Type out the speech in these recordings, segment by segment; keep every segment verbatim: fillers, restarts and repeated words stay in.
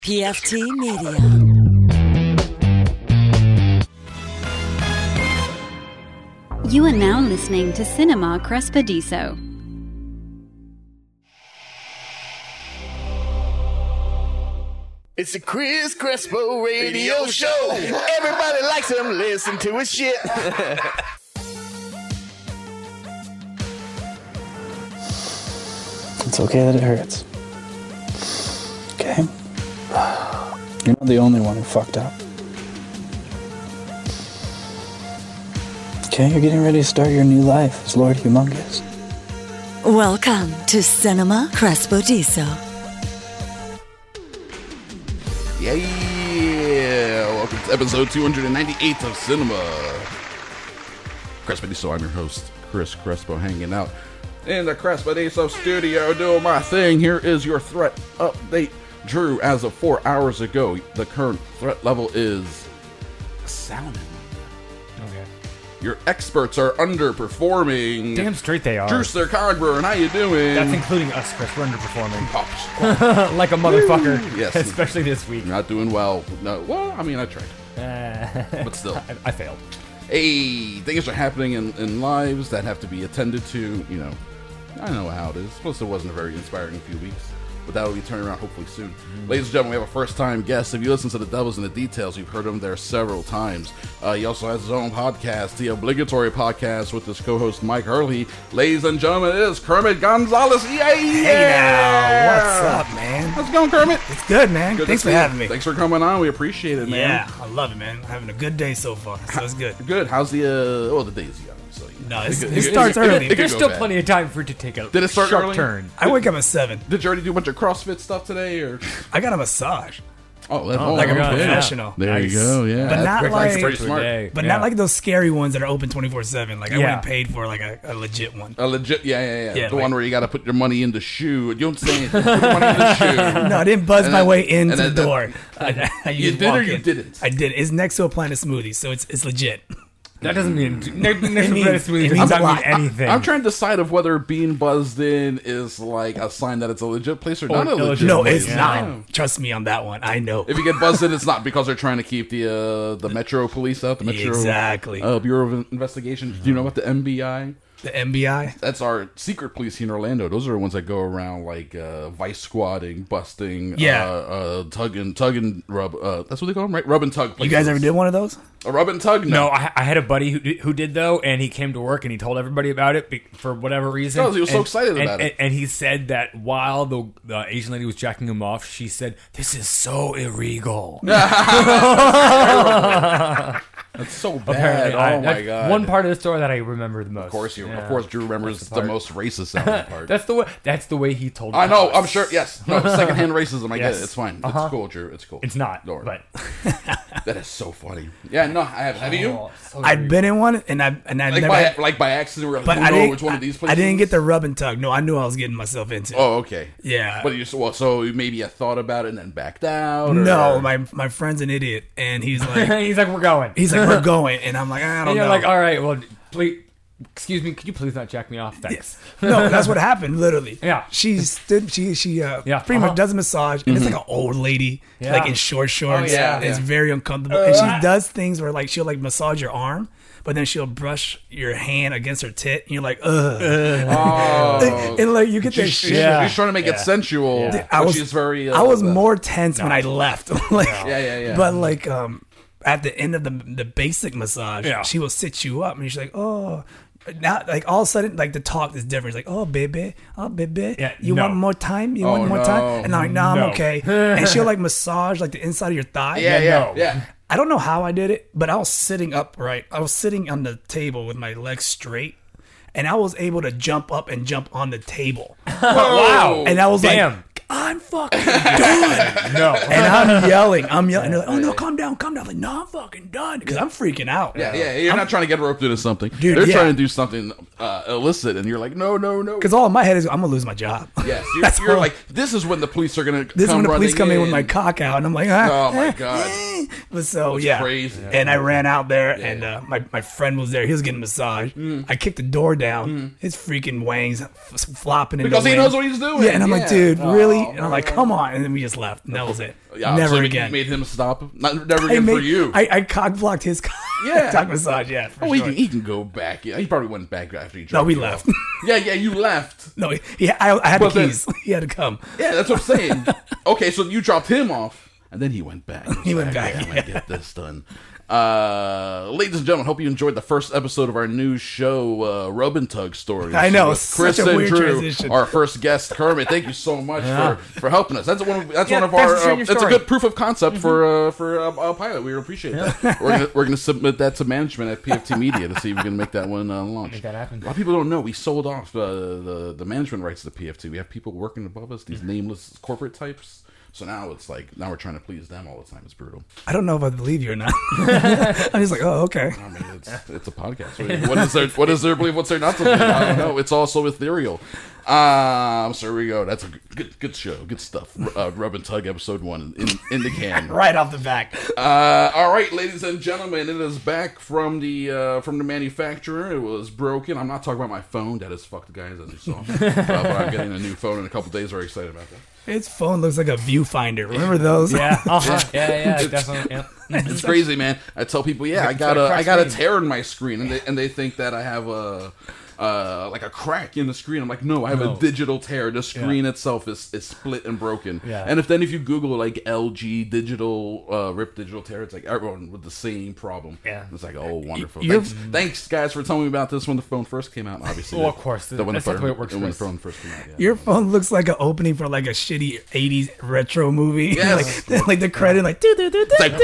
P F T Media. You are now listening to Cinema Crespediso. It's a Chris Crespo radio show. Everybody likes him. Listen to his shit. It's okay that it hurts. Okay? You're not the only one who fucked up. Okay, you're getting ready to start your new life as Lord Humongous. Welcome to Cinema Crespediso. Yeah, welcome to episode two ninety-eight of Cinema Crespediso. I'm your host, Chris Crespo, hanging out in the Crespediso studio doing my thing. Here is your threat update. Drew, as of four hours ago, the current threat level is salmon. Okay. Your experts are underperforming. Damn straight they are. Drew Cogburn, how you doing? That's including us, Chris. We're underperforming. Pops. Like a motherfucker. Yes. Especially this week. Not doing well. No, well, I mean, I tried. Uh, But still. I, I failed. Hey, things are happening in, in lives that have to be attended to. You know, I don't know how it is. Plus, it wasn't a very inspiring few weeks. But that will be turning around hopefully soon. Mm. Ladies and gentlemen, we have a first-time guest. If you listen to The Devils and the Details, you've heard him there several times. Uh, he also has his own podcast, the obligatory podcast with his co-host Mike Hurley. Ladies and gentlemen, it is Kermit Gonzalez. Yay! Hey now, what's up, man? How's it going, Kermit? It's good, man. Good Thanks to for see having you. me. Thanks for coming on. We appreciate it, man. Yeah, I love it, man. Having a good day so far, so it's good. Good. How's the, uh, well, the day's young, so you know. No, it's, It could- it it could- starts it could- early. it could There's go still bad. plenty of time for it to take a Did it start sharp early? turn. I wake up at seven. Did you already do a bunch of CrossFit stuff today, or? I got a massage, Oh, that's Oh, like a my God, yeah. professional. There Nice. you go, yeah. But not That's like- pretty smart. But Yeah. not like those scary ones that are open twenty-four seven. Like I Yeah. went and paid for like a, a legit one. A legit, yeah, yeah, yeah. Yeah, the like- one where you got to put your money in the shoe. You don't say anything. Put your money in the shoe. No, I didn't buzz And my then- way into and the then- then- door. I, I You just did or walk you in. didn't? I did. It's next to a Planet Smoothie, so it's it's legit. That doesn't mean next to means- Planet Smoothie it does means not a mean lot. anything. I'm trying to decide of whether being buzzed in is like a sign that it's a legit place or, not a legit illegitimate. No, place. it's Yeah. not. Trust me on that one. I know. If you get buzzed in, it's not because they're trying to keep the uh, the Metro Police out. The Metro Exactly. uh, Bureau of Investigation. Do you know about the M B I? The M B I. That's our secret police here in Orlando. Those are the ones that go around like uh, vice squatting, busting, Yeah. uh, uh, tug and tug and rub. Uh, that's what they call them, right? Rub and tug. You guys ever did one of those? a rub and tug? No, I, I had a buddy who did, who did though, and he came to work and he told everybody about it be, for whatever reason. Because he was so And- excited and, about and, it. And he said that while the, the Asian lady was jacking him off, she said, "This is so illegal." That's so bad. Apparently, I- oh my that's god. one part of the story that I remember the most. Of course, you. Yeah. Of course, Drew remembers That's the, the part. most racist sounding part. That's the way. That's the way he told. I it know. to I'm us. sure. Yes. No. Secondhand racism. I get Yes. it. It's fine. Uh-huh. It's cool, Drew. It's cool. It's not, Don't worry. but That is so funny. Yeah. No. I have. Have you? Oh, so I've weird. been in one, and I and I Like never. by had- like by accident. We're like, but oh, I no, didn't. which one of these I, places? I didn't get the rub and tug. No, I knew I was getting myself into. Oh, okay. Yeah. But you well, so maybe you thought about it and then backed out. Or? No, my my friend's an idiot, and he's like, He's like, "We're going." he's like, we're going, and I'm like, I don't and you're know. like, "All right, well, please, excuse me, could you please not jack me off? Thanks." No, that's what happened. Literally. Yeah. She stood. She she uh, Yeah, pretty uh-huh. much does a massage, and it's like an old lady, Yeah. like in short shorts. Oh, yeah. and It's Yeah. very uncomfortable, and she does things where like she'll like massage your arm, but then she'll brush your hand against her tit, and you're like, ugh. Oh. And like you get that She's, shit. she's, Yeah. she's trying to make it Yeah. sensual. Yeah. But I was she's very. Uh, I was uh, more tense when I left. like, Yeah, yeah, yeah. But like um, at the end of the the basic massage, Yeah. she will sit you up, and she's like, oh. Now, like all of a sudden, like the talk is different. It's like, oh, baby, oh, baby, Yeah, you no. want more time? You Oh, want more no. time? And I'm like, no, I'm No. okay. And she'll like massage like the inside of your thigh. Yeah, yeah, no. yeah. I don't know how I did it, but I was sitting upright. I was sitting on the table with my legs straight, and I was able to jump up and jump on the table. Wow. And I was Damn. like, I'm fucking done. No. And I'm yelling, I'm yelling. And they're like, oh no, calm down, calm down. I'm like, no, I'm fucking done because I'm freaking out. Yeah, yeah, you're not trying to get roped into something. Dude, They're yeah. trying to do something uh, illicit, and you're like, no, no, no. Because all in my head is, I'm gonna lose my job. Yes, you're, That's you're all. like, this is when the police are going to This is come when the police running come in with my cock out, and I'm like, ah, Oh, my eh, God. eh. But so That's yeah, crazy. and I ran out there, Yeah, and yeah. uh, my my friend was there. He was getting a massage. I kicked the door down. His freaking wangs f- flopping in Because the he wind. knows what he's doing. Yeah, and I'm Yeah. like, dude, Oh, really? And I'm like, come on. And then we just left. And that was it. Yeah, Never so again. You made him stop. Not never I again made- for you. I, I cock blocked his cock, Yeah. cock massage. Yeah, for oh, he sure. can, he can go back. Yeah, he probably went back after he No, dropped we you left. off. Yeah, yeah, you left. No, he, I, I had But the then- keys. He had to come. Yeah, that's what I'm saying. Okay, so you dropped him off, and then he went back. He went like, back, "Okay, I'm yeah. gonna get this done. Uh, ladies and gentlemen, hope you enjoyed the first episode of our new show, uh, Rub and Tug Stories. I know, with such Chris a and weird Drew, transition. our first guest, Kermit. Thank you so much Yeah. for, for helping us. That's one of that's Yeah, one of thanks our. for sharing Uh, your it's a story. good proof of concept for uh, for uh, a pilot. We appreciate that. We're gonna we're gonna submit that to management at P F T Media to see if we can make that one uh, launch. Make that happen. A lot of people don't know we sold off uh, the the management rights to P F T. We have people working above us, these nameless corporate types. So now it's like now we're trying to please them all the time. It's brutal. I don't know if I believe you or not. I'm just like, oh, okay. I mean, it's it's a podcast. What is there? What is there to believe? What's there not to believe? I don't know. It's all so ethereal. Um, so here we go. That's a good good show. Good stuff. Uh, Rub and Tug episode one in in the can. Right off the back. Uh, all right, ladies and gentlemen, it is back from the uh, from the manufacturer. It was broken. I'm not talking about my phone. That is fucked, guys, as you saw. uh, but I'm getting a new phone in a couple days. Very excited about that. His phone looks like a viewfinder. Remember those? Yeah, uh-huh. yeah, yeah, definitely. Yeah. It's crazy, man. I tell people, yeah, I got a, I got a tear in my screen, and they and they think that I have a, uh, like a crack in the screen. I'm like, no, I have No. a digital tear. The screen itself is, is split and broken. Yeah. And if then if you Google like L G digital, uh, rip digital tear, it's like everyone with the same problem. Yeah. It's like, oh, wonderful. You're- Thanks, thanks, guys, for telling me about this when the phone first came out. Obviously, Well, the- of course. the, when That's the not the way it works, when the Chris. phone first came out. Yeah. Your phone looks like an opening for like a shitty eighties retro movie. Yes. like, like the credit, like, doo, doo, doo, doo, It's like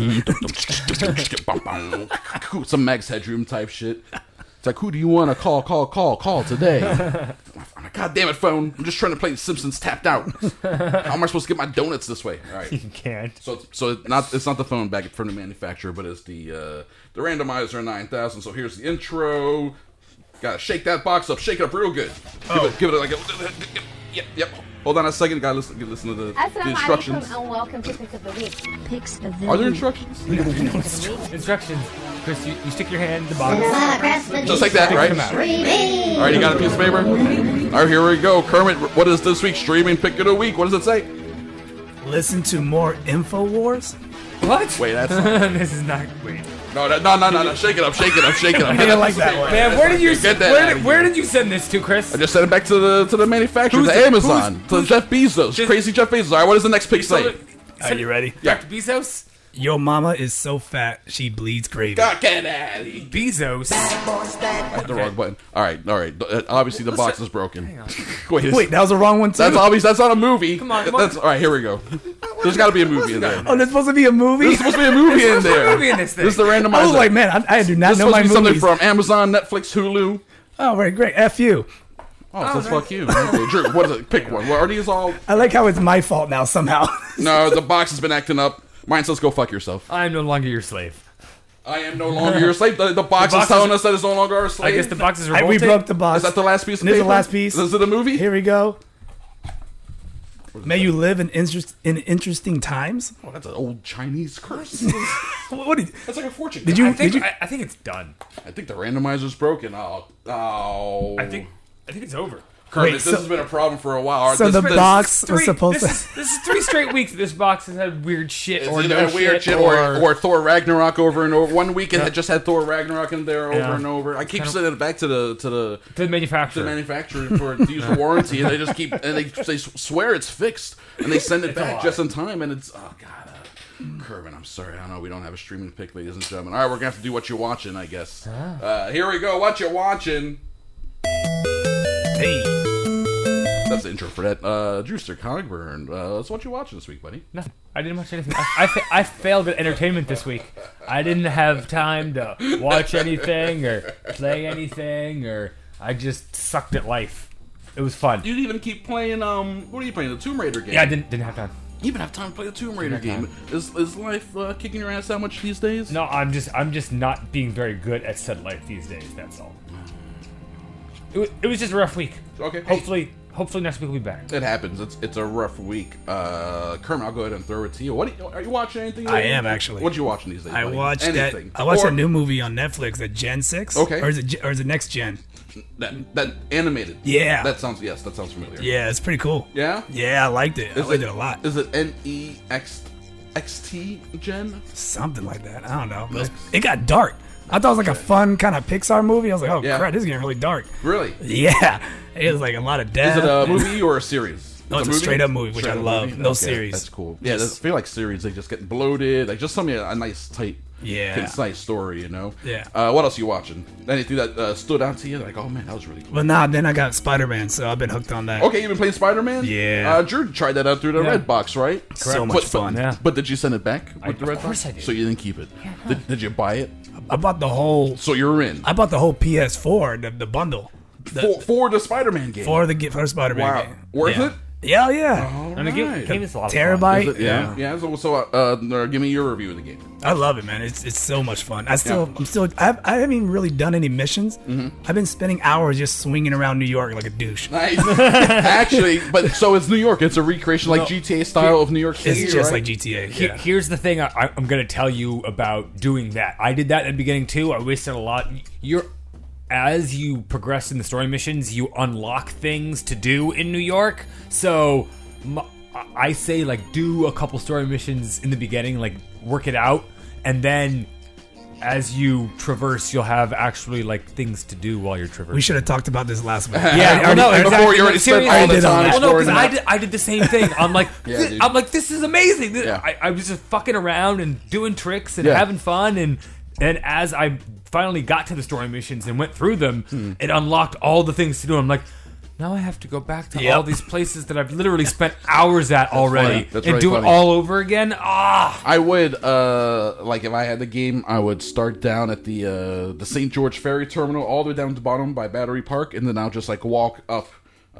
doo. ba-boom. Some Max Headroom type shit. It's like, who do you want to call, call, call, call today? God damn it, phone. I'm just trying to play The Simpsons tapped out. How am I supposed to get my donuts this way? All right. You can't. So, it's, so it's not it's not the phone back from the manufacturer, but it's the uh, the randomizer nine thousand. So here's the intro. Gotta shake that box up, shake it up real good. Give it, give it like a yep, yep. Hold on a second, gotta listen, listen to the, the Assalamu instructions. alaikum and welcome to Picks of the Week. Picks of the Are there week. instructions? Instructions. Chris, you, you stick your hand in the box. Just like that, right? Come out. All right, you got a piece of paper? All right, here we go. Kermit, what is this week's streaming pick of the week? What does it say? Listen to more InfoWars. What? Wait, that's This is not. Wait. no, that, no, no, no, no. Shake it up, shake it up, shake it up. I didn't like that one. Man, where did you Get that where out did, of where here. did you send this to, Chris? I just sent it back to the to the manufacturer, Who's to it? Amazon, Who's- to who's- Jeff Bezos, Just- crazy Jeff Bezos. All right, what does the next pick So say? it- Are you ready? Yeah. Doctor Bezos? Your mama is so fat she bleeds gravy. God, get out of here. Bezos. I hit the wrong button. All right, all right. Uh, Obviously, the box is broken. Wait, is- Wait, that was the wrong one too. that's obvious. That's not a movie. Come on, come on. That's all right. Here we go. There's got to be a movie in there. Oh, there's supposed to be a movie. There's supposed to be a movie in there. movie in this thing. This is the randomizer. I was like, man, I, I do not This is know supposed my to be something movies. from Amazon, Netflix, Hulu. Oh, right, great. F you. Oh, so fuck you. Okay, Drew, what is it? Pick one. What, are these all? I like how it's my fault now somehow. No, the box has been acting up. Mine says go fuck yourself. I am no longer your slave. I am no longer your slave. The, the box The is box telling is- us that it's no longer our slave. I guess the box is I, revolting. we broke the box. Is that the last piece of This is paper? the last piece. Is it a movie? Here we go. May you live in interest in interesting times. Oh, that's an old Chinese curse. What, what did, That's like a fortune. did you? I think did you? I, I think it's done. I think the randomizer's broken. Oh, oh. I think I think it's over. Kermit, Wait, this so- has been a problem for a while. so This- the this- box was Three, supposed this, to. is, this is three straight weeks that this box has had weird shit It's or either no had weird shit, or, or Thor Ragnarok over and over. One week it had just had Thor Ragnarok in there over Yeah. and over. I keep Kinda- sending it back to the to the to the manufacturer. to the manufacturer for to use for warranty, and they just keep and they they swear it's fixed, and they send it It's a back lie. just in time, and it's oh god. Uh, Kermit, I'm sorry. I know we don't have a streaming pick, ladies and gentlemen. All right, we're gonna have to do what you're watching, I guess. Uh, here we go. What you watching? Hey, That's the intro for that. Uh, Drewster Cogburn. Uh, so what you watching this week, buddy? Nothing. I didn't watch anything. I, I, fa- I failed at entertainment this week. I didn't have time to watch anything or play anything, or I just sucked at life. It was fun. You didn't even keep playing. Um, what are you playing? The Tomb Raider game. Yeah, I didn't didn't have time. You even have time to play the Tomb Raider Didn't game. have Is is life uh, kicking your ass that much these days? No, I'm just I'm just not being very good at said life these days. That's all. It was, it was just a rough week. Okay. Hopefully, hopefully next week we'll be back. It happens. It's it's a rough week. Uh, Kermit, I'll go ahead and throw it to you. What are you, are you watching anything? I lately? am, actually. What are you watching these days? I buddy? watched anything. that. I watched Or- a new movie on Netflix, the Gen Six. Okay. Or is it? Gen- Or is it Next Gen? that that animated. Yeah. That sounds yes, that sounds familiar. Yeah, it's pretty cool. Yeah? Yeah, I liked it. I Is liked it, a lot. Is it N E X X T Gen? Something like that. I don't know. It, was- it got dark. I thought it was like a fun kind of Pixar movie. I was like, oh Yeah. crap, this is getting really dark. Really? Yeah, it was like a lot of death. Is it a and- movie or a series? No, it's a movie? straight-up movie, which I Straight-up love. movie? No Okay, series. That's cool. Yeah, Just- I feel like series they just get bloated. Like just something a nice tight, Yeah. concise story. You know. Yeah. Uh, what else are you watching? Anything that uh, stood out to you? Like, oh man, that was really cool. Well, nah, then I got Spider-Man, so I've been hooked on that. Okay, you've been playing Spider Man. Yeah. Uh, Drew tried that out through the Yeah. Redbox, right? So much but, fun. But, Yeah. but did you send it back with I- the of Redbox? course I did. So you didn't keep it. Did, did you buy it? I bought the whole. So you're in I bought the whole P S four, the, the bundle. The, for, for the Spider Man game. for the gi- for the Spider-Man Wow. game. Worth yeah. it? Yeah, yeah. And the game, Alright. game is a lot of Terabyte. Is it- yeah, yeah. So, so uh, uh, give me your review of the game. I love it, man. It's it's so much fun. I still, I'm still, I, have, I haven't even really done any missions. Mm-hmm. I've been spending hours just swinging around New York like a douche. Nice. Actually, but so it's New York. It's a recreation like No. G T A style of New York City. It's just right? like G T A. He- Yeah. Here's the thing I, I'm going to tell you about doing that. I did that at the beginning too. I wasted a lot. You're as you progress in the story missions, you unlock things to do in New York. So m- I say like do a couple story missions in the beginning, like work it out, and then as you traverse, you'll have actually like things to do while you're traversing. We should have talked about this last week. Yeah, I well, no, already- exactly. Before you already spent Seriously. all the I did time all that. Well, no, because exploring I that. did, I did the same thing. I'm like, Yeah, thi- dude. I'm like, this is amazing. This- Yeah. I, I was just fucking around and doing tricks and Yeah. having fun, and and as I finally got to the story missions and went through them, Hmm. it unlocked all the things to do. I'm like, now I have to go back to Yep. all these places that I've literally spent hours at already funny. That's and really do funny. it all over again. Ah, I would uh like if I had the game, I would start down at the uh the Saint George Ferry Terminal, all the way down to the bottom by Battery Park, and then I'll just like walk up uh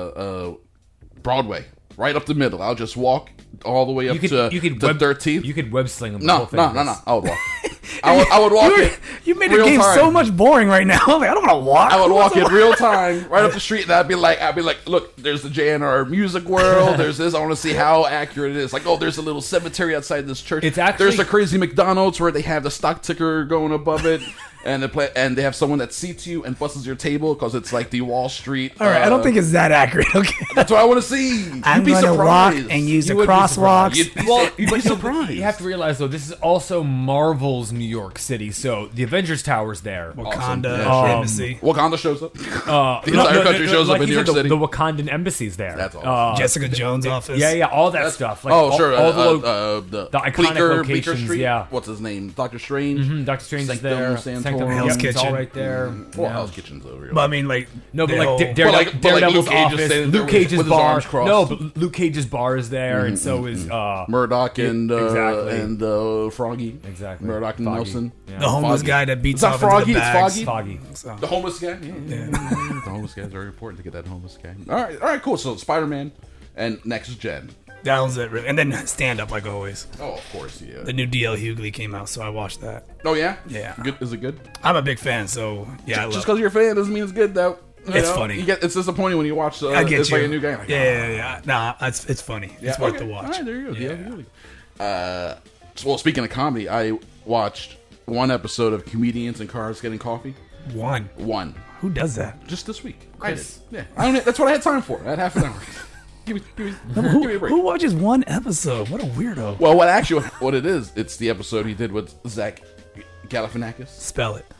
uh Broadway, right up the middle. I'll just walk all the way up you could to you could the web, thirteenth. You could web sling them. the No, whole thing no, with no, no. this. I would walk. I would, I would walk You, it. you made the real game time. so much boring right now. I'm like, I don't want to walk. I would walk in real time, right up the street, and I'd be like, I'd be like, look, there's the J N R Music World. There's this. I want to see how accurate it is. Like, oh, there's a little cemetery outside this church. It's actually- there's a crazy McDonald's where they have the stock ticker going above it, and they play, and they have someone that seats you and busts your table because it's like the Wall Street. All right, I don't uh, think it's that accurate. Okay, that's what I want to see. You'd I'm be going to walk surprised. and use You the would be crosswalks. You'd be, Well, you'd be but no, surprised. you have to realize though, this is also Marvel's New York City. So the Avengers Tower's there. Wakanda Yeah, sure. embassy. Wakanda shows up. Uh, The entire country shows up in New you York said, City. The, the Wakandan embassy's there. That's awesome. Uh, Jessica Jones' office. yeah, yeah, all that stuff. Like, oh, all, sure. All uh, the lo- uh, uh, the, the iconic Bleecker, Bleecker locations, Street. yeah. What's his name? Doctor Strange. Mhm, Doctor Strange is Sanctum, there. Santorum. Sanctum, Hell's yep, it's all Kitchen. right there. Well, Yeah. Hell's Kitchen's over here. But I mean, like, No, but the like whole- Da- Daredevil, like- but like Daredevil's Luke Cage is office, standing there Luke with his- Cage's with his bar. arms crossed. No, but Luke Cage's bar is there, and so is uh, Murdoch and uh, exactly. and uh, Froggy. Exactly. Murdoch and Foggy. Nelson. Yeah. the homeless Foggy. guy that beats It's not off Froggy, into the it's bags. Foggy. Foggy. So, The homeless guy. Yeah, yeah, yeah. The homeless guy is very important to get that homeless guy. All right, all right, cool. So Spider Man and next gen. that was it, really. And then stand up, like always. Oh, of course, yeah. The new D L Hughley came out, so I watched that. Oh yeah, Yeah. Good. Is it good? I'm a big fan, so yeah, I Just love. because you're a fan doesn't mean it's good though. You It's know? funny. You get, it's disappointing when you watch. Uh, I get it's you. like a new guy. Like, yeah, yeah, yeah. Nah, it's it's funny. Yeah, It's worth okay. the watch. All right, there you go. Yeah. Yeah. Really. Uh, so, well, speaking of comedy, I watched one episode of Comedians in Cars Getting Coffee. One. One, Who does that? just this week. Chris. I did. Yeah, I don't. That's what I had time for. I had half an hour. give me, give me, give me a break. Who watches one episode? What a weirdo. Well, what actually, what it is, it's the episode he did with Zach Galifianakis. Spell it.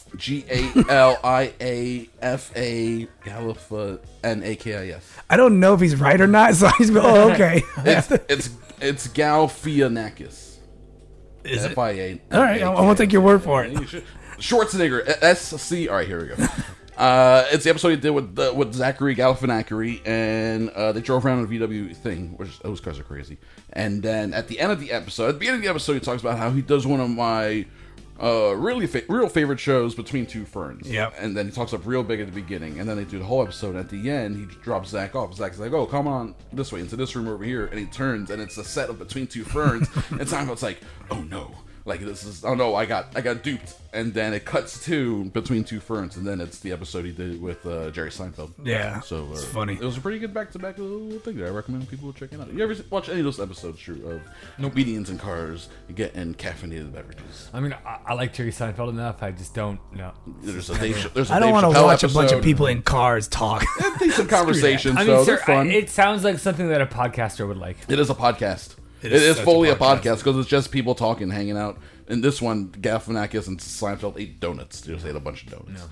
G A L I A F A Galifa N A K I S. I don't know if he's right or not, so he's oh okay. It's it's it's Galifianakis. Is it? F I A. All right, I, I won't take your word for it. Schwarzenegger. S C. All right, here we go. Uh, it's the episode he did with uh, with Zachary Galifianakis, and uh, they drove around in a V W thing, which those guys are crazy. And then at the end of the episode, at the beginning of the episode, he talks about how he does one of my uh, really fa- real favorite shows, Between Two Ferns. Yep. And then he talks up real big at the beginning, and then they do the whole episode. At the end, he drops Zach off. Zach's like, "Oh, come on this way into this room over here," and he turns, and it's a set of Between Two Ferns. And Seinfeld's like, "Oh no." Like this is, oh no, I got I got duped, and then it cuts to between two ferns, and then it's the episode he did with uh, Jerry Seinfeld. Yeah, so uh, it's funny. It was a pretty good back to back little thing there. I recommend people check it out. You ever watch any of those episodes? True of no comedians in cars getting caffeinated beverages. I mean, I, I like Jerry Seinfeld enough. I just don't know. There's a Dave. There's a I don't want to watch a bunch of people in cars talk. Decent conversation. I so mean, sir, they're fun. I, it sounds like something that a podcaster would like. It is a podcast. It It is is, such fully a a podcast. podcast because it's just people talking, hanging out. In this one, Galifianakis and Seinfeld ate donuts. They just ate a bunch of donuts.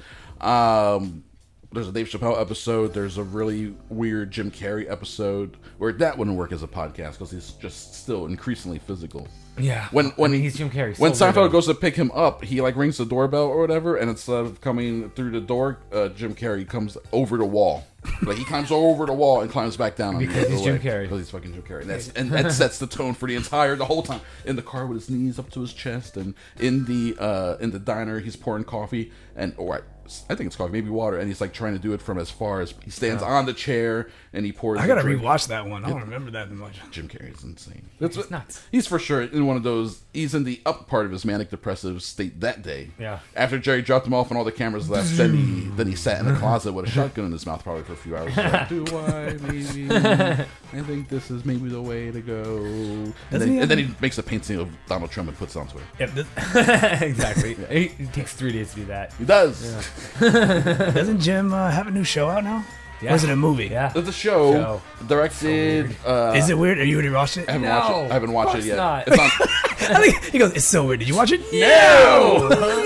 Um, there's a Dave Chappelle episode. There's a really weird Jim Carrey episode where that wouldn't work as a podcast because he's just still increasingly physical. Yeah. When when I mean, he's Jim Carrey. When so Seinfeld weirdo. goes to pick him up, he like rings the doorbell or whatever, and instead of coming through the door, uh, Jim Carrey comes over the wall. Like he climbs over the wall and climbs back down. On Because the he's other Jim way. Carrey. Because he's fucking Jim Carrey. And, that's, and that sets the tone for the entire, the whole time. In the car with his knees up to his chest, and in the uh, in the diner, he's pouring coffee, and or I, I think it's coffee, maybe water, and he's like trying to do it from as far as he stands on the chair and he pours. I gotta the drink. rewatch that one. I don't remember that much. Jim Carrey is insane. That's He's what, nuts. He's for sure in one of those. He's in the up part of his manic depressive state that day. Yeah. After Jerry dropped him off and all the cameras left, then he then he sat in a closet with a shotgun in his mouth probably for a few hours. Like, do I maybe? I think this is maybe the way to go. And then, he and then have- he makes a painting of Donald Trump and puts it on Twitter. Yep, this- exactly. It, it takes three days to do that. He does. Doesn't Jim uh, have a new show out now? Yeah. Or is it a movie? Yeah. There's a show, Show. directed. uh, Is it weird? Are you already watched it? I haven't No, watched it. I haven't watched of it yet. course not. It's on. I think he goes, it's so weird. Did you watch it? No!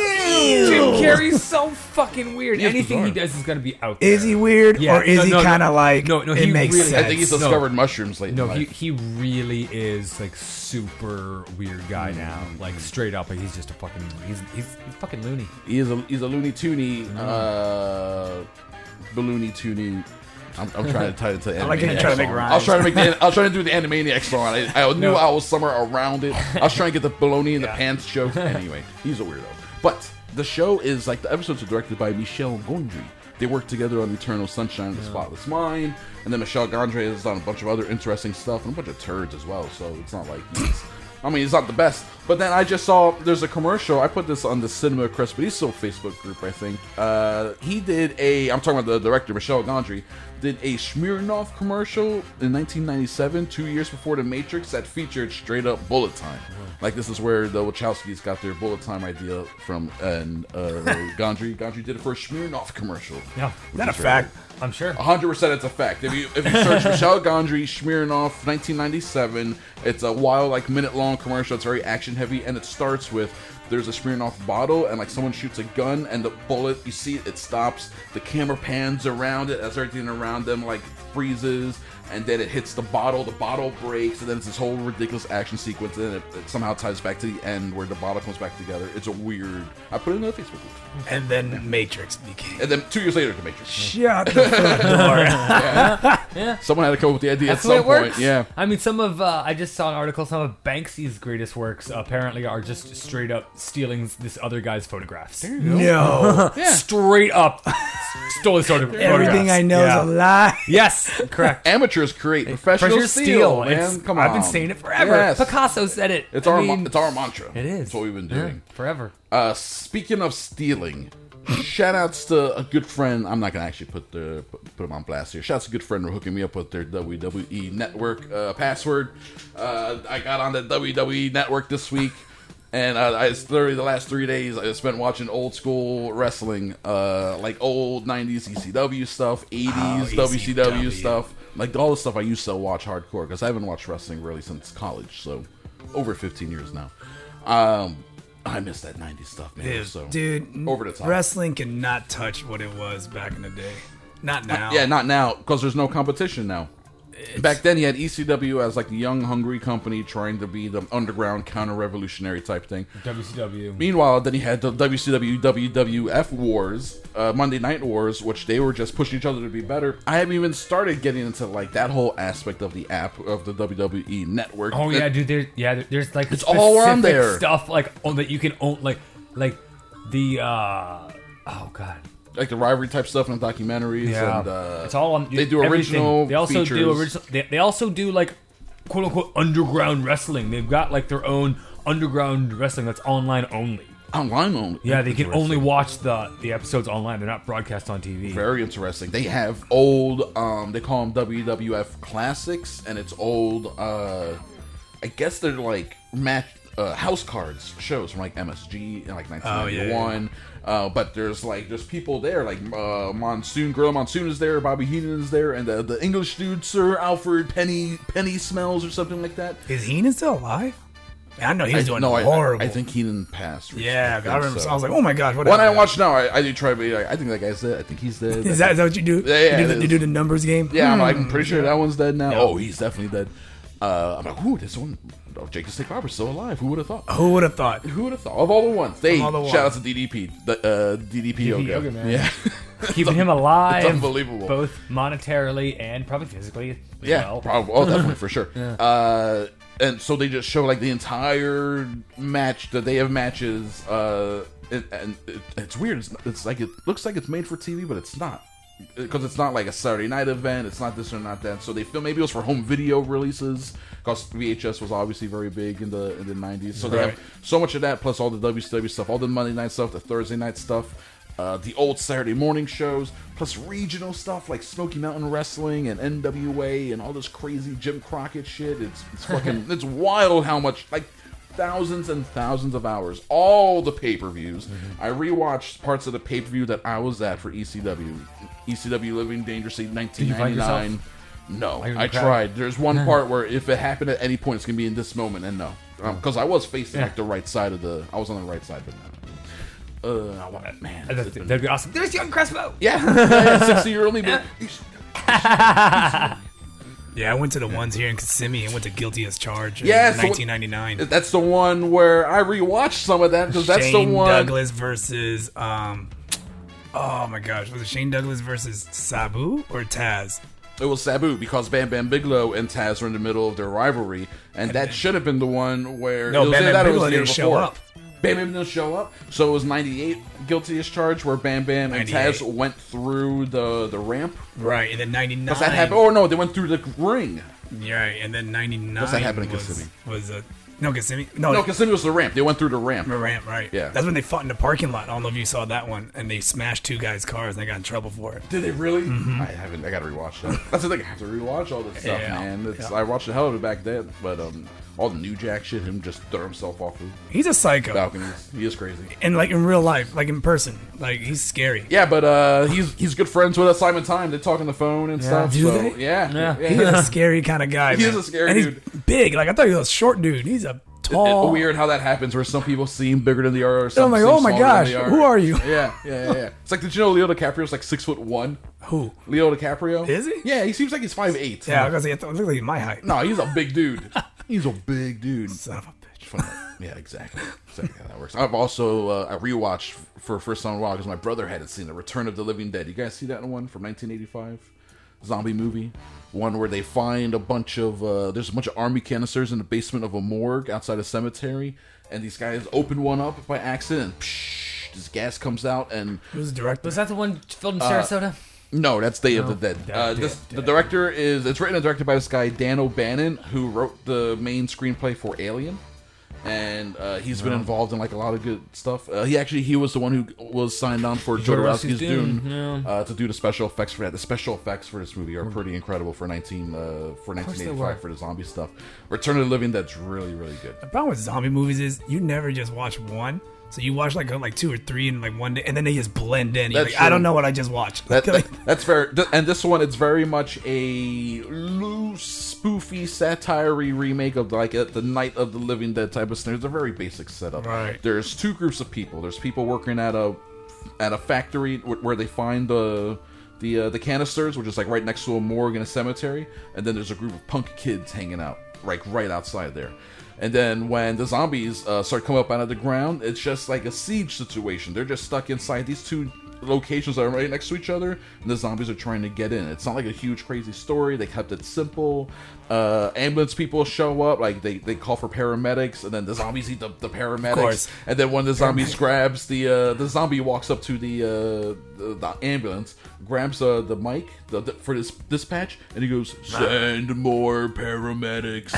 Jim Carrey's so fucking weird. He is Anything he bizarre. does is gonna be out there. Is he weird? Yeah. Or is No, he no, kind of no. like, No, no, it he makes really- sense? I think he's No. discovered mushrooms lately. No, in he, life. he really is like super weird guy now. Like straight up, like he's just a fucking he's he's, he's fucking loony. He is a he's a Looney Tooney, uh, balloony Tooney. I'm, I'm trying to tie it to. I like how you're trying to make I was rhymes. trying to make the. I was trying to do the Animaniacs song. I, I knew No. I was somewhere around it. I was trying to get the baloney in the pants joke. Anyway, he's a weirdo. But the show is like the episodes are directed by Michel Gondry. They work together on Eternal Sunshine of the Spotless Mind, and then Michel Gondry has done a bunch of other interesting stuff and a bunch of turds as well. So it's not like he's. I mean, he's not the best. But then I just saw there's a commercial. I put this on the Cinema Crespediso Facebook group, I think. Uh, he did a, I'm talking about the director, Michel Gondry, did a Smirnoff commercial in nineteen ninety-seven, two years before The Matrix, that featured straight up bullet time. Like, this is where the Wachowskis got their bullet time idea from, and uh, Gondry, Gondry did it for a Smirnoff commercial. Yeah, Is that a fact? I'm sure. one hundred percent it's a fact. If you if you search Michel Gondry, Smirnoff, nineteen ninety-seven, it's a wild, like, minute-long commercial. It's very action-heavy, and it starts with there's a Smirnoff bottle, and, like, someone shoots a gun, and the bullet, you see it, it stops. The camera pans around it as everything around them, like, freezes, and then it hits the bottle. The bottle breaks, and then it's this whole ridiculous action sequence, and then it, it somehow ties back to the end where the bottle comes back together. It's a weird... I put it in the Facebook group. And then Matrix became. And then two years later, The Matrix. Shut the front door. Someone had to come up with the idea That's at the way some it point. works. Yeah. I mean, some of uh, I just saw an article. Some of Banksy's greatest works apparently are just straight up stealing this other guy's photographs. No. Straight up stole his photo- photographs. Everything I know Yeah. is a lie. Yes, correct. Amateurs create, professionals Pressure steal. steal. Man, It's- come on. I've been saying it forever. Yes. Picasso said it. It's I our mean, ma- it's our mantra. It is. That's what we've been Yeah, doing. forever. Uh, speaking of stealing, shout outs to a good friend. I'm not gonna actually put the put, put him on blast here. Shout out to a good friend for hooking me up with their W W E Network uh, password. Uh, I got on the W W E Network this week. And uh, I literally the last three days I spent watching old school wrestling, uh, like old nineties E C W stuff, eighties Oh, W C W E C W. stuff, like all the stuff I used to watch hardcore because I haven't watched wrestling really since college, so over fifteen years now. Um, I miss that nineties stuff, man. Dude, so dude, over the top. wrestling cannot touch what it was back in the day. Not now. Yeah, not now because there's no competition now. Back then, he had E C W as like the young, hungry company trying to be the underground counter-revolutionary type thing. W C W. Meanwhile, then he had the W C W W W F Wars, uh, Monday Night Wars, which they were just pushing each other to be better. I haven't even started getting into like that whole aspect of the app of the W W E Network. Oh That- yeah, dude. There, yeah, there- there's like It's all on specific there. stuff like on that you can own, like like the uh oh god. like the rivalry type stuff in the documentaries. Yeah, and, uh, it's all on. They do everything. original. They also features. do original. They, they also do like quote unquote underground wrestling. They've got like their own underground wrestling that's online only. Online only. Yeah, they can only Interesting. watch the the episodes online. They're not broadcast on T V. Very interesting. They have old, um, they call them W W F classics, and it's old, uh, I guess they're like match, uh, house cards shows from like M S G in like nineteen ninety-one. Oh, yeah, yeah. Uh, but there's like, there's people there, like, uh, Monsoon, Gorilla Monsoon is there, Bobby Heenan is there, and the, the English dude, Sir Alfred Penny, Penny Smells or something like that. Is Heenan still alive? Man, I know he's I, doing no, I- horrible. I, I think Heenan passed. Yeah, I, think remember. so. I was like, oh my gosh, what When I happened? watch now, I, I do try to be like, I think that guy's dead. I think he's dead. Is that, is that what you do? Yeah, yeah, you, do it the, you is. do the numbers game? Yeah, I'm, like, Hmm. I'm pretty sure that one's dead now. Yeah. Oh, he's definitely dead. Uh, I'm like, ooh, this one, oh, Jake the Snake Roberts still alive. Who would have thought? Who would have thought? Who would have thought? Of all the ones, they Of all the shout out ones. to D D P, the uh, D D P Yoga. Yoga, man. Yeah, Keeping him alive. It's unbelievable. Both monetarily and probably physically as yeah, well. probably, oh, definitely for sure. Yeah. Uh, and so they just show like the entire match. That they have matches, uh, and, and it, it's weird. It's, it's like it looks like it's made for T V, but it's not. Because it's not like a Saturday night event, it's not this or not that. So they feel maybe it was for home video releases. Because V H S was obviously very big in the in the nineties. So they Right. have so much of that, plus all the W C W stuff, all the Monday night stuff, the Thursday night stuff, uh, the old Saturday morning shows, plus regional stuff like Smoky Mountain Wrestling and N W A and all this crazy Jim Crockett shit. It's it's fucking it's wild how much like. Thousands and thousands of hours, all the pay-per-views. Mm-hmm. I rewatched parts of the pay-per-view that I was at for E C W, E C W Living Dangerously nineteen Did you find ninety-nine. yourself? No, Are you in I the crowd? tried. There's one part where if it happened at any point, it's gonna be in this moment, and no, because I was facing Yeah. like the right side of the. I was on the right side, but no. Uh, I want- man, That'd, it's been- that'd be awesome. There's young Crespo. yeah, yeah, sixty-year-old me. but- Yeah, I went to the ones here in Kissimmee and went to Guilty as Charged in Yeah, so- nineteen ninety-nine. That's the one where I rewatched some of that because that's Shane the one. Douglas versus um oh my gosh, was it Shane Douglas versus Sabu or Taz? It was Sabu because Bam Bam Bigelow and Taz were in the middle of their rivalry, and that should have been the one where No, it was Bam either Bam that or it was Bigelow the year didn't show before. up. Bam Bam didn't show up, so it was ninety-eight Guilty as Charged where Bam Bam and Taz ninety-eight. went through the the ramp. Right, and then ninety-nine. Does that happen? Oh no, they went through the ring. Yeah, right, and then ninety-nine Does that happen in was, Kissimmee? was a no Kissimmee. No, No, because it was the ramp. They went through the ramp. the ramp, right? Yeah. That's when they fought in the parking lot. I don't know if you saw that one, and they smashed two guys' cars and they got in trouble for it. Did they really? I haven't. I gotta rewatch that. That's the thing. I have to rewatch all this stuff, Yeah. man. It's, Yeah. I watched the hell of it back then, but um, all the New Jack shit, him just throw himself off the He's a psycho, balconies. He is crazy. and like in real life, like in person, like he's scary. Yeah, but uh, he's he's good friends with us, Simon Time. They talk on the phone and stuff. do so, they? Yeah, Yeah. yeah. He is a scary kind of guy. He is man. a scary and dude. He's big. Like I thought he was a short dude. He's a tall. It's weird how that happens, where some people seem bigger than they are, or some I'm like, seem oh my smaller gosh, than they who are you? Yeah, yeah, yeah, yeah. It's like, did you know Leo DiCaprio's like six foot one? Who? Leo DiCaprio Is he? Yeah, he seems like he's five eight. Yeah, I was gonna say, I thought- look like my height. No, he's a big dude. He's a big dude. Son of a bitch. Fun. Yeah, exactly. Exactly how that works. I've also uh, I rewatched for first time in a while because my brother hadn't seen The Return of the Living Dead. You guys see that one from nineteen eighty-five? Zombie movie. One where they find a bunch of uh, there's a bunch of army canisters in the basement of a morgue outside a cemetery, and these guys open one up by accident. And psh, this gas comes out, and Who's the director? Was that the one filmed in Sarasota? no, that's Day of the Dead. Uh, this, the director is it's written and directed by this guy Dan O'Bannon, who wrote the main screenplay for Alien, and uh, he's been involved in like a lot of good stuff. Uh, he actually he was the one who was signed on for Jodorowsky's Jodorowsky's Dune, Dune, yeah. uh, to do the special effects for that. The special effects for this movie are pretty incredible for nineteen uh, for nineteen they were. eighty-five for the zombie stuff. Return of the Living Dead's really really good. The problem with zombie movies is you never just watch one. So you watch like like two or three in like one day, and then they just blend in. You're That's like, I don't true. know what I just watched. That, Like, that- that's very, th- and this one it's very much a loose, spoofy, satire-y remake of like a, the Night of the Living Dead type of thing. It's a very basic setup. Right. There's two groups of people. There's people working at a at a factory wh- where they find the the uh, the canisters, which is like right next to a morgue and a cemetery, and then there's a group of punk kids hanging out like right outside there. And then when the zombies uh, start coming up out of the ground, it's just like a siege situation. They're just stuck inside. These two locations that are right next to each other, and the zombies are trying to get in. It's not like a huge crazy story. They kept it simple. Uh, ambulance people show up, like they, they call for paramedics, and then the zombies eat the, the paramedics. And then when the zombies grabs the uh, the zombie walks up to the uh, the, the ambulance, grabs uh, the mic the, the, for this dispatch, and he goes, "Send more paramedics."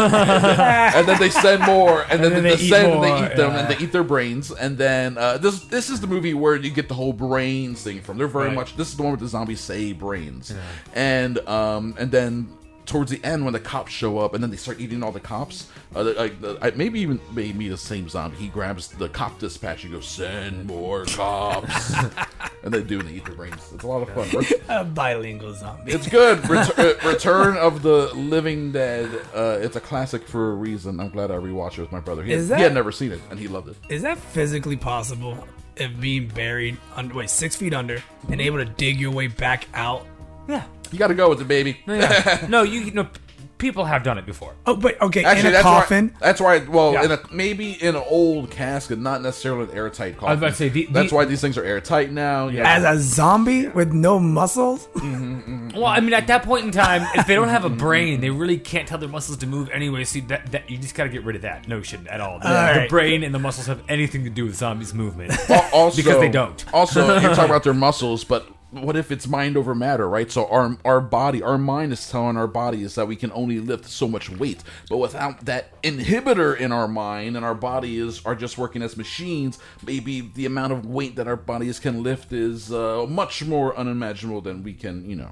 And then they send more, and, and then, then they, they send more, and they eat them, yeah. and they eat their brains. And then uh, this this is the movie where you get the whole brains thing from. They're very right. much. This is the one where the zombies say brains, yeah. and um and then. Towards the end, when the cops show up, and then they start eating all the cops, uh, like the, maybe even maybe the same zombie. He grabs the cop dispatch and goes, "Send more cops," and they do. And they eat their brains. It's a lot of fun. Ret- a bilingual zombie. It's good. Ret- uh, Return of the Living Dead. Uh, it's a classic for a reason. I'm glad I rewatched it with my brother. He, had, that, he had never seen it, and he loved it. Is that physically possible? If being buried under, wait, six feet under, and able to dig your way back out? Yeah. You got to go with it, baby. No, yeah. no, you know, people have done it before. Oh, but okay, Actually, in a that's coffin. Why, that's why. Well, yeah. in a, maybe in an old casket, not necessarily an airtight coffin. I was about to say the, the, that's why these things are airtight now. Yeah. As a zombie with no muscles. Mm-hmm, mm-hmm. Well, I mean, at that point in time, if they don't have a brain, they really can't tell their muscles to move anyway. So that, that you just got to get rid of that notion at all. The, all the right. brain and the muscles have anything to do with zombies' movement. Also, because they don't. Also, you talk about their muscles, but. What if it's mind over matter, right? So our our body, our mind is telling our bodies that we can only lift so much weight. But without that inhibitor in our mind and our bodies are just working as machines, maybe the amount of weight that our bodies can lift is uh, much more unimaginable than we can, you know.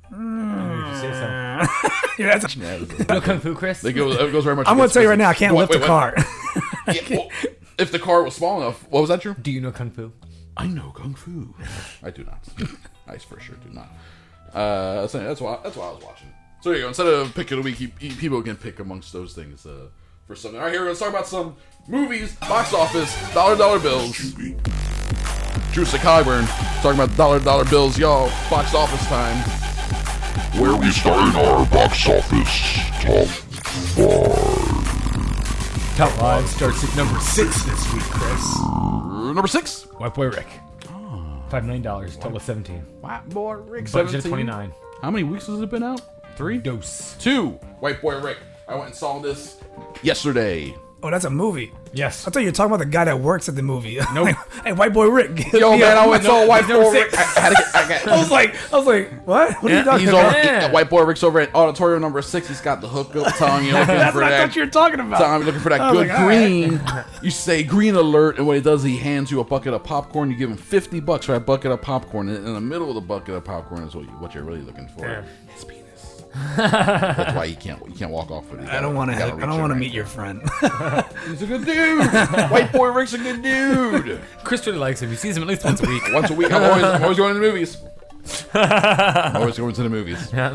Mm. You say so. Yeah, that's a, you know Kung Fu, Chris? It goes, it goes very much. I'm going to tell you right now, I can't wait, lift wait, a car. Yeah, well, if the car was small enough, what was that, Drew? Do you know Kung Fu? I know Kung Fu. I do not. I for sure do not. Uh, so that's why that's why I was watching. So there you go. Instead of pick of the week, you, you, people can pick amongst those things uh, for something. All right, here we're gonna talk about some movies, box office, dollar dollar bills. Drew Cogburn talking about dollar dollar bills, y'all. Box office time. Where we starting our box office top five. Top five starts at number six this week, Chris. Number six, White Boy Rick. Five million dollars, total of seventeen. White Boy Rick, budget of twenty-nine. How many weeks has it been out? Three? Dose. Two. White Boy Rick. I went and saw this yesterday. Oh, that's a movie. Yes. I thought you were talking about the guy that works at the movie. Nope. Hey, White Boy Rick. Yo, man, I went and saw White Boy Rick. I, I, had to get, I, got, I was like, I was like, what? What yeah, are you talking he's about? Over, yeah. White Boy Rick's over at auditorium number six. He's got the hook up tongue. You're looking That's for what that. I thought you were talking about. Tom, looking for that I good like, green. Right. You say green alert, and what he does, he hands you a bucket of popcorn. You give him fifty bucks for that bucket of popcorn. And in the middle of the bucket of popcorn is what, you, what you're really looking for. Yeah. His penis. That's why you can't you can't walk off with it. I don't want to. I don't want to meet your friend. He's a good dude. White Boy Rick's a good dude. Chris really likes him. He sees him at least once a week. Once a week. I'm always, I'm always going to the movies. I'm always going to the movies. Yeah.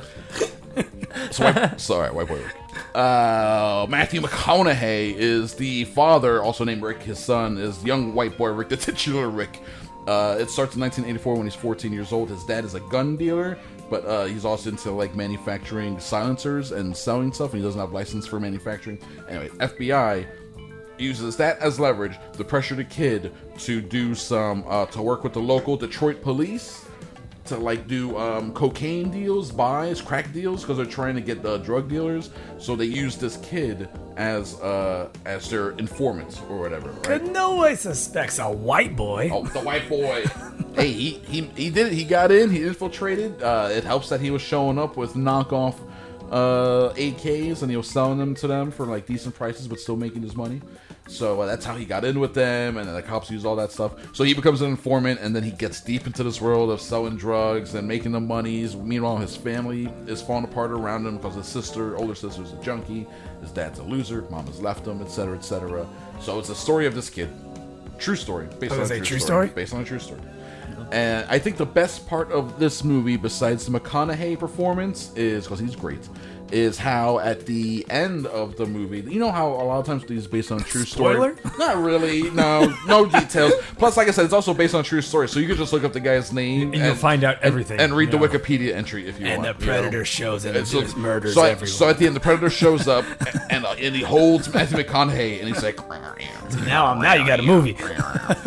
So white, sorry, White Boy Rick. Uh, Matthew McConaughey is the father, also named Rick. His son is young White Boy Rick, the titular Rick. Uh, it starts in nineteen eighty-four when he's fourteen years old. His dad is a gun dealer, but uh, he's also into like manufacturing silencers and selling stuff, and he doesn't have license for manufacturing. Anyway, F B I uses that as leverage to pressure the kid to do some uh, to work with the local Detroit police to like do um, cocaine deals, buys, crack deals, because they're trying to get the drug dealers. So they use this kid as uh, as their informant or whatever. Right? But no one suspects a white boy. Oh, the white boy. Hey, he, he he did it. He got in. He infiltrated. Uh, it helps that he was showing up with knockoff uh, A Ks and he was selling them to them for like decent prices, but still making his money. So uh, that's how he got in with them, and then the cops use all that stuff. So he becomes an informant, and then he gets deep into this world of selling drugs and making the monies. Meanwhile, his family is falling apart around him because his sister, older sister's a junkie, his dad's a loser, mom has left him, et cetera, et cetera. So it's a story of this kid. True story. Based on a true, true story. story. Based on a true story. And I think the best part of this movie, besides the McConaughey performance, is, because he's great, is how at the end of the movie, you know how a lot of times these based on a true Spoiler? story. Not really, no, no details. Plus, like I said, it's also based on a true story, so you can just look up the guy's name and, and you'll find out everything, and, and read yeah. the Wikipedia entry if you and want. And the predator you know? shows and, and so, just murders so, everyone. So at the end, the predator shows up and and, uh, and he holds Matthew McConaughey and he's like, now I'm now you got a movie.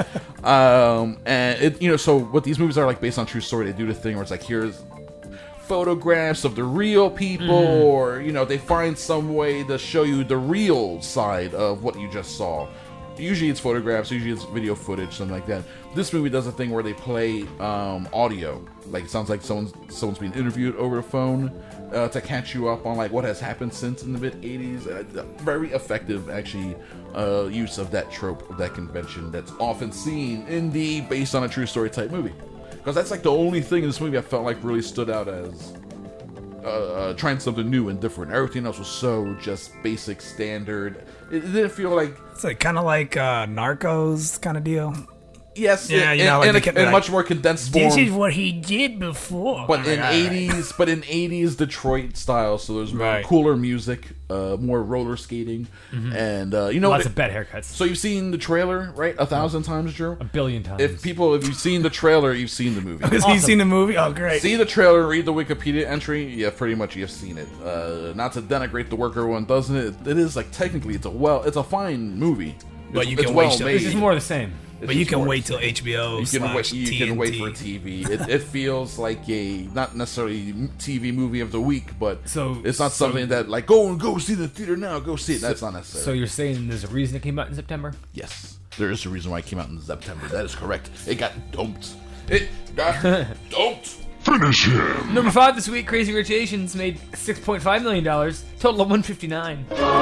Um, and it, you know, so what these movies are like based on true story. They do the thing where it's like, here's photographs of the real people, mm. or you know, they find some way to show you the real side of what you just saw. Usually it's photographs, usually it's video footage, something like that. This movie does a thing where they play um, audio. Like, it sounds like someone's someone's being interviewed over the phone uh, to catch you up on like what has happened since in the mid eighties. Uh, very effective, actually, uh, use of that trope, of that convention that's often seen in the based on a true story type movie. Because that's like the only thing in this movie I felt like really stood out as uh, uh, trying something new and different. Everything else was so just basic, standard. It, it didn't feel like... It's like kind of like uh, Narcos kind of deal. Yes, yeah, in, you know, in, like in a, in like, much more condensed form. This is what he did before. But in Right. eighties, but in eighties Detroit style, so there's more Right. cooler music, uh, more roller skating, Mhm. and uh, you know, Lots it- of bad haircuts. So you've seen the trailer, right? A thousand times, Drew. A billion times. If people, if you've seen the trailer, you've seen the movie. Has he seen the movie? Oh, great. See the trailer, read the Wikipedia entry. Yeah, pretty much you've seen it. Uh, not to denigrate the work everyone does in it. It is like technically it's a well, it's a fine movie. But It's- you it's can well wait till- made. It's just more of the same. It's But you just can more- wait till H B O You can wait. slash You can wait T N T. for T V. It, it feels like a not necessarily T V movie of the week, but So- it's not so- something that like go and go see the theater now. Go see it. That's not necessary. So you're saying there's a reason it came out in September? Yes, there is a reason why it came out in September. That is correct. It got dumped. It got dumped. Finish him. Number five this week, Crazy Rich Asians made six point five million dollars, total of one fifty-nine.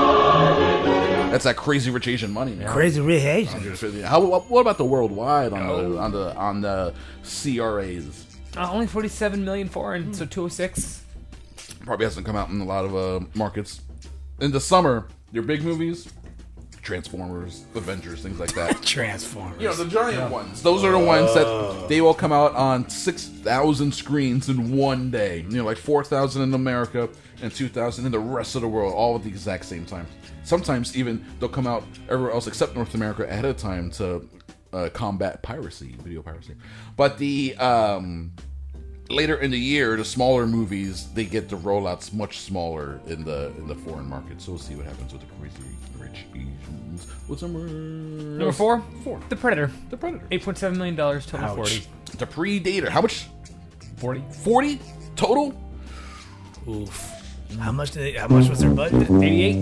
That's that crazy rich Asian money. Man. Crazy Rich Asians. one hundred fifty. How? What about the worldwide on the on the on the C R As? Uh, only forty-seven million foreign, so two oh six. Probably hasn't come out in a lot of uh, markets. In the summer, your big movies, Transformers, Avengers, things like that. Transformers. You know, the giant ones. Those are the ones that they will come out on six thousand screens in one day. You know, like four thousand in America and two thousand in the rest of the world, all at the exact same time. Sometimes even they'll come out everywhere else except North America ahead of time to uh, combat piracy, video piracy. But the um, later in the year, the smaller movies, they get the rollouts much smaller in the in the foreign market. So we'll see what happens with the Crazy Rich Asians. What's number Number four? Four. The Predator. The Predator. eight point seven million dollars, total Ouch. forty. The Predator. How much? forty. forty total? Oof. How much did they, how much was their budget? eighty-eight.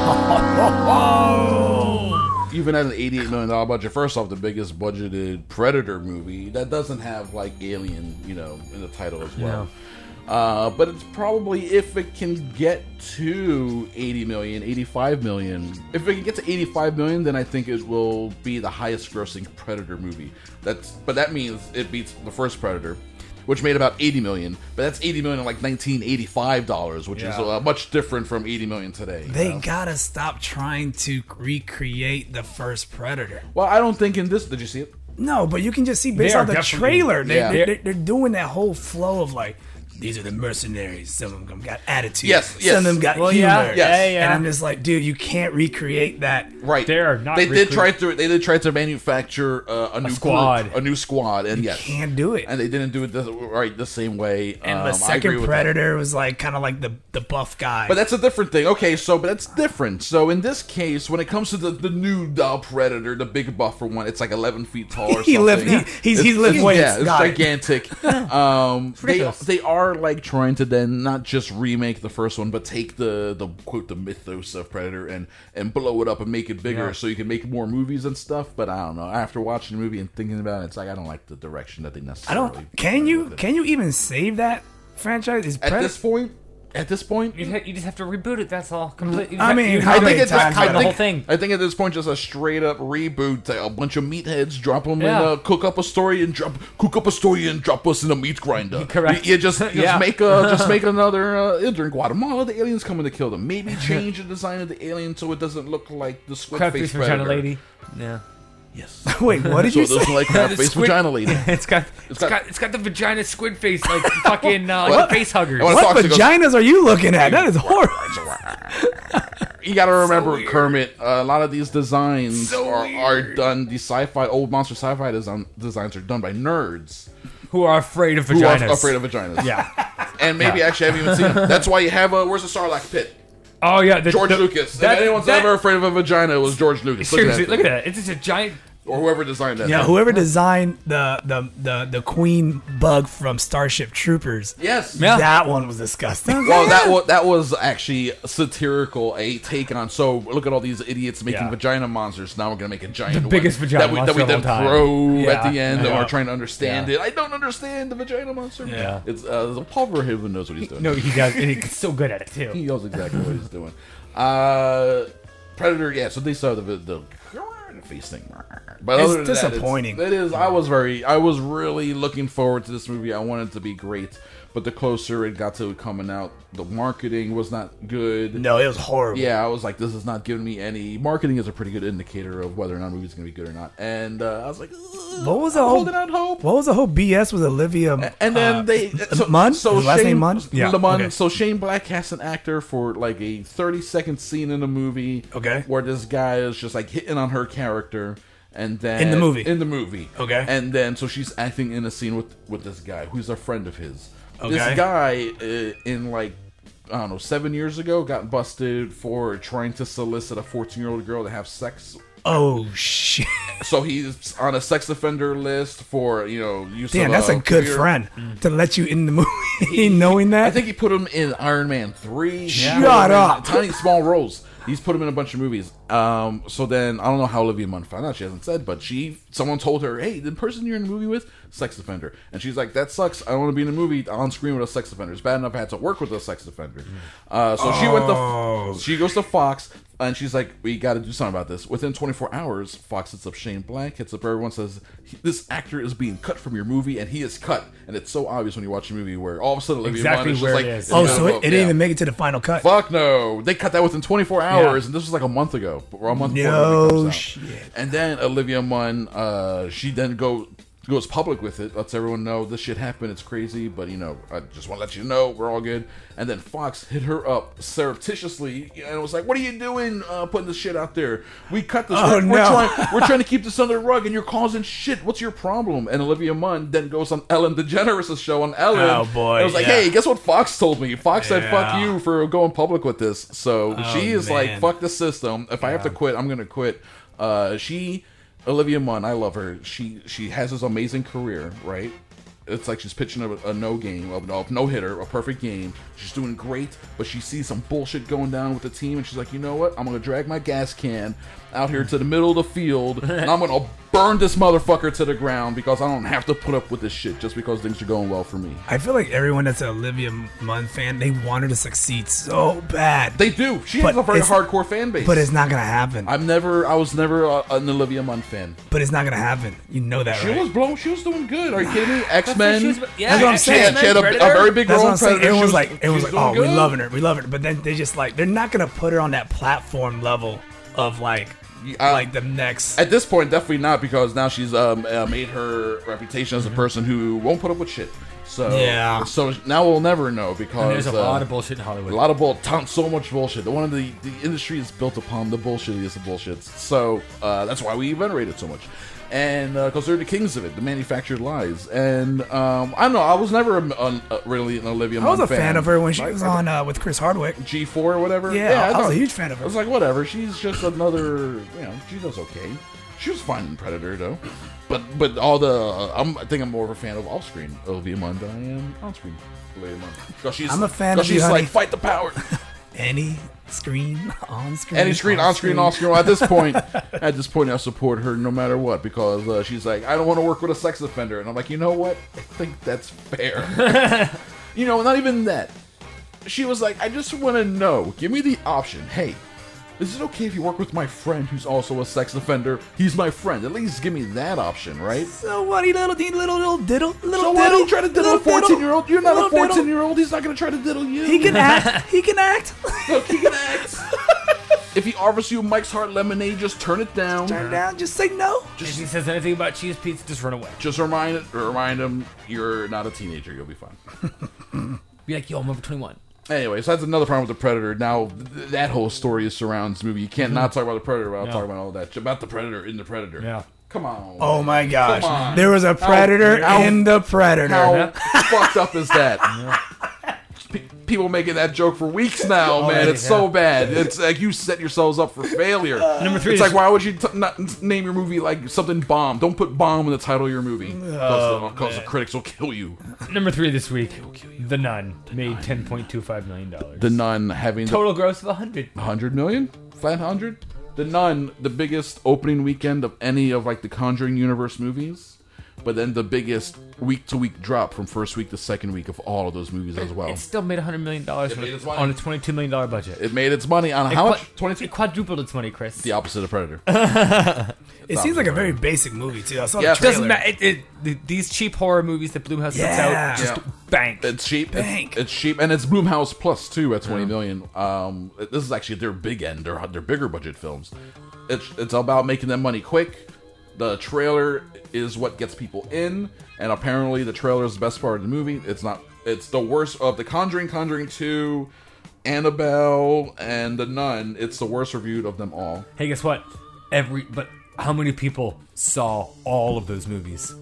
Even at an eighty-eight million dollars budget, first off, the biggest budgeted Predator movie that doesn't have like Alien, you know, in the title as well. Uh, but it's probably, if it can get to eighty million, eighty-five million, if it can get to eighty-five million, then I think it will be the highest grossing Predator movie. That's, but that means it beats the first Predator, which made about eighty million, but that's eighty million in like nineteen eighty-five dollars, which Yeah. is uh, much different from eighty million today. you They know? gotta stop trying to recreate the first Predator. Well, I don't think in this, did you see it? No, but you can just see based They are on the definitely- trailer. They, Yeah. they, they, they're doing that whole flow of like, these are the mercenaries. Some of them got attitude. Yes, yes. Some of them got Well, humor. yeah, yeah, yeah. And I'm just like, dude, you can't recreate that. Right. They are not They did recruit- try to. They did try to manufacture uh, a new squad. group, a new squad, and yes, Can't do it. and they didn't do it the, right the same way. And um, the I agree second with that. Predator was like kind of like the the buff guy. But that's a different thing. Okay, so but that's different. So in this case, when it comes to the, the new doll Predator, the big buffer one, it's like eleven feet tall. Or He something. lift- he- he's- he's It's- lift weights. Yeah, it's Got it. gigantic. um, they ridiculous. they are like trying to then not just remake the first one, but take the the quote the mythos of Predator and and blow it up and make it bigger, Yeah. so you can make more movies and stuff. But I don't know. After watching the movie and thinking about it, it's like I don't like the direction that they I necessarily. don't. Can you can you even save that franchise? Is At Predator? this point, at this point, You, ha- you just have to reboot it, that's all. Complete, you I ha- mean, you how I have to think many it's just, times I have the think, whole thing. I think at this point, just a straight up reboot. A bunch of meatheads, drop them Yeah. in, uh, cook up a story and drop, cook up a story and drop us in a meat grinder. Correct. You, you just, just Yeah. make a, just make another. Uh, in Guatemala, the aliens coming to kill them. Maybe change the design of the alien so it doesn't look like the squid Crab face face vagina predator. lady. Yeah. Yes. Wait, what did So you it doesn't say? like crab The face squid- vagina lady. it's got it's got- got, it's got the vagina squid face like fucking uh, What? like face huggers. I wanna What talk to go- vaginas are you looking at? That is horrible. You gotta remember, Kermit. Uh, a lot of these designs So are, are weird. done. The sci-fi, old monster sci-fi design, designs are done by nerds Who are afraid of who vaginas. are afraid of vaginas. Yeah. And maybe actually haven't even seen them. That's why you have a Where's the Sarlacc pit? Oh yeah. The, George the- Lucas. that- if anyone's that- ever afraid of a vagina, it was George Lucas. Seriously, look look at at that. It's just a giant or whoever designed that. Yeah, thing. whoever designed the, the the the queen bug from Starship Troopers. Yes, Yeah. that one was disgusting. Well, that was that was actually satirical, a take on. So look at all these idiots making Yeah. vagina monsters. Now we're gonna make a giant, The one biggest vagina that we, monster that we of then all time. throw Yeah. at the end, and Yeah. we're trying to understand Yeah. it. I don't understand the vagina monster. Yeah. it's uh, Paul Verhoeven knows what he's doing. No, he does. And he's so good at it too. He knows exactly what he's doing. Uh, Predator, yeah. So they saw the the, the face thing, but It's other than disappointing. That, it's, it is. I was very. I was really looking forward to this movie. I wanted it to be great, but the closer it got to it coming out, the marketing was not good. No, it was horrible. Yeah, I was like, this is not giving me any. Marketing is a pretty good indicator of whether or not a movie's going to be good or not. And uh, I was like, ugh, What was the I'm whole holding out hope. What was the whole B S with Olivia? And then uh, they so, Munn? So His last Shane, name Munn? Yeah, Munn. okay. So Shane Black cast an actor for like a thirty second scene in the movie. Okay. Where this guy is just like hitting on her character, and then In the movie? in the movie. Okay. And then so she's acting in a scene with with this guy who's a friend of his. Okay. This guy uh, in like. I don't know, seven years ago, got busted for trying to solicit a fourteen-year-old girl to have sex. Oh shit! So he's on a sex offender list for, you know, use Damn, of, that's uh, a good computer- friend Mm. to let you in the movie, knowing that. I think he put him in Iron Man three. Shut He put him in up. Tiny small roles. He's put him in a bunch of movies. Um, so then I don't know how Olivia Munn found out. She hasn't said, but she someone told her, "Hey, the person you're in the movie with, sex offender," and she's like, "That sucks. I don't want to be in a movie on screen with a sex offender. It's bad enough I had to work with a sex offender." Uh, so she went Oh. to she goes to Fox. And she's like, we got to do something about this. Within twenty-four hours, Fox hits up Shane Black, hits up everyone, says, this actor is being cut from your movie, and he is cut. And it's so obvious when you watch a movie where all of a sudden Olivia Exactly Munn is where just it like, is. oh, in the so middle it, of- it didn't yeah. even make it to the final cut. Fuck no. They cut that within twenty-four hours, Yeah. and this was like a month ago. Or a month before No the movie comes out. shit. And then Olivia Munn, uh, she then go goes public with it, lets everyone know this shit happened, it's crazy, but you know, I just want to let you know we're all good. And then Fox hit her up surreptitiously and was like, "What are you doing, uh, putting this shit out there? We cut this. Oh, we're, no. we're trying, we're trying to keep this under the rug, and you're causing shit. What's your problem?" And Olivia Munn then goes on Ellen DeGeneres' show on Ellen. Oh, boy, And it was like, yeah. "Hey, guess what Fox told me? Fox said, Yeah. fuck you for going public with this." So Oh, she is like, man. "Fuck the system. If I have to quit, I'm gonna quit." Uh, she, Olivia Munn, I love her. She she has this amazing career, right? It's like she's pitching a, a no game, a no, no hitter, a perfect game. She's doing great, but she sees some bullshit going down with the team, and she's like, you know what? I'm gonna drag my gas can out here to the middle of the field, and I'm gonna burn this motherfucker to the ground because I don't have to put up with this shit just because things are going well for me. I feel like everyone that's an Olivia Munn fan, they want her to succeed so bad. They do. She But has a very it's- hardcore fan base. But it's not gonna happen. I've never, I was never uh, an Olivia Munn fan. But it's not gonna happen. You know that, She right? was blown. She was doing good. Are you kidding me? X Men. She was- yeah, That's what I'm She had, saying. she had a, a Predator. very big That's role what in I'm saying. Predator. Everyone's She like, was- everyone's she like, was oh, doing we good. loving her, we loving her. But then they just like, they're not gonna put her on that platform level of like, Uh, like the next. At this point, definitely not, because now she's um, uh, made her reputation as a person who won't put up with shit. So Yeah. So now we'll never know because And there's a uh, lot of bullshit in Hollywood. A lot of bull, ton, so much bullshit. The one of the the industry is built upon the bullshittiest of bullshits. So uh, that's why we venerate it so much, and because they're the kings of it, the manufactured lies. And um, I don't know. I was never a, a, a, really an Olivia I was Munn a fan of her when she Like, was I- on uh, with Chris Hardwick. G four or whatever. Yeah, I was thought- a huge fan of her. I was like, whatever. She's just another. You know, she does okay. She was fine in Predator though. But but all the I'm, I think I'm more of a fan of off screen Olivia Munn than I am on screen Olivia Munn. 'Cause she's, I'm a fan 'cause of you, she's honey. like fight the power. Any screen, on screen, Any screen, on screen, off screen. Well, at this point, at this point, I support her no matter what because uh, she's like, I don't want to work with a sex offender, and I'm like, you know what? I think that's fair. You know, not even that. She was like, I just want to know. Give me the option. Hey, is it okay if you work with my friend who's also a sex offender? He's my friend. At least give me that option, right? So what? He little, he little, little diddle, little So why diddle. don't you try to diddle a little diddle, fourteen-year-old? You're not a little diddle. fourteen-year-old. He's not going to try to diddle you. He can act. He can act. Look, he can act. If he offers you Mike's Hard Lemonade, just turn it down. Turn down. Just say no. If he says anything about cheese pizza, just run away. Just remind remind him you're not a teenager. You'll be fine. Be like, yo, I'm over twenty-one. Anyway, so that's another problem with the Predator. Now th- that whole story surrounds the movie. You can't not talk about the Predator without No. talking about all that about the Predator in the Predator. Yeah. Come on. Oh my gosh! Come on. There was a predator How- in the predator. How fucked up is that? P- people making that joke for weeks now, man. It's so bad. It's like you set yourselves up for failure. Number three It's is- like, why would you t- not name your movie like something bomb? Don't put bomb in the title of your movie. Because the, the critics will kill you. Number three this week, The Nun made ten point two five million dollars. The Nun having the Total gross of one hundred. one hundred million? five hundred? The Nun, the biggest opening weekend of any of like the Conjuring universe movies, but then the biggest week-to-week drop from first week to second week of all of those movies as well. It still made one hundred million dollars It made its money. on a twenty-two million dollars budget. It made its money on It how qua- much? twenty-two? It quadrupled its money, Chris. The opposite of Predator. It seems like a very basic movie too. I saw Yeah, the trailer. Doesn't matter. It, it, th- these cheap horror movies that Blumhouse puts Yeah. out just Yeah. bank. It's cheap. Bank. It's, it's cheap, and it's Blumhouse Plus too at twenty million. Um, this is actually their big end. Their their bigger budget films. It's it's about making them money quick. The trailer is what gets people in, and apparently the trailer is the best part of the movie. It's not. It's the worst of the Conjuring, Conjuring two, Annabelle, and the Nun. It's the worst reviewed of them all. Hey, guess what? Every but how many people saw all of those movies?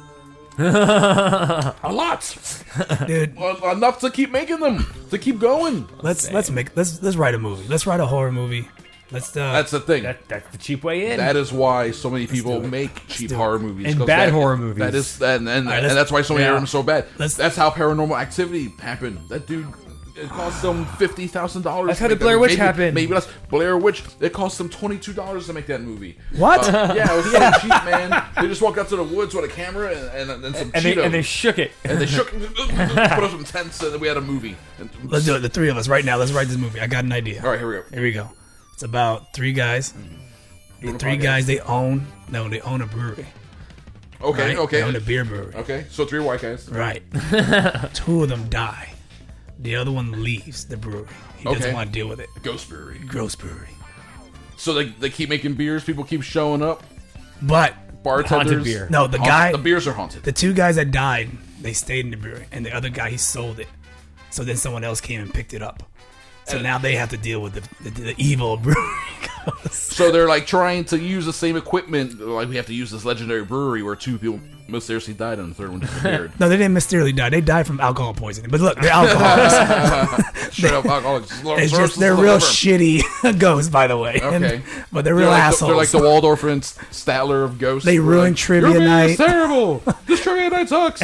A lot, Dude, Well, enough to keep making them, to keep going. let's let's make let's let's write a movie. Let's write a horror movie. Let's uh, That's the thing. That that's the cheap way in. That is why so many people do it. make cheap do it. horror movies. And 'cause bad that- horror movies. That is, and, and, right, and let's- that's why so many yeah. of them are so bad. Let's- That's how Paranormal Activity happened. That dude, it cost them fifty thousand dollars. That's how the Blair Witch happened. Maybe less. Blair Witch. It cost them twenty two dollars to make that movie. What? Uh, yeah, it was so cheap, man. They just walked out to the woods with a camera and, and, and some and Cheetos. they and they shook it. and they shook, put up some tents, and then we had a movie. And, let's do it. The three of us right now. Let's write this movie. I got an idea. All right, here we go. Here we go. It's about three guys. The Doing a three podcast. guys they own. No, they own a brewery. Okay, Right? okay, They own a beer brewery. okay. So three white guys. Right. Two of them die. The other one leaves the brewery. He doesn't Okay. want to deal with it. Ghost Brewery. Gross brewery. So they they keep making beers. People keep showing up. But Bartenders. Haunted beer. no, the Haunt- guy, the beers are haunted. the two guys that died, they stayed in the brewery, and the other guy he sold it. So then someone else came and picked it up. So now they have to deal with the the, the evil brewery. So they're like trying to use the same equipment. Like we have to use this legendary brewery where two people mysteriously died and the third one disappeared. No, they didn't mysteriously die. They died from alcohol poisoning. But look, they're alcoholics. Straight up alcoholics. It's just they're real shitty ghosts, by the way. And- Okay. but they're They're real like, the, assholes. they're like the Waldorf and Statler of ghosts. They They're ruined like, trivia Your beer night." is terrible. This trivia night sucks.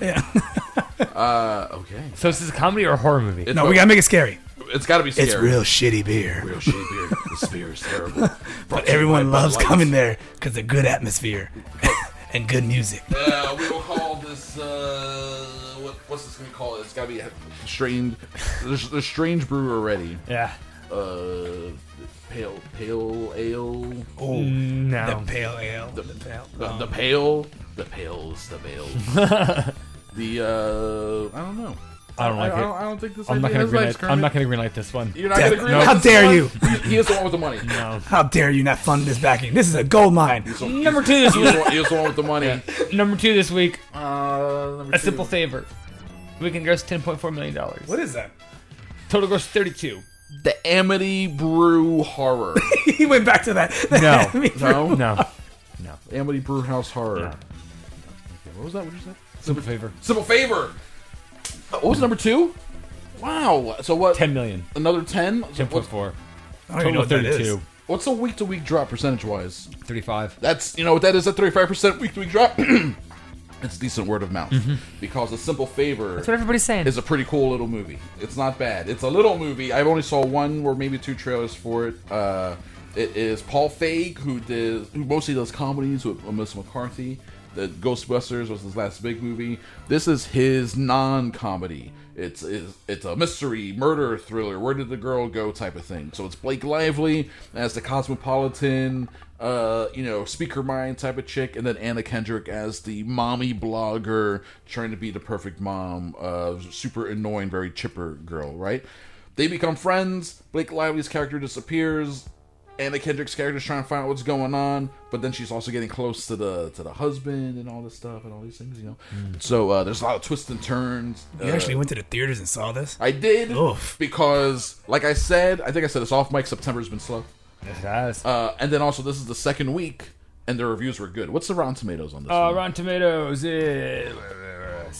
Uh, okay. So is this a comedy or a horror movie? It's no, a- we gotta make it scary. It's got to be scary. It's real shitty beer. Real shitty beer. This beer is terrible. But everyone Bud loves Light. coming there because of good atmosphere and good music. Uh, we will call this. Uh, what, what's this gonna be called? It's got to be a strange. There's, there's strange brew already. Yeah. Uh, pale pale ale. Oh, No. the pale ale. The, pale. The, um, the pale. The pales. The pale. the uh, I don't know. I don't like I, it. I, don't, I don't think this. I'm not idea gonna has legs, greenlight. I'm not Kermit. gonna greenlight this one. You're not That- gonna agree. no. with How this dare one? you. He, he is the one with the money. No. How dare you not fund this backing? This is a gold mine. He's the- Number he's- two this He is, the week. one, he is the one with the money. Number two this week. Uh, number A two. Simple Favor. We can gross ten point four million dollars. What is that? Total gross thirty-two. The Amity Brew Horror. He went back to that. No. no, No. No. Amity Brew House Horror. No. Okay, what was that? What did you say? Simple Favor. Simple Favor. Uh, What was number two? Wow. So what? Ten million. Another ten. Ten point four. I don't even know what that is. thirty-two. What's a week to week drop percentage wise? Thirty-five. That's you know what that is. A thirty-five percent week to week drop. It's decent word of mouth because a Simple Favor That's what everybody's saying. is a pretty cool little movie. It's not bad. It's a little movie. I've only saw one or maybe two trailers for it. Uh, it is Paul Feig who did who mostly does comedies with Melissa McCarthy. The Ghostbusters was his last big movie. This is his non-comedy. It's, it's it's a mystery murder thriller. Where did the girl go? Type of thing. So it's Blake Lively as the cosmopolitan, uh, you know, speaker mind type of chick, and then Anna Kendrick as the mommy blogger trying to be the perfect mom, uh, super annoying, very chipper girl. Right? They become friends. Blake Lively's character disappears. Anna Kendrick's character is trying to find out what's going on, but then she's also getting close to the to the husband and all this stuff and all these things, you know. So uh, there's a lot of twists and turns. You Uh, actually went to the theaters and saw this? I did Oof. because, like I said, I think I said this off mic. September's been slow, Yes, it has. uh, and then also this is the second week, and the reviews were good. What's the Rotten Tomatoes on this? Uh, one? Rotten Tomatoes is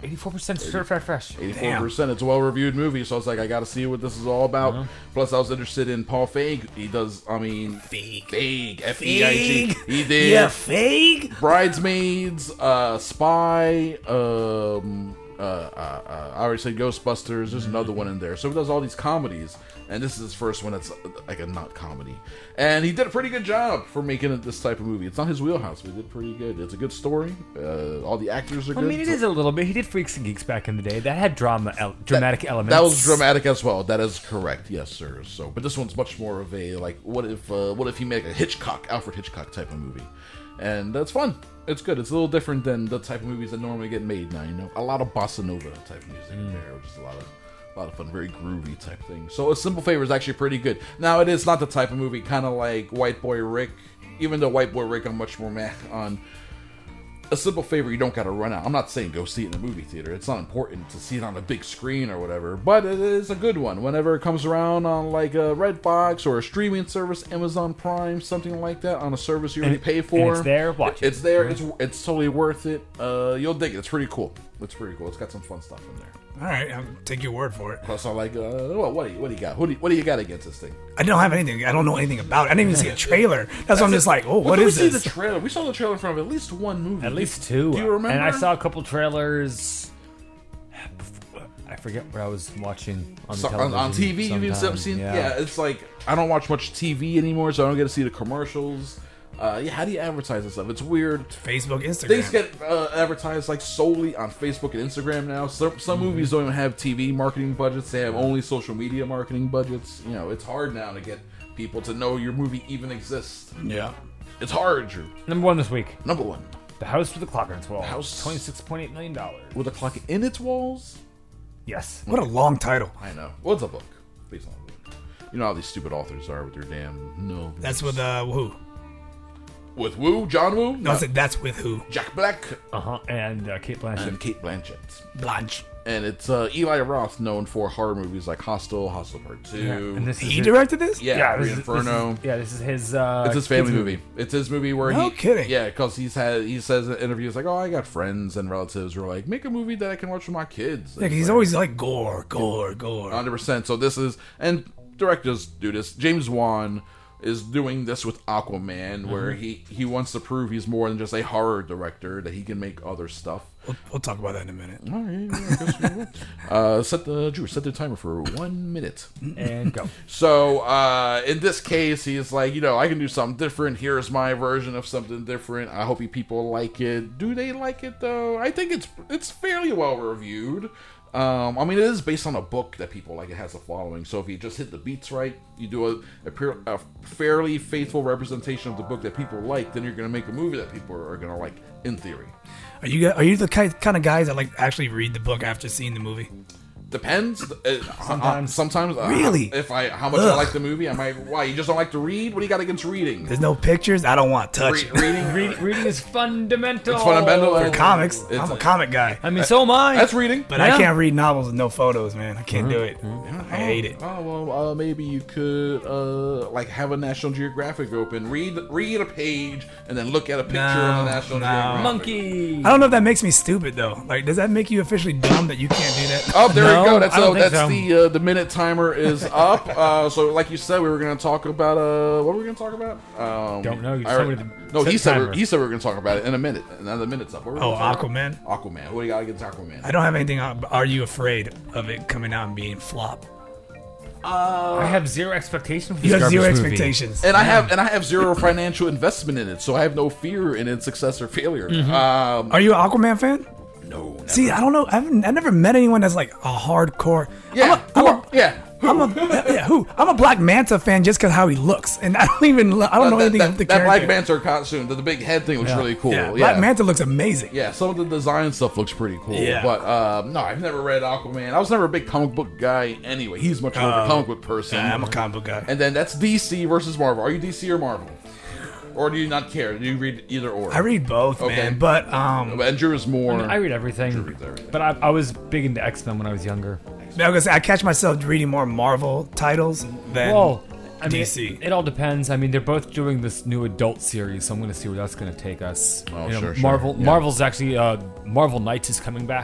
eighty-four percent certified fresh. eighty-four percent. It's a well-reviewed movie, so I was like, I got to see what this is all about. Uh-huh. Plus, I was interested in Paul Feig. He does, I mean... Feig. Feig. F E I G. Feig. He did... Yeah, Feig. Bridesmaids, uh, Spy, um... Uh, uh, uh, I already said Ghostbusters. There's another one in there. So he does all these comedies, and this is his first one that's like a not comedy. And he did a pretty good job for making it this type of movie. It's not his wheelhouse, but he did pretty good. It's a good story. Uh, all the actors are I good. mean, it So- is a little bit. He did Freaks and Geeks back in the day. That had drama, el- dramatic that, elements. That was dramatic as well. That is correct. Yes, sir. So, but this one's much more of a like, what if, uh, what if he made a Hitchcock, Alfred Hitchcock type of movie, and that's fun. It's good. It's a little different than the type of movies that normally get made now. You know, a lot of bossa nova type music in there, which is a lot of, a lot of fun, very groovy type thing. So, A Simple Favor is actually pretty good. Now, it is not the type of movie kind of like White Boy Rick. Even though White Boy Rick, I'm much more meh on. A Simple Favor, you don't got to run out. I'm not saying go see it in a movie theater. It's not important to see it on a big screen or whatever, but it is a good one. Whenever it comes around on like a Redbox or a streaming service, Amazon Prime, something like that, on a service you already And- pay for, and it's there, watch it. It's there. It's it's totally worth it. Uh, you'll dig it. It's pretty cool. It's pretty cool. It's got some fun stuff in there. All right, I'll take your word for it. Plus, I like. Uh, what, what do you what do you got? What do you, what do you got against this thing? I don't have anything. I don't know anything about it. I didn't even see a trailer. That's why I'm just like, oh, When what did is we this? see the trailer? We saw the trailer from at least one movie. At least two. Do you remember? And I saw a couple trailers. I forget what I was watching on the So, on, television. on T V. You've sometime. seen, yeah. yeah. It's like I don't watch much T V anymore, so I don't get to see the commercials. Uh, yeah, how do you advertise this stuff? It's weird. Facebook, Instagram. Things get uh, advertised like solely on Facebook and Instagram now. Some some Mm-hmm. movies don't even have T V marketing budgets; they have only social media marketing budgets. You know, it's hard now to get people to know your movie even exists. Yeah. It's hard, Drew. Number one this week. Number one, The House with the Clock in its Wall. House- twenty-six point eight million dollars. with a clock in its walls. Yes. What a long title. I know. What's a book? Based on a book. You know how these stupid authors are with their damn no. That's with uh, who? With Woo, John Woo, No, I said that's with who? Jack Black, Uh huh. And uh, Kate Blanchett. and Kate Blanchett. Blanche. And it's uh, Eli Roth, known for horror movies like Hostel, Hostel Part Two. Yeah, and this is He his- directed this? Yeah, Yeah, Green this is, Inferno. This is, yeah, this is his. Uh, It's his family kids' movie. It's his movie where No he. kidding. Yeah, because he's had he says in interviews like, "Oh, I got friends and relatives who are like, make a movie that I can watch with my kids." Yeah, he's always like gore, gore, gore. hundred percent. So this is and directors do this. James Wan is doing this with Aquaman, where Mm-hmm. he he wants to prove he's more than just a horror director, that he can make other stuff. We'll, we'll talk about that in a minute. All right, yeah, I guess we will. uh, set the Drew set the timer for one minute. And go. So uh, in this case, he's like, you know, I can do something different. Here's my version of something different. I hope you people like it. Do they like it though? I think it's it's fairly well reviewed. Um, I mean, it is based on a book that people like. It has a following. So if you just hit the beats right, you do a, a, pure, a fairly faithful representation of the book that people like, then you're going to make a movie that people are going to like, in theory. Are you are you the kind kind of guys that like actually read the book after seeing the movie? Depends. Uh, Sometimes. sometimes. Uh, Really? If I how much I Ugh. like the movie, I might. Why you just don't like to read? What do you got against reading? There's no pictures. I don't want to touch Re- it. reading. Reading, reading is fundamental. It's fundamental. For comics, It's- I'm a comic guy, I mean, so am I. That's reading. but Yeah. I can't read novels with no photos, man. I can't do it. I hate it. Oh well, uh, maybe you could uh, like have a National Geographic open, read read a page, and then look at a picture No, of the National no. Geographic. Monkey. I don't know if that makes me stupid though. Like, does that make you officially dumb that you can't do that? Oh, there No, you go. That's I don't uh, think that's so. the uh, the minute timer is up. uh, so, like you said, we were going to talk about uh, what were we going to talk about? Um, Don't know. You I- told me to no, set he the said we timer. he said we were going to talk about it in a minute, and now the minute's up. What were we Oh, gonna talk about? Aquaman. Aquaman. What do you got against Aquaman? I don't have anything. on- Are you afraid of it coming out and being flop? I have zero expectation for this You have zero garbage movie. expectations. And I have and I have zero financial investment in it, so I have no fear in its success or failure. Um, Are you an Aquaman fan? no, never. See, I don't know. I haven't. I never met anyone that's like a hardcore. yeah, I'm a, I'm who- yeah. a, I'm a yeah, who? I'm a Black Manta fan just because how he looks, and I don't even. I don't know that, anything that, of the that character. Black Manta costume, the, the big head thing looks really cool. Yeah, Yeah, Black Manta looks amazing. Yeah, some of the design stuff looks pretty cool. Yeah. But um, no, I've never read Aquaman. I was never a big comic book guy anyway. He's much more of a Oh. comic book person. Yeah, I'm a comic book guy. And then that's D C versus Marvel. Are you D C or Marvel? Or do you not care? Do you read either or? I read both, Okay. man. But um, And Drew is more. I read everything. reads everything. But I, I was big into X-Men when I was younger. because I catch myself reading more Marvel titles than Well, I mean, D C. It, it all depends. I mean, they're both doing this new adult series, so I'm going to see where that's going to take us. Oh, You know, sure, sure. Marvel, Yeah. Marvel's actually uh, Marvel Knights is coming back,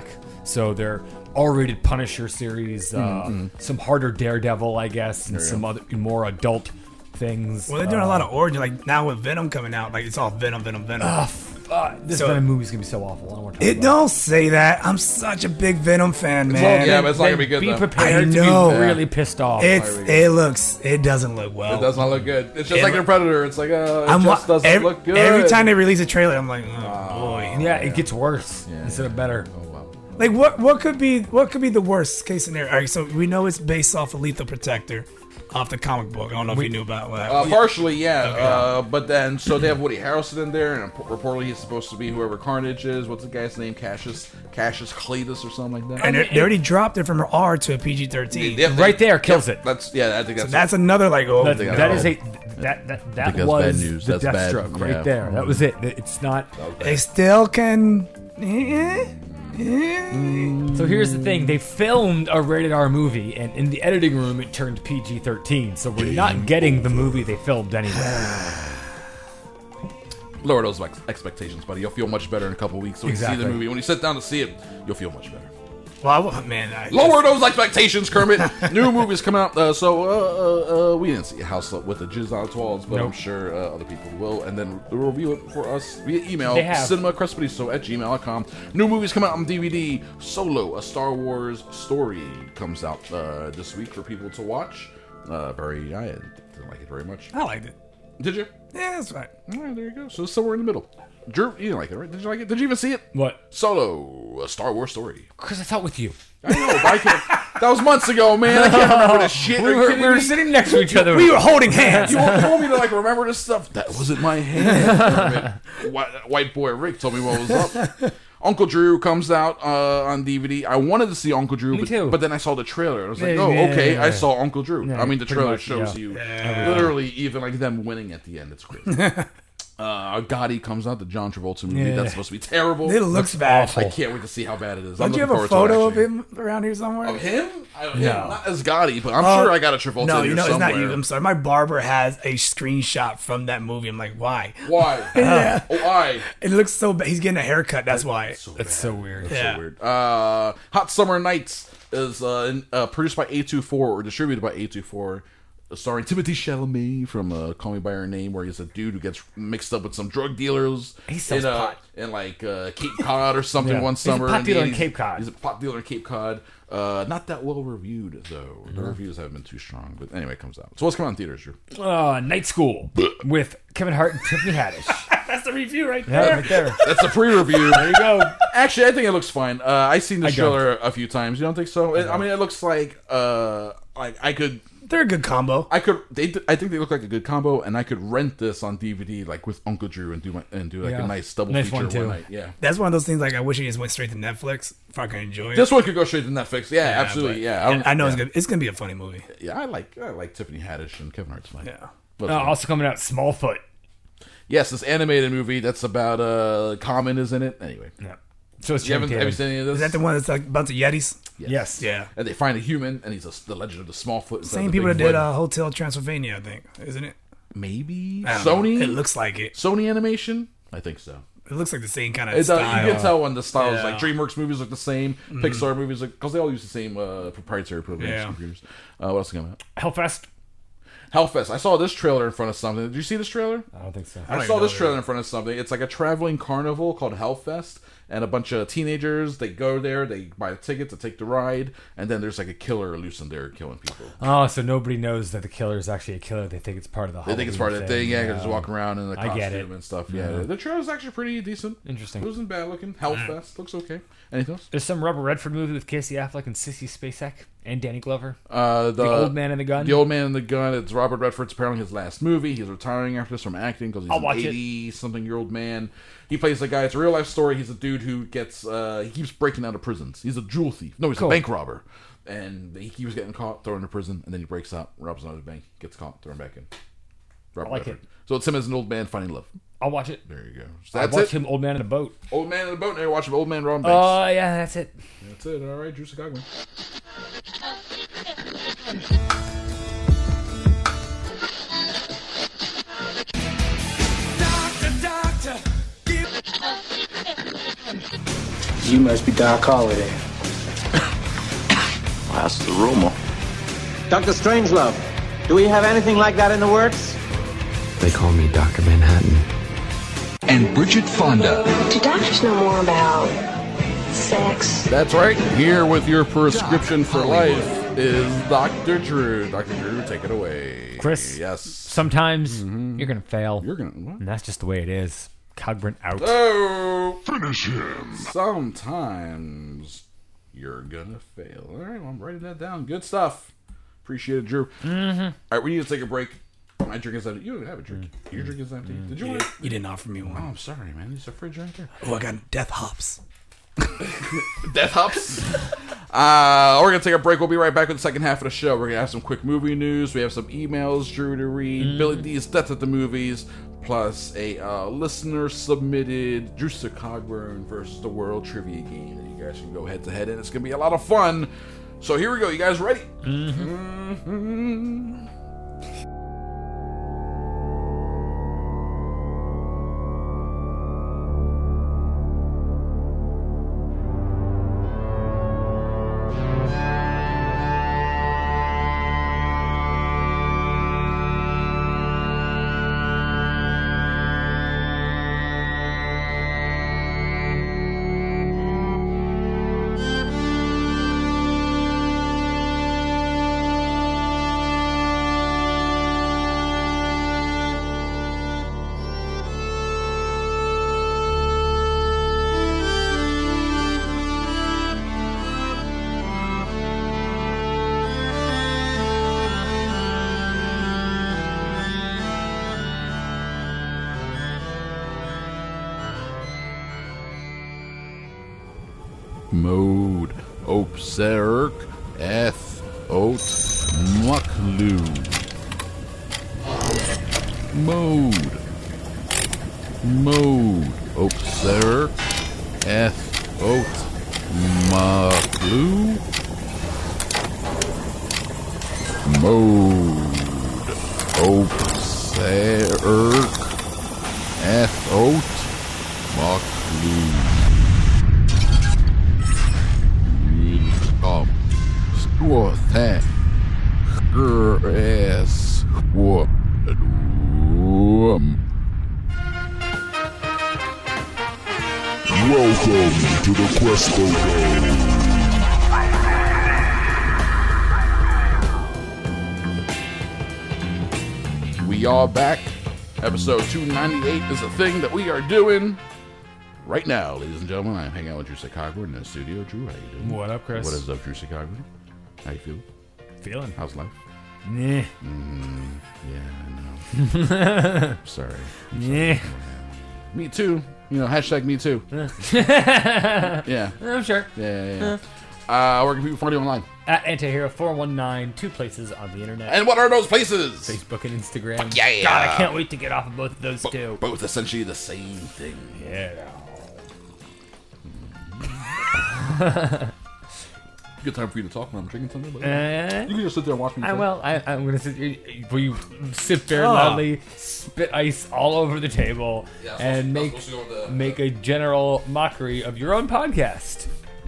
So they're R-rated Punisher series, uh, Mm-hmm. some harder Daredevil, I guess, and some other more adult things. Well, they're doing uh, a lot of origin. Like now with Venom coming out, like it's all Venom, Venom, Venom. Uh, uh, this So- Venom movie's gonna be so awful. I don't want to talk It about don't say that. I'm such a big Venom fan, all- man. yeah, but it's not Then gonna be good Be though. prepared I to know. be really pissed off. It's it looks it doesn't look well. It does not look good. It's just It like look- in Predator. It's like, uh, it I'm wa- just doesn't every, look good. every time they release a trailer, I'm like, oh boy. yeah, it gets worse instead of better. Like what what could be what could be the worst case scenario? All right, so we know it's based off of Lethal Protector, off the comic book. I don't know if you knew about that. Uh, partially, yeah. Uh, but then, so they have Woody Harrelson in there, and reportedly he's supposed to be whoever Carnage is. What's the guy's name? Cassius, Cassius Cletus or something like that. and they they already dropped it from an R to a P G thirteen. Yeah, they- Right there kills yep, it. That's yeah. I think that's That's another like oh That, think that I is know. a that that, that think that's was bad news. the That's bad, Deathstroke yeah. right there. That was it. It's not. they still can. eh, eh. So here's the thing: they filmed a rated R movie, and in the editing room, it turned P G thirteen. So we're not getting the movie they filmed anyway. lower those ex- expectations, buddy. You'll feel much better in a couple weeks when you see Exactly. the movie. When you sit down to see it, you'll feel much better. Well, I, wa- man, I, Lower those expectations, Kermit. New movies come out, uh, so uh, uh, uh, we didn't see House with the Jizz on its walls, but I'm Nope. sure uh, other people will. And then they'll review it for us via email, They have. cinemacrespediso at gmail dot com. New movies come out on D V D. Solo, a Star Wars story, comes out uh, this week for people to watch. Uh, very, I didn't like it very much. I liked it. Did you? Yeah, that's right. All right, there you go. So it's somewhere in the middle. Drew, you didn't like it, right? Did you like it? Did you even see it? What? Solo, a Star Wars story. Chris, I thought with you. I know, but I can't. That was months ago, man. I can't remember this shit. We Are you were, kidding we were me? sitting next to each other. We were holding hands. You told me to like remember this stuff. That wasn't my hand. white, white boy Rick told me what was up. Uncle Drew comes out uh, on D V D. I wanted to see Uncle Drew, Me but, too. but then I saw the trailer. I was like, Yeah, oh, yeah, okay, yeah, I yeah. saw Uncle Drew. Yeah, I mean, the pretty trailer much, shows yeah. you Yeah. literally even like them winning at the end. It's crazy. Uh, Gotti comes out, the John Travolta movie. Yeah. That's supposed to be terrible. It looks bad. I can't wait to see how bad it is. I'm Don't you have looking a forward to it, photo of actually. him around here somewhere? Of him? I, him? No. Not as Gotti, but I'm Oh, sure I got a Travolta No, in you here know, it's somewhere. not you. I'm sorry. My barber has a screenshot from that movie. I'm like, why? Why? Yeah. Oh, why? It looks so bad. He's getting a haircut. That's why. That's so weird. Yeah. So weird. Uh, Hot Summer Nights is uh, in- uh, produced by A twenty-four or distributed by A twenty-four, starring Timothée Chalamet from uh, Call Me by Your Name, where he's a dude who gets mixed up with some drug dealers He sells in, uh, pot. in like uh, Cape Cod or something Yeah. one He's a summer. pot in the dealer in eighties. Cape Cod. He's a pot dealer in Cape Cod. Uh, not that well reviewed though. The reviews haven't been too strong, but anyway, it comes out. So what's coming out in theaters, Drew? Uh, Night School with Kevin Hart and Tiffany Haddish. That's the review right Yeah, there. right there. That's a pre-review. There you go. Actually, I think it looks fine. Uh, I've seen the I don't. trailer a few times. You don't think so? It, I mean, it looks like uh, like I could, They're a good combo. I could. They, I think they look like a good combo, and I could rent this on D V D, like with Uncle Drew, and do my, and do like Yeah. a nice double Nice feature one, one, too. night. Yeah, That's one of those things. Like I wish it just went straight to Netflix if I could enjoy it. this one could go straight to Netflix. Yeah, Yeah, absolutely. but- Yeah, and I know yeah. it's gonna it's gonna be a funny movie. Yeah, I like I like Tiffany Haddish and Kevin Hart's fine. Yeah. But, Uh, also coming out, Smallfoot. yes, this animated movie that's about uh, Common is in it. Anyway, Yeah. So it's you haven't Channing have you Tatum. seen any of this? Is that the one that's like a bunch of Yetis? Yes. Yeah. And they find a human, and he's a, the Legend of the Smallfoot. instead of Same the people that Bigfoot. did uh, Hotel Transylvania, I think, isn't it? Maybe I don't Sony. know. It looks like it. Sony Animation. I think so. It looks like the same kind of It does, style. you can tell when the styles Yeah. like DreamWorks movies look the same, Pixar movies look because they all use the same uh, proprietary programs. Yeah. Computers. Uh, what else is coming out? Hellfest. Hellfest. I saw this trailer in front of something. Did you see this trailer? I don't think so. I, don't saw even this know trailer that. in front of something. It's like a traveling carnival called Hellfest, and a bunch of teenagers. They go there, they buy a ticket to take the ride, and then there's like a killer loose in there killing people. Oh, so nobody knows that the killer is actually a killer. They think it's part of the They think it's part of the thing. Yeah, they're just walking around in a I get costume it. and stuff. Yeah, the trailer's actually pretty decent. Interesting. It wasn't bad looking. Hellfest looks okay. Anything else? There's some Robert Redford movie with Casey Affleck and Sissy Spacek and Danny Glover. Uh, the, The Old Man and the Gun? The Old Man and the Gun. It's Robert Redford's apparently his last movie. He's retiring after this from acting because he's I'll an watch it. eighty-something-year-old man. He plays a guy. It's a real-life story. He's a dude who gets... Uh, he keeps breaking out of prisons. He's a jewel thief. No, he's Cool. a bank robber. And he keeps getting caught, thrown into prison, and then he breaks out, robs another bank, gets caught, thrown back in. Robert I like Redford. So it's him as an old man finding love. I'll watch it. There you go. So I that's watched it. him, Old Man in a Boat. Old Man in the Boat. Now you're watching Old Man Ron Banks. Oh, yeah, that's it. That's it. All right, Drew Chicago. You must be Doc Holliday. That's the rumor. Doctor Strangelove, do we have anything like that in the works? They call me Doctor Manhattan. And Bridget Fonda. Do doctors know more about sex? That's right. Here with your prescription for life is Doctor Drew. Doctor Drew, take it away. Chris. Yes. Sometimes mm-hmm. you're going to fail. You're going to... What? And that's just the way it is. Cogburn out. Oh! Finish him. Sometimes you're going to fail. All right, well, I'm writing that down. Good stuff. Appreciate it, Drew. Mm-hmm. All right, we need to take a break. My drink is empty. You don't have a drink. Mm-hmm. Your drink is empty. Mm-hmm. Did you? You, want did, you didn't offer me one. Oh, I'm sorry, man. There's a fridge right there. Oh, I got death hops. Death hops. Uh, we're gonna take a break. We'll be right back with the second half of the show. We're gonna have some quick movie news. We have some emails, Drew to read. Mm-hmm. Billy D's Death at the Movies, plus a uh, listener submitted Drewster Cogburn versus the World trivia game that you guys can go head to head in. It's gonna be a lot of fun. So here we go. You guys ready? Mm-hmm. Mm-hmm. Mode Opserk Eth Ot Muklu. Mode Mode Opserk Eth Ot Muklu. Mode Opserk Eth Ot Muklu. Um, score that. Grass. What? Welcome to the Crespo Dome. We are back. Episode two ninety-eight is a thing that we are doing right now, ladies and gentlemen. I'm hanging out with Drew Cogburn in the studio. Drew, how you doing? What up, Chris? What is up, Drew Cogburn? How you feeling? Feeling. How's life? Nah. Mm, yeah, I know. Sorry. I'm sorry. Yeah. Me too. You know, hashtag me too. Yeah. I'm sure. Yeah, yeah, yeah. Uh, where can people find you online? At Antihero four one nine, two places on the internet. And what are those places? Facebook and Instagram. Yeah. God, I can't wait to get off of both of those Bo- two. Both essentially the same thing. Yeah. Good time for you to talk when I'm drinking something. But Uh, you can just sit there and watch me. I talk. will. I, I'm going to sit. Will you sit there Oh. loudly, spit ice all over the table, Yeah, so and I'm make supposed to go with the- make a general mockery of your own podcast?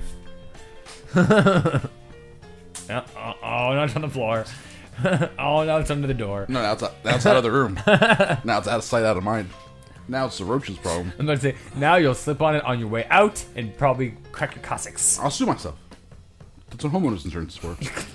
oh, oh, oh, no, it's on the floor. Oh, now it's under the door. No, now it's out- now it's out of the room. Now it's out of sight, out of mind. Now it's the roach's problem. I'm about to say, now you'll slip on it on your way out and probably crack your Cossacks. I'll sue myself. That's what homeowners insurance is for.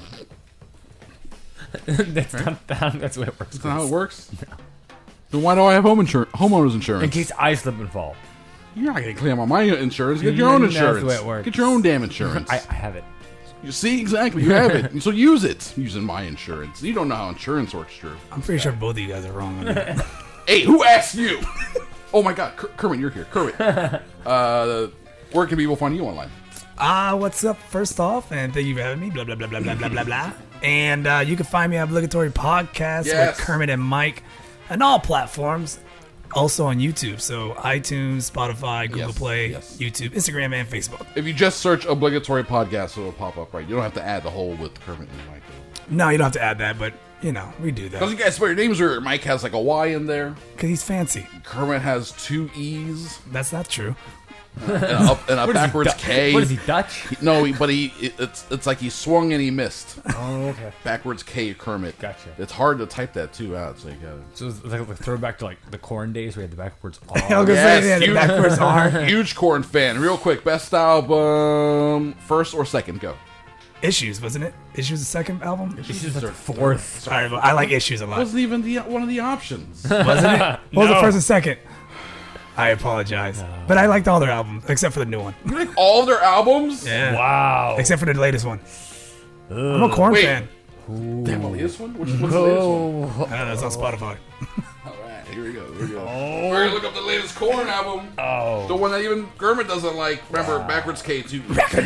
That's not that's the way it works. That's not how it works. No. Then why do I have home insur- homeowners insurance? In case I slip and fall. You're not going to claim on my insurance. Get your own That's the insurance. way it works. Get your own damn insurance. I, I have it. You see, exactly. You have it. So use it. Using my insurance. You don't know how insurance works, Drew. I'm pretty sure both of you guys are wrong on that. Hey, who asked you? Oh my God, Ker- Kermit, you're here. Kermit. Uh, where can people find you online? Ah, uh, what's up? First off, and thank you for having me. Blah blah blah blah blah blah blah blah. And uh, you can find me at Obligatory Podcast Yes. with Kermit and Mike, on all platforms. Also on YouTube, so iTunes, Spotify, Google Yes, Play, yes. YouTube, Instagram, and Facebook. If you just search Obligatory Podcast, it'll pop up, right? You don't have to add the whole with Kermit and Mike. No, you don't have to add that, but you know we do Because that you guys spell your names, or Mike has like a Y in there. because he's fancy. Kermit has two E's. That's not true. and a, up, and a What is he, backwards Du- K. what is he, Dutch? He- no, he, but he it, it's it's like he swung and he missed. Oh, okay. Backwards K Kermit. Gotcha. It's hard to type that too out. So you got So it's like a throwback to like the corn days where you had the backwards R. I was gonna say, yeah, the huge, backwards R. huge Corn fan. Real quick, best album, first or second? Go. Issues, wasn't it? Issues the second album? Issues are fourth. Sorry, but I like Issues a lot. Wasn't even the one of the options. Wasn't it? What was the No. first and second? I apologize. But I liked all their albums, except for the new one. You like all of their albums? Yeah. Wow. Except for the latest one. I'm a Korn Wait. fan. Damn, the latest one? Which, what's the latest one? I don't know, it's on Spotify. Alright, here we go. Here we go. Oh. We're gonna look up the latest Korn album. Oh. The one that even Kermit doesn't like. Remember, backwards K too.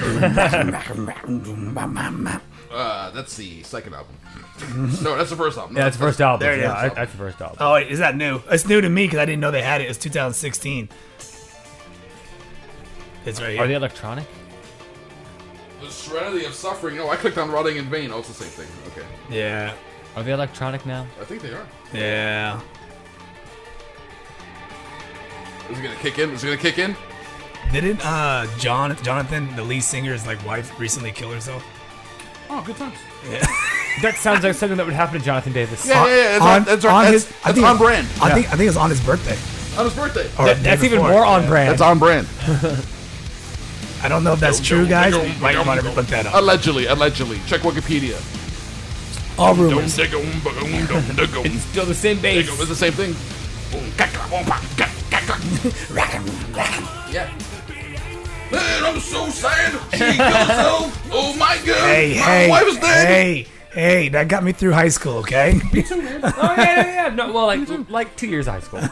uh, that's the second album. No, that's the first album. No, Yeah, that's the first album. There it yeah, is. I, that's the first album. Oh, wait, is that new? It's new to me because I didn't know they had it. It's two thousand sixteen. It's right here. Are they electronic? The Serenity of Suffering. No, I clicked on Rotting in Vain. Oh, it's the same thing. Okay. Yeah. Are they electronic now? I think they are. Yeah. Is it gonna kick in? Is it gonna kick in? Didn't uh John Jonathan, the lead singer's like wife, recently kill herself? Oh, good times. Yeah. That sounds like something that would happen to Jonathan Davis. Yeah, yeah, yeah. It's on, that's, on, that's, his, I that's think on it's- brand. I Yeah. think I think it's on his birthday. On his birthday. Or That- the day that's even before. more on brand. That's on brand. I don't know if that's true, guys. You might want to look that up. Allegedly, allegedly. Check Wikipedia. All rumors. It's still the same bass. It's the same thing. Yeah. Man, I'm so sad. She killed herself. Oh my god. Hey, my hey, wife is dead. hey, hey! That got me through high school. Okay. Oh yeah, yeah, yeah. No, well, like like two years of high school.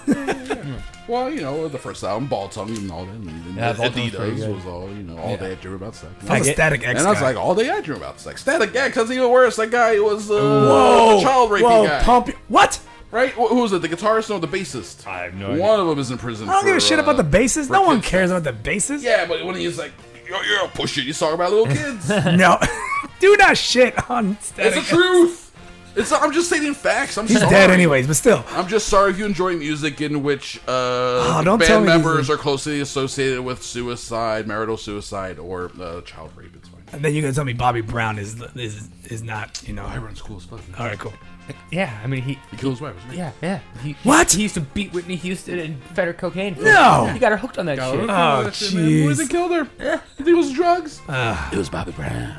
Well, you know, the first album, Ball Tongue and all that. And Yeah, Ball Tongue's pretty Adidas good. was all, you know, all day I dream about sex. I was a get- Static X And I was guy. like, all day I dream about sex. Static X, that's even worse. That guy was uh, whoa, a child raping whoa, guy. pump. What? Right? Wh- Who was it? The guitarist or the bassist? I have no idea. One of them is in prison. I don't for, give a shit uh, about the bases. for No one kids cares stuff. about the bases. Yeah, but when he's like, yo, yo, push it, he's talking about little kids. No, do not shit on Static It's the X. truth. It's. I'm just stating facts. I'm He's sorry. dead anyways, but still. I'm just sorry if you enjoy music in which uh, Oh, don't tell band me members these- are closely associated with suicide, marital suicide, or uh, child rape. It's fine. And then you're gonna tell me Bobby Brown is is is not, you know. I run school as fuck. All right, cool. Yeah, I mean he. He killed his wife. Wasn't he? Yeah, yeah. He, What? He used to beat Whitney Houston and fed her cocaine. No! He got her hooked on that Got shit. her. Oh, That shit, man. Boys, they jeez. killed her. Yeah. You think it was drugs? Uh, It was Bobby Brown.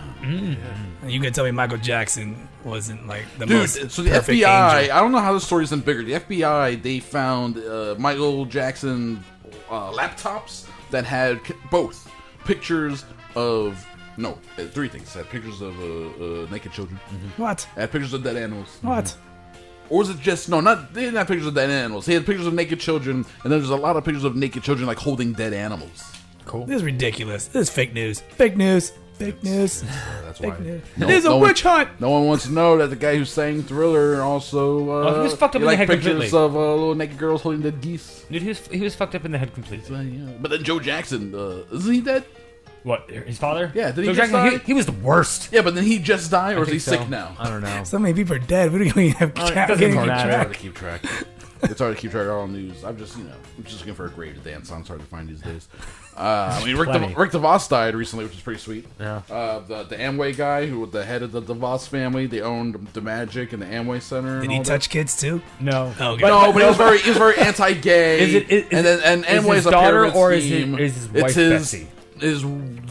and you gonna tell me Michael Jackson wasn't like the Dude, most so the F perfect B I, angel? I don't know how the story isn't bigger. The F B I, they found uh, Michael Jackson uh, laptops that had c- both pictures of, no, uh, three things. It had pictures of uh, uh, naked children. What? It had pictures of dead animals. What? Or was it just, no, not, they didn't have pictures of dead animals. He had pictures of naked children, and then there's a lot of pictures of naked children, like, holding dead animals. Cool. This is ridiculous. This is fake news. Fake news. Fake news. That's Fake why. news. No- it is a no one- witch hunt. No one wants to know that the guy who sang Thriller also, uh, Oh, he was fucked up he in the liked head pictures completely. of uh, little naked girls holding dead geese. Dude, he was he was fucked up in the head completely. Uh, yeah. But then Joe Jackson, uh, isn't he dead? What? His father? Yeah, did he Joe just Jackson, die? He, he was the worst. Yeah, but then he just died, or I is he think so. sick now? I don't know. So many people are dead. We don't even have Oh, it ca- doesn't getting matter. It's hard track. to keep track. It's hard to keep track of all news. I'm just, you know, I'm just looking for a grave to dance on. It's hard to find these days. Uh, I mean, Rick, Plenty. De- Rick DeVos died recently, which is pretty sweet. Yeah. Uh, the the Amway guy, who was the head of the DeVos family, they owned the Magic and the Amway Center. And Did he all touch kids too? No. Oh, okay. That. No, but he was very he was very anti-gay. Is it- is- and then and is Amway's his a daughter pyramid or is it- scheme. is his It's wife his, Betsy? His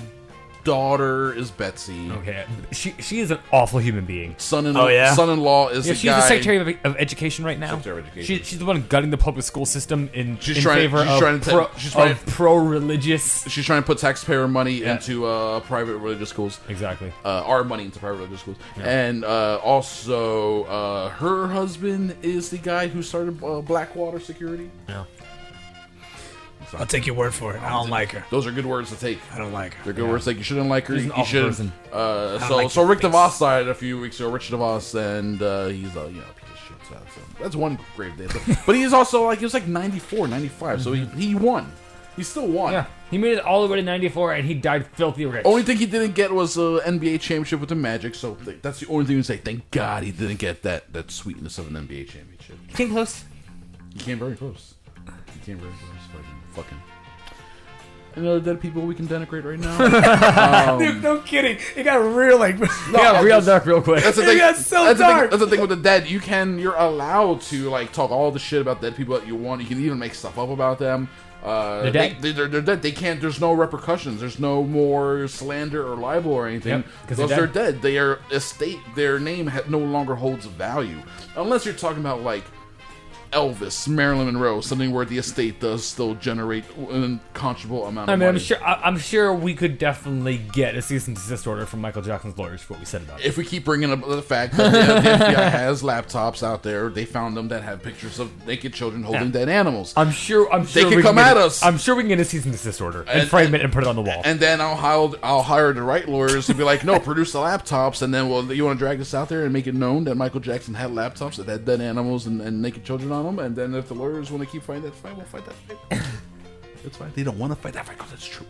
daughter is Betsy. Okay. She she is an awful human being. Son in Oh, yeah? son-in-law is Yeah, the she's guy. the Secretary of, of Education right now. Secretary of Education. She, she's the one gutting the public school system in, She's in trying- favor she's of, trying to- pro, she's trying- of pro-religious. She's trying to put taxpayer money Yeah. into uh, private religious schools. Exactly. Uh, our money into private religious schools. And uh, also, uh, her husband is the guy who started uh, Blackwater Security. Yeah. I'll take your word for it. I don't like her. Those are good words to take. I don't like her. They're good words to take. You shouldn't like her. She's an you awful shouldn't. person. Uh, don't so, like so your Rick face. DeVos died a few weeks ago. Rich DeVos, and uh, he's a you know piece of shit. So, so that's one grave day. But, but he's also like he was like ninety-four, ninety-five. So he, he won. He still won. Yeah. He made it all the way to ninety-four and he died filthy rich. Only thing he didn't get was an N B A championship with the Magic. So th- that's the only thing we say. Thank God he didn't get that that sweetness of an N B A championship. He came close. He came very close. He came very close. Fucking, fucking. Any other dead people we can denigrate right now? um, Dude, no kidding. It got real like. It got real dark real quick. That's the It thing. got so that's dark. The thing, that's the thing with the dead. You can, you're allowed to like talk all the shit about dead people that you want. You can even make stuff up about them. Uh, They're dead. They, they're, they're dead. They can't. There's no repercussions. There's no more slander or libel or anything Yep, 'cause because they're they're dead. Their estate, their name ha- no longer holds value unless you're talking about like Elvis, Marilyn Monroe, something where the estate does still generate an unconscionable amount of I mean, money. I'm sure. I- I'm sure we could definitely get a cease and desist order from Michael Jackson's lawyers for what we said about it. If we keep bringing up the fact that the, the F B I has laptops out there, they found them that have pictures of naked children holding Yeah. dead animals. I'm sure. I'm sure They can we come get at a- us. I'm sure we can get a cease and desist order and, And- frame and- it and put it on the wall. And then I'll hire, I'll hire the right lawyers to be like, no, produce the laptops, and then well, you want to drag this out there and make it known that Michael Jackson had laptops that had dead animals and, and naked children on them, and then if the lawyers want to keep fighting that fight, we'll fight that fight. It's fine. They don't want to fight that fight because it's true.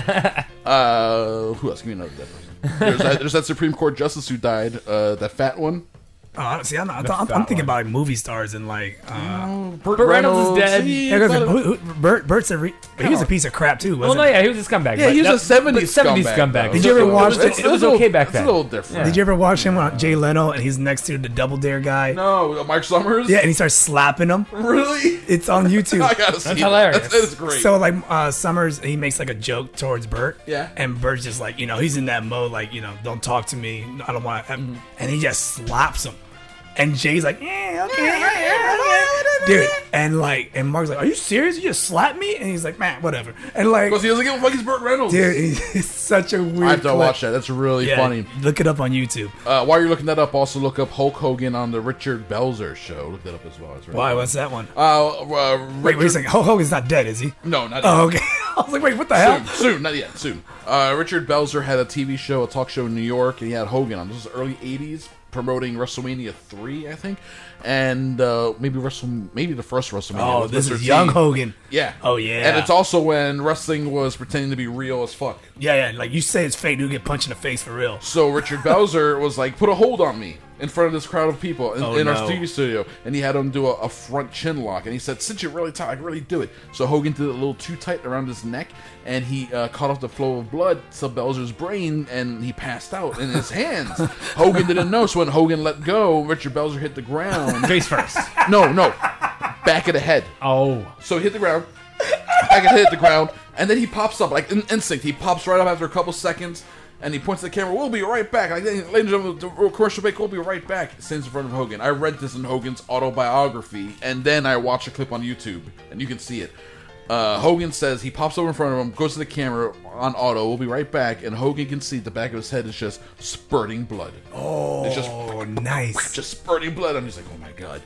uh, who else? Give me another dead person. There's that, there's that Supreme Court justice who died, uh, that fat one. Oh, see, I'm, not, I'm, I'm thinking about like movie stars and like. Uh, Burt, Burt Reynolds is dead. See, yeah, 'cause but- who, who, Burt, Burt's a re, he was a piece of crap too. well, Wasn't no, he? yeah, he was a scumbag. Yeah, but he was that- a seventies but seventies scumbag. scumbag. though. Did you ever watch It was, the- it was it was okay a- back it's then. a little different. Did you ever watch him on Jay Leno and he's next to the Double Dare guy? No, Mike Summers. Yeah, and he starts slapping him. Really? It's on YouTube. I gotta see That's that. hilarious. That's, that is great. So like uh, Summers, he makes like a joke towards Burt. Yeah. And Burt's just like, you know, he's in that mode, like, you know, don't talk to me. I don't want. Mm-hmm. And he just slaps him. And Jay's like, yeah, okay, yeah, okay. Dude, and like, and Mark's like, are you serious? You just slapped me? And he's like, man, whatever. And like, Because he doesn't give a fuck. He's Burt Reynolds. dude, it's such a weird. I have to clip. watch that. That's really Yeah, funny. Look it up on YouTube. Uh, while you're looking that up, also look up Hulk Hogan on the Richard Belzer show. Look that up as well. It's really Why? funny. What's that one? Uh, uh, Wait, wait a Richard- second. Hulk Hogan's not dead, is he? No, not Oh, yet. okay. I was like, wait, what the hell? Soon, soon, not yet, soon. Uh, Richard Belzer had a T V show, a talk show in New York, and he had Hogan on. This was early eighties, promoting WrestleMania three, I think, and uh, maybe Wrestle, maybe the first WrestleMania. Oh, with this Mister is T. young Hogan. Yeah. Oh, yeah. And it's also when wrestling was pretending to be real as fuck. Yeah, yeah. Like you say, it's fake. You get punched in the face for real. So Richard Belzer was like, put a hold on me in front of this crowd of people in, Oh, in no. our T V studio, and he had him do a, a front chin lock, and he said, since you're really tight, I can really do it. So Hogan did it a little too tight around his neck, and he uh, cut off the flow of blood to Belzer's brain, and he passed out in his hands. Hogan didn't know, so when Hogan let go, Richard Belzer hit the ground. Face first. No, no, back of the head. Oh. So he hit the ground, back of the head hit the ground, and then he pops up, like in instinct, he pops right up after a couple seconds, and he points to the camera, we'll be right back. Like, ladies and gentlemen, the commercial break, we'll be right back. Stands in front of Hogan. I read this in Hogan's autobiography, and then I watched a clip on YouTube, and you can see it. Uh, Hogan says he pops over in front of him, goes to the camera on auto, we'll be right back, and Hogan can see the back of his head is just spurting blood. Oh, It's just nice. just spurting blood. I'm just like, oh my god.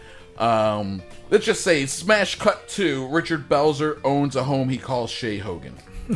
Um, let's just say, smash cut to Richard Belzer owns a home he calls Shea Hogan.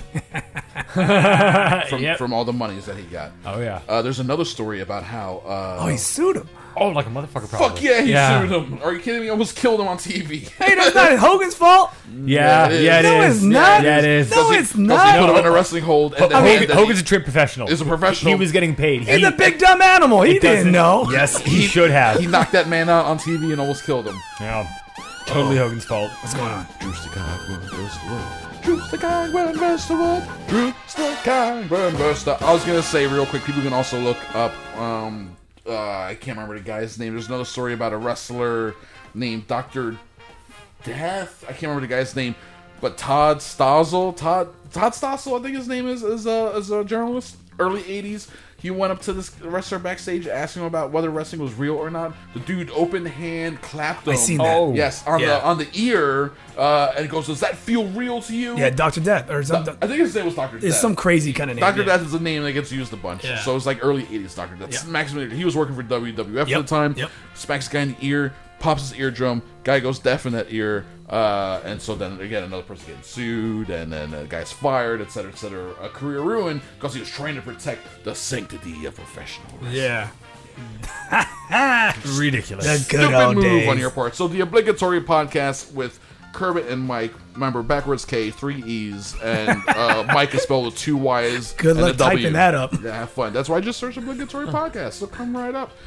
from, Yep. from all the monies that he got. Oh, yeah. Uh, there's another story about how. Uh, Oh, he sued him. Oh, like a motherfucker. Probably. fuck yeah, he yeah. sued him. Are you kidding me? Almost killed him on T V. Hey, that's not Hogan's fault. Yeah, Yeah, it is. yeah, it No, is. it's not. Yeah, it is. No, Because he- it's because not. He put him in a wrestling hold. And then, Hogan, and then Hogan's he- a trained professional. Is a professional. He was getting paid. He's He, a big dumb animal. He it doesn't- didn't know. Yes, he, should have. He knocked that man out on T V and almost killed him. Yeah, totally Hogan's fault. What's going on? Juice the Cogburn versus the Wood. Juice the Cogburn versus the Wood. Juice the Cogburn versus the... I was going to say real quick, people can also look up... Um, uh, I can't remember the guy's name. There's another story about a wrestler named Doctor Death. I can't remember the guy's name. But Todd Stossel, Todd Todd Stossel, I think his name is, is a, is a journalist. Early eighties. He went up to this wrestler backstage asking him about whether wrestling was real or not. The dude open hand clapped him. I seen that. Oh. Yes, on Yeah. the on the ear, uh, and goes, "Does that feel real to you?" Yeah, Doctor Death or Do- something. I think his name was Doctor Death. It's some crazy kind of name. Doctor yeah. Death is a name that gets used a bunch. Yeah. So it's like early eighties Doctor Death. Yeah. Maximum, he was working for W W F Yep, at the time. yep. Smacks the guy in the ear, pops his eardrum. Guy goes deaf in that ear, uh, and so then again another person getting sued, and then the guy's fired, et cetera, et cetera. A career ruined because he was trying to protect the sanctity of professional wrestling. Yeah. Ridiculous. The good Stupid old move days. on your part. So the obligatory podcast with Kermit and Mike. Remember, backwards K, three E's, and uh, Mike is spelled with two Y's. Good and luck a W. typing that up. Yeah, have fun. That's why I just searched obligatory podcast. So come right up.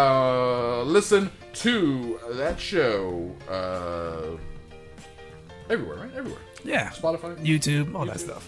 Uh, listen to that show. Uh, Everywhere, right? Everywhere. Yeah. Spotify, YouTube, all that stuff.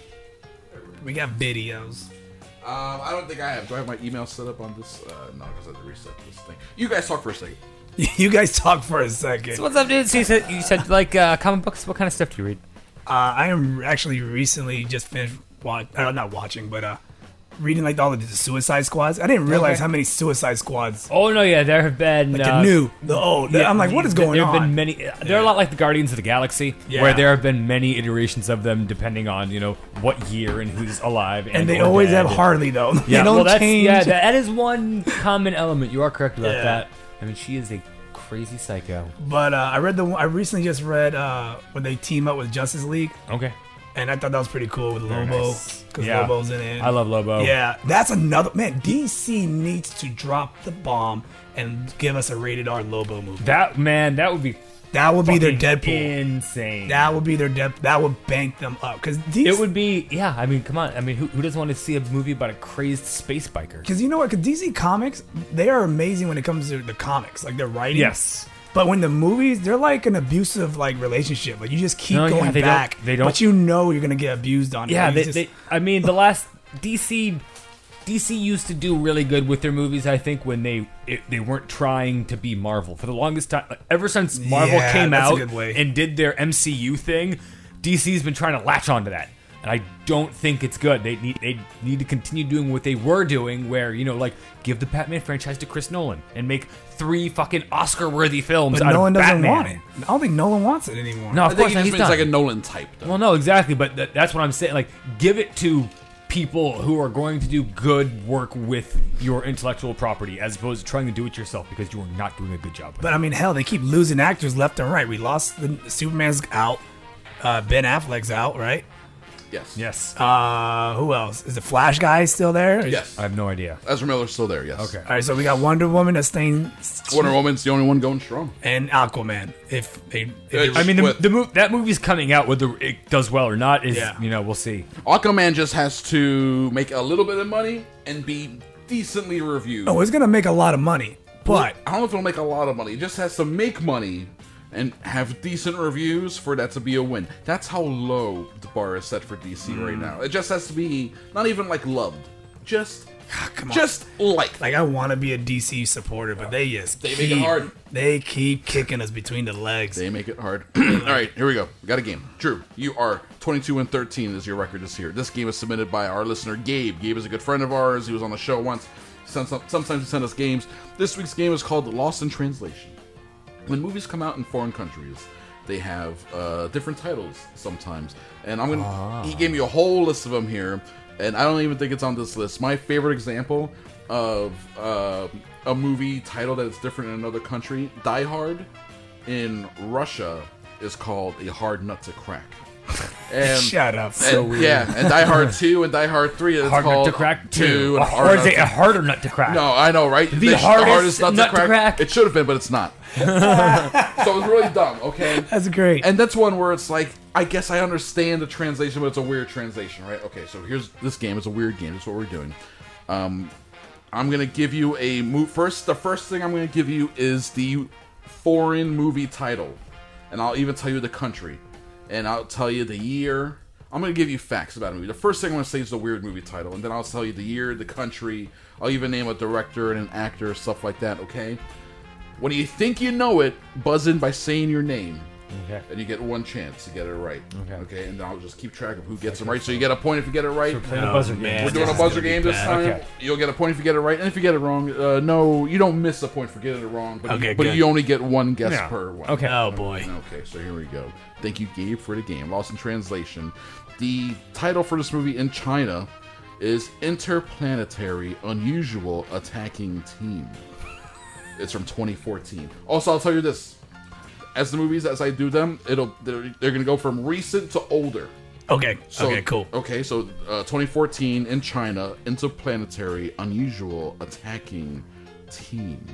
We got videos. Um, I don't think I have. Do I have my email set up on this? Uh, no, because I have to reset this thing. You guys talk for a second. You guys talk for a second. So what's up, dude? So you said, you said like uh, comic books. What kind of stuff do you read? Uh, I am actually recently just finished watch, uh, not watching, but uh, reading like all of the Suicide Squads. I didn't realize Okay. how many Suicide Squads. Oh no, yeah, there have been Like uh, the new, the old. yeah, I'm like, what is going there have on? been many. They're a lot like the Guardians of the Galaxy, Yeah. where there have been many iterations of them, depending on you know what year and who's alive. And, and they or always dead. have Harley though. Yeah, they don't well, that's, change. yeah, that is one common element. You are correct about Yeah. that. I mean, she is a crazy psycho. But uh, I read the. I recently just read uh, when they team up with Justice League. Okay. And I thought that was pretty cool with Very Lobo, nice. because Yeah. Lobo's in it. I love Lobo. Yeah, that's another man. D C needs to drop the bomb and give us a rated R Lobo movie. That man, that would be that would be their fucking Deadpool. insane. That would be their Deadpool. That would bank them up because It would be, yeah. I mean, come on. I mean, who, who doesn't want to see a movie about a crazed space biker? Because you know what? Because D C Comics, they are amazing when it comes to the comics, like their writing. Yes. But when the movies, they're like an abusive like relationship. Like you just keep No, yeah, going they don't- back. they don't- But you know you're gonna get abused on it. Yeah, Like, you they, just- they. I mean, the last D C, D C used to do really good with their movies. I think when they it, they weren't trying to be Marvel for the longest time. Ever since Marvel Yeah, came that's a out good way. and did their M C U thing, D C's been trying to latch onto that. And I don't think it's good. They need they need to continue doing what they were doing, where you know, like give the Batman franchise to Chris Nolan and make three fucking Oscar-worthy films But out Nolan of doesn't Batman. want it. I don't think Nolan wants it anymore. No, of I think course he not. just He's means done. like a Nolan type. Though. Well, no, exactly, but th- that's what I'm saying. Like, give it to people who are going to do good work with your intellectual property, as opposed to trying to do it yourself because you are not doing a good job. With But I mean, hell, they keep losing actors left and right. We lost the Superman's out. Uh, Ben Affleck's out, right? Yes. Yes. Uh, who else? Is the Flash guy still there? Yes. I have no idea. Ezra Miller's still there. Yes. Okay. All right, so we got Wonder Woman that's staying, Wonder Woman's the only one going strong. and Aquaman. If they, if It's- they I mean, the, With- the mov- that movie's coming out. Whether it does well or not is, Yeah. you know, we'll see. Aquaman just has to make a little bit of money and be decently reviewed. oh, it's gonna make a lot of money, but I don't know if it'll make a lot of money. It just has to make money and have decent reviews for that to be a win. That's how low the bar is set for D C right now. It just has to be not even like loved, just come on. just liked. like I want to be a D C supporter, but they just They keep, make it hard. They keep kicking us between the legs. They make it hard. All right, here we go. We got a game. Drew, you are twenty-two and thirteen as your record is here. This game is submitted by our listener Gabe. Gabe is a good friend of ours. He was on the show once. Some- some- Sometimes he sends us games. This week's game is called Lost in Translation. When movies come out in foreign countries, they have uh, different titles sometimes. And I'm gonna. He gave me a whole list of them here, and I don't even think it's on this list. My favorite example of uh, a movie title that is different in another country, Die Hard, in Russia is called A Hard Nut to Crack. And, Shut up. and- So weird. Yeah, and Die Hard two and Die Hard three is Hard nut called to crack two. two, and or Hard is Nut it to- a harder nut to crack? No, I know, right? The They- hardest nut, nut to crack? It should have been, but it's not. So it was really dumb, okay? That's great. And that's one where it's like, I guess I understand the translation, but it's a weird translation, right? Okay, so here's this game. It's a weird game. That's what we're doing. Um, I'm going to give you a move. First, the first thing I'm going to give you is the foreign movie title. And I'll even tell you the country. And I'll tell you the year. I'm going to give you facts about a movie. The first thing I'm going to say is the weird movie title. And then I'll tell you the year, the country. I'll even name a director and an actor, stuff like that, okay? When you think you know it, buzz in by saying your name. Okay. And you get one chance to get it right. Okay. Okay, and I'll just keep track of who gets them right. So you get a point if you get it right. So we're playing a buzzer game. We're doing a buzzer game this time. Okay. You'll get a point if you get it right, and if you get it wrong, uh, no, you don't miss a point for getting it wrong. But, Okay, you, but good. you only get one guess Yeah. per one. Okay. Oh boy. Okay, so here we go. Thank you, Gabe, for the game. Lost in Translation. The title for this movie in China is Interplanetary Unusual Attacking Team. It's from twenty fourteen. Also, I'll tell you this. As the movies, as I do them, it'll they're, they're going to go from recent to older. Okay. So, okay. Cool. Okay, so uh, twenty fourteen in China, Interplanetary Unusual Attacking Team.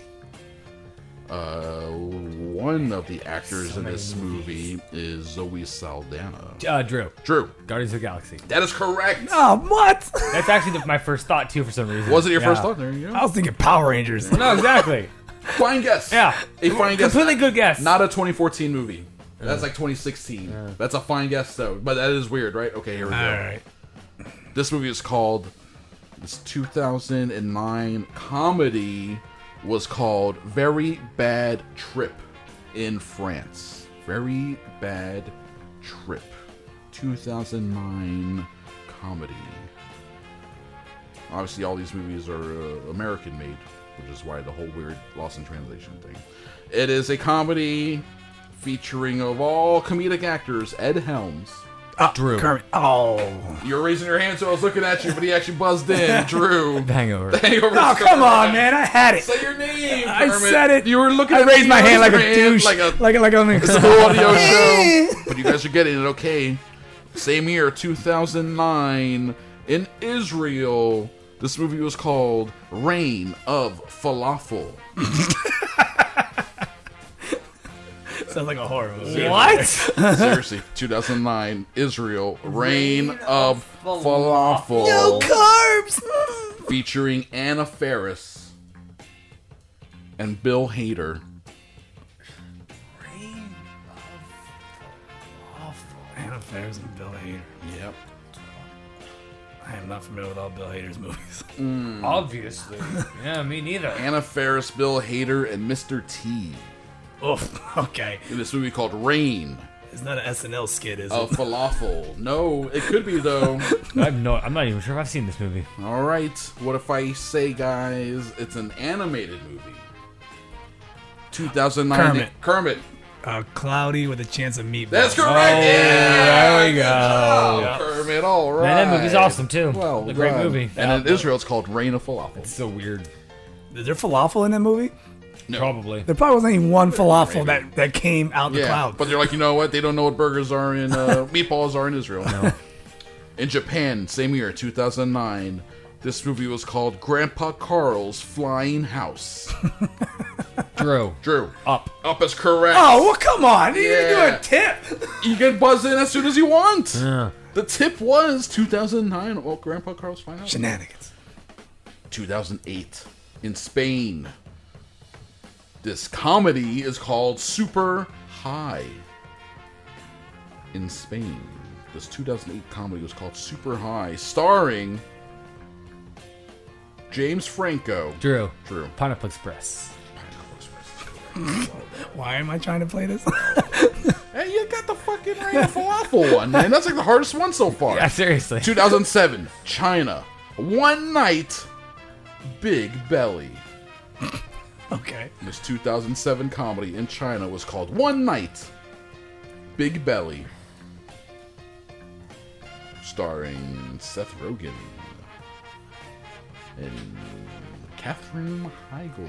Uh, one of the actors So in many this movie is Zoe Saldana. Uh, Drew. Drew. Guardians of the Galaxy. That is correct. Oh, what? That's actually the, my first thought too. For some reason. Was it your Yeah. first thought? There you go. I was thinking Power Rangers. No, exactly. Fine guess. Yeah. A fine guess. Completely good guess. Not a twenty fourteen movie. That's like twenty sixteen. That's a fine guess, though. But that is weird, right? Okay, here we go. All right. This movie is called... This two thousand nine comedy was called Very Bad Trip in France. Very Bad Trip. two thousand nine comedy. Obviously, all these movies are uh, American-made, which is why the whole weird lost in translation thing. It is a comedy featuring, of all comedic actors, Ed Helms. Oh, Drew. Kermit. Oh. You're raising your hand, so I was looking at you, but he actually buzzed in. Drew. The Hangover. The Hangover. Oh, come on, man. I had it. Say your name, I Kermit. said it. You were looking I at raised me, my hand like a hand douche. Like a, like, like I'm it's a cool audio show. But you guys are getting it, okay. Same year, two thousand nine, in Israel, this movie was called Reign of Falafel. Sounds like a horror movie. What? Seriously, two thousand nine, Israel, Reign, Reign of Falafel. No carbs! Featuring Anna Faris and Bill Hader. Reign of Falafel. Anna Faris and Bill Hader. Yep. I am not familiar with all Bill Hader's movies. Mm. Obviously. Yeah, me neither. Anna Faris, Bill Hader, and Mister T. Oh, okay. In this movie called Reign. It's not an S N L skit, is of it? Of falafel. No, it could be, though. I'm, no, I'm not even sure if I've seen this movie. All right. What if I say, guys, it's an animated movie? two thousand nine. Kermit. Kermit. Uh, Cloudy with a Chance of Meatballs. That's correct. Oh, yeah, there we go. Job, Kermit, all right. Man, that movie's awesome, too. Well, a great done. movie. And yeah, in Israel, it's called Reign of Falafel. It's so weird. Is there falafel in that movie? No. Probably. There probably wasn't even one falafel that, that came out the yeah, cloud. But they're like, you know what? They don't know what burgers are in, uh, meatballs are in Israel. No. In Japan, same year, two thousand nine, this movie was called Grandpa Carl's Flying House. Drew. Drew. Up. Up is correct. Oh, well, come on. You Yeah. can do a tip. You can buzz in as soon as you want. Yeah. The tip was two thousand nine. Well, Grandpa Carl's Flying House. Shenanigans. two thousand eight, in Spain. This comedy is called Super High. In Spain, this two thousand eight comedy was called Super High, starring James Franco. Drew. Drew. Pineapple Express. Pineapple Express. Why am I trying to play this? Hey, you got the fucking Reign of Falafel one, man. That's like the hardest one so far. Yeah, seriously. two thousand seven, China. One Night, Big Belly. Okay. This two thousand seven comedy in China was called One Night, Big Belly. Starring Seth Rogen and Katherine Heigl.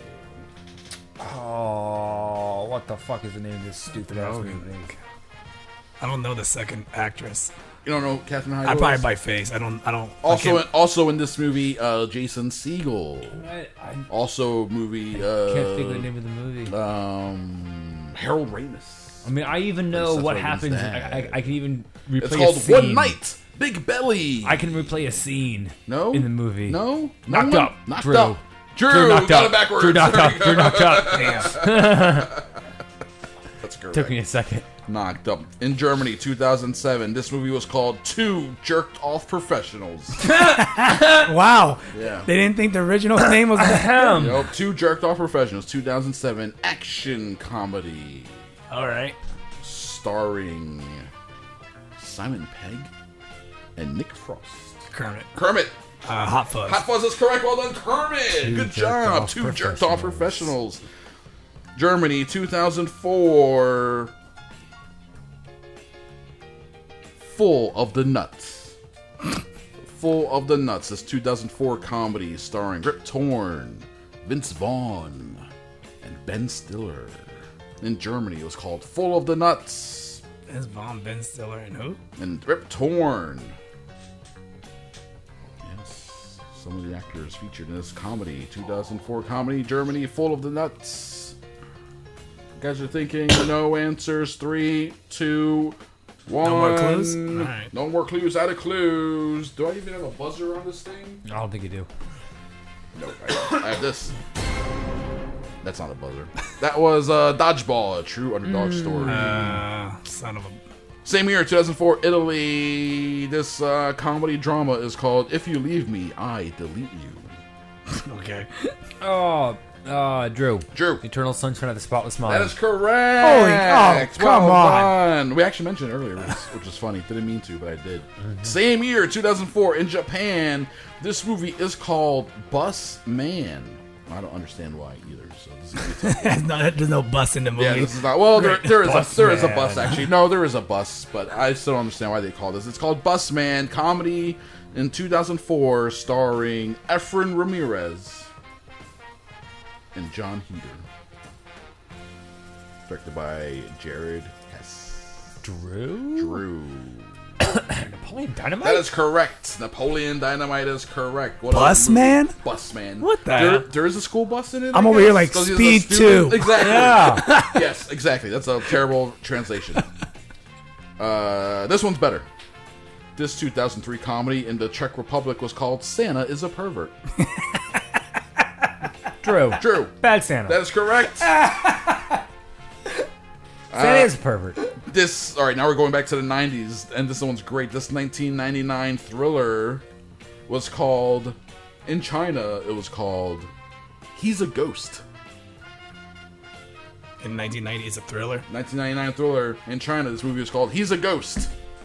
Oh, what the fuck is the name of this stupid ass movie? I don't know the second actress. You don't know Katherine Heigl? I probably by face. I don't. I don't. Also, I in, also in this movie, uh, Jason Segel. I, I Also, movie. Uh, can't think of the name of the movie. Um, Harold Ramis. I mean, I even know Seth what Rogen's happens. I, dad. I, I can even replay It's called a scene. One Night, Big Belly. I can replay a scene. No? In the movie. No? Knocked No one? up. Knocked Drew. up. Drew, Drew knocked got up. it backwards. Drew knocked There up. we go. Drew knocked up. Damn. That's correct. Took me a second. Knocked up. In Germany, two thousand seven, this movie was called Two Jerked Off Professionals. Wow. Yeah. They didn't think the original name was. Ahem. Nope, Two Jerked Off Professionals, two thousand seven, action comedy. All right. Starring Simon Pegg and Nick Frost. Kermit. Kermit. Uh, Hot Fuzz. Hot Fuzz is correct. Well done, Kermit. Two Good jerked job. off Two jerked off professionals. Germany, two thousand four. Full of the Nuts. Full of the Nuts. This two thousand four comedy starring Rip Torn, Vince Vaughn, and Ben Stiller. In Germany, it was called Full of the Nuts. Vince Vaughn, Ben Stiller, and who? And Rip Torn. Yes, some of the actors featured in this comedy. two thousand four comedy, Germany, Full of the Nuts. You guys are thinking no answers. Three, two, one. No more clues? All right. No more clues. Out of clues. Do I even have a buzzer on this thing? I don't think you do. No, I, I have this. That's not a buzzer. That was uh, Dodgeball, a true underdog story. Uh, son of a... Same year, two thousand four, Italy. This uh, comedy drama is called If You Leave Me, I Delete You. Okay. Oh, uh, Drew. Drew. Eternal Sunshine of the Spotless Mind. That is correct. Holy, oh, come well on. done. We actually mentioned it earlier, which, which is funny. Didn't mean to, but I did. Mm-hmm. Same year, two thousand four, in Japan, this movie is called Bus Man. I don't understand why either. So this is gonna be tough. There's no, there's no bus in the movie. Yeah, this is not. Well, there, there is Bus a there is a Man. bus actually. No, there is a bus, but I still don't understand why they call this. It's called Bus Man, comedy in two thousand four, starring Efren Ramirez and John Heder. Directed by Jared Hess. Drew? Drew. Napoleon Dynamite? That is correct. Napoleon Dynamite is correct. What Bus other movie? Man? Bus Man. What the There, hell? there is a school bus in it. I'm I over here guess? like 'Cause he's a Speed student. two. Exactly. Yeah. Yes, exactly. That's a terrible translation. Uh, this one's better. This two thousand three comedy in the Czech Republic was called Santa is a Pervert. Drew. Drew. Bad Santa. That is correct. Santa Uh, is a pervert. This, all right, now we're going back to the nineties, and this one's great. This nineteen ninety-nine thriller was called, in China, it was called He's a Ghost. In nineteen ninety, it's a thriller. nineteen ninety-nine thriller. In China, this movie was called He's a Ghost.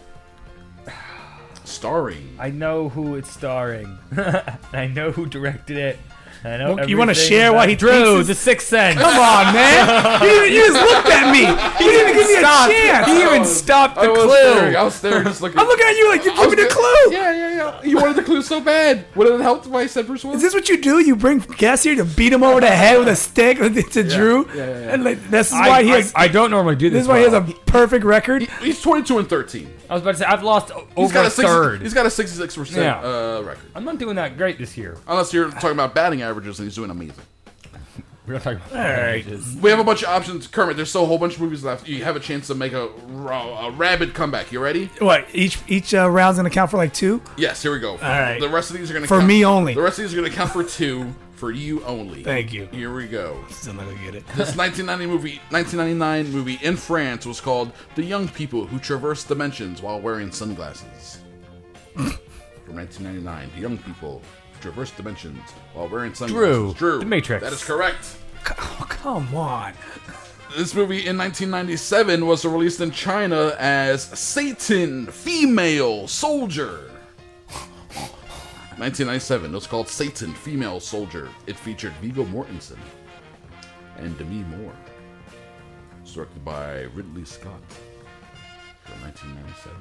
Starring. I know who it's starring. I know who directed it. I know. Look, you wanna everything share about- why he Drew? thinks this- The Sixth Sense. Come on, man. you, you just looked at me. You didn't even give me a Stopped. chance. He even stopped the I was clue. staring. I was staring, just looking. I'm looking at you like you're I was giving me a good. clue. Yeah, yeah, yeah. You wanted the clue so bad. Would it have helped if I said Bruce Willis? Is this what you do? You bring guests here to beat him over the head with a stick to Drew? Yeah, yeah, yeah. And like, this is I, why he I- has. I don't normally do this. this is why he well. has a perfect record. He- he's twenty-two and thirteen. I was about to say I've lost o- He's over got a a sixty, third. He's got a sixty-six percent Yeah. uh, record. I'm not doing that great this year. Unless you're talking about batting averages, and he's doing amazing. We're not talking about All right. averages. We have a bunch of options, Kermit. There's still a whole bunch of movies left. You have a chance to make a, a rabid comeback. You ready? What? Each each uh, round's gonna count for like two. Yes. Here we go. All right. The rest of these are gonna For count, me only. The rest of these are gonna count for two for you only. Thank you. Here we go. Still not gonna get it. This nineteen ninety movie, nineteen ninety-nine movie in France was called "The Young People Who Traverse Dimensions While Wearing Sunglasses." From nineteen ninety-nine, the young people who traverse dimensions while wearing sunglasses. Drew. Drew, The Matrix. That is correct. Oh, come on. This movie in nineteen ninety-seven was released in China as Satan Female Soldier. nineteen ninety-seven, it was called Satan Female Soldier. It featured Viggo Mortensen and Demi Moore. It was directed by Ridley Scott from nineteen ninety-seven.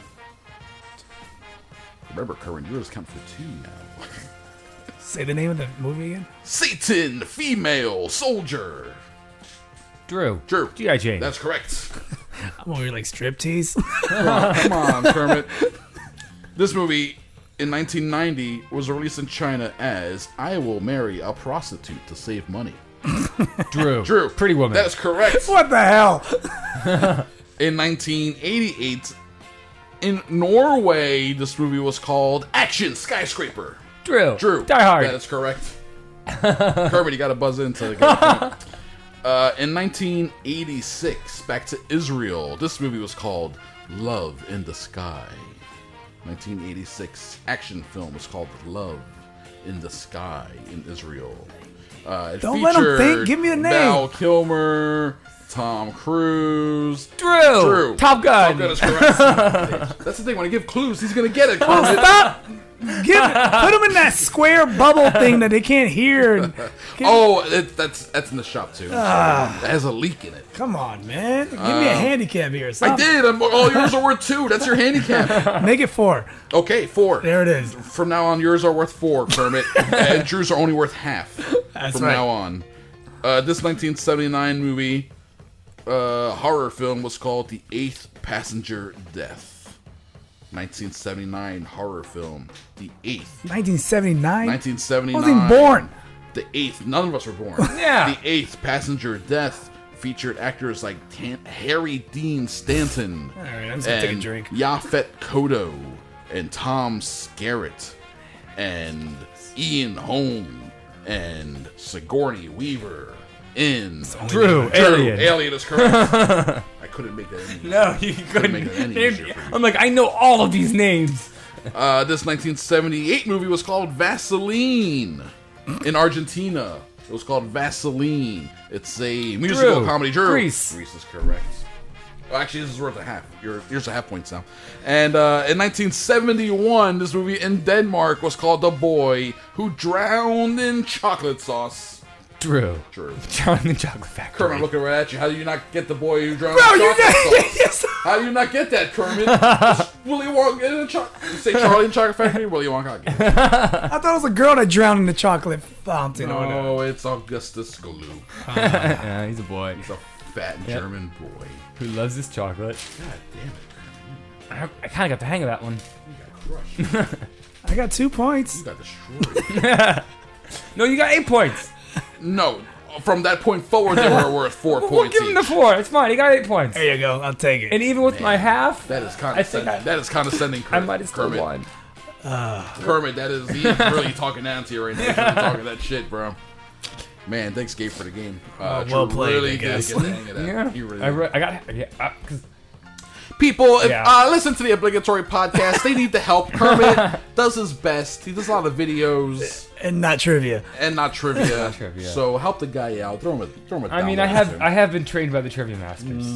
Remember, current yours count for two now. Say the name of the movie again. Satan Female Soldier. Drew. Drew. G I. Jane. That's correct. I'm over here like striptease. Come on, come on, Kermit. This movie in nineteen ninety was released in China as I Will Marry a Prostitute to Save Money. Drew. Drew. Pretty Woman. That is correct. What the hell? In nineteen eighty-eight, in Norway, this movie was called Action Skyscraper. Drew. Drew. Die Hard. That is correct. Kermit, you got to buzz in to get a point. Uh, in nineteen eighty-six, back to Israel, this movie was called Love in the Sky. nineteen eighty-six action film was called Love in the Sky in Israel. Uh, it Don't let 'em featured think. Give me the name. Val Kilmer, Tom Cruise, Drew. Drew. Top Gun. Top Gun is correct. That's the thing. When I give clues, he's gonna get it. Kermit. Stop. Give, put them in that square bubble thing that they can't hear. And, Oh, it, that's that's in the shop too. Ah. That has a leak in it. come on, man. Give me a Uh, handicap here. I Stop. did. I'm, all yours are worth two. That's your handicap. Make it four. Okay, four. There it is. From now on, yours are worth four, Kermit, and Drew's are only worth half. That's from right. now on. Uh, this nineteen seventy-nine movie uh, horror film was called The Eighth Passenger Death. nineteen seventy-nine horror film, The Eighth. nineteen seventy-nine? nineteen seventy-nine. I wasn't born. The Eighth. None of us were born. Yeah. The Eighth Passenger Death featured actors like Tan- Harry Dean Stanton. All right, I'm just gonna take a and drink. Yaphet Kotto and Tom Skerritt and Ian Holm and Sigourney Weaver in. Drew, Drew, Alien. Alien is correct. I couldn't make that any easier. No, you couldn't couldn't. make that any Name- easier for you. I'm like, I know all of these names. Uh, this nineteen seventy-eight movie was called Vaseline in Argentina. It was called Vaseline. It's a musical Drew, comedy. Drew. Grease. Grease is correct. Well, actually, this is worth a half. You're, here's a half point now. And uh, in nineteen seventy-one, this movie in Denmark was called The Boy Who Drowned in Chocolate Sauce. Drew. Drew. Drowned in the Chocolate Factory. Kermit, I'm looking right at you. How do you not get The Boy Who Drowned Bro, in you Chocolate know- Sauce? yes. How do you not get that, Kermit? Does Willy Wonka in a chocolate? You say Charlie in Chocolate Factory? Willy Wonka. Again. I thought it was a girl that drowned in the chocolate fountain. or whatever. No, it's Augustus Gloop. Yeah, he's a boy. He's a fat Yep. German boy. Who loves his chocolate. God damn it. I, I kind of got the hang of that one. You got crushed. I got two points. You got destroyed. No, you got eight points. No, from that point forward, they were worth four We'll points give him the each. four. It's fine. He got eight points. There you go. I'll take it. And even with my half, That is I think condescending. I, that is condescending. I Kermit. might have still Kermit. won. Kermit, that is he's really talking down to you right now. He's really talking that shit, bro. Man, thanks, Gabe, for the game. Uh, Oh, well Drew played, really I did guess. get the hang of that. Yeah, He really I, did. re- I got yeah. Uh, 'cause People, if, Yeah. uh, listen to the obligatory podcast. They need the help. Kermit does his best. He does a lot of videos And not trivia. and not trivia. Not trivia. So help the guy out. Throw him a throw him a I mean, dollar I have or two. I have been trained by the trivia masters.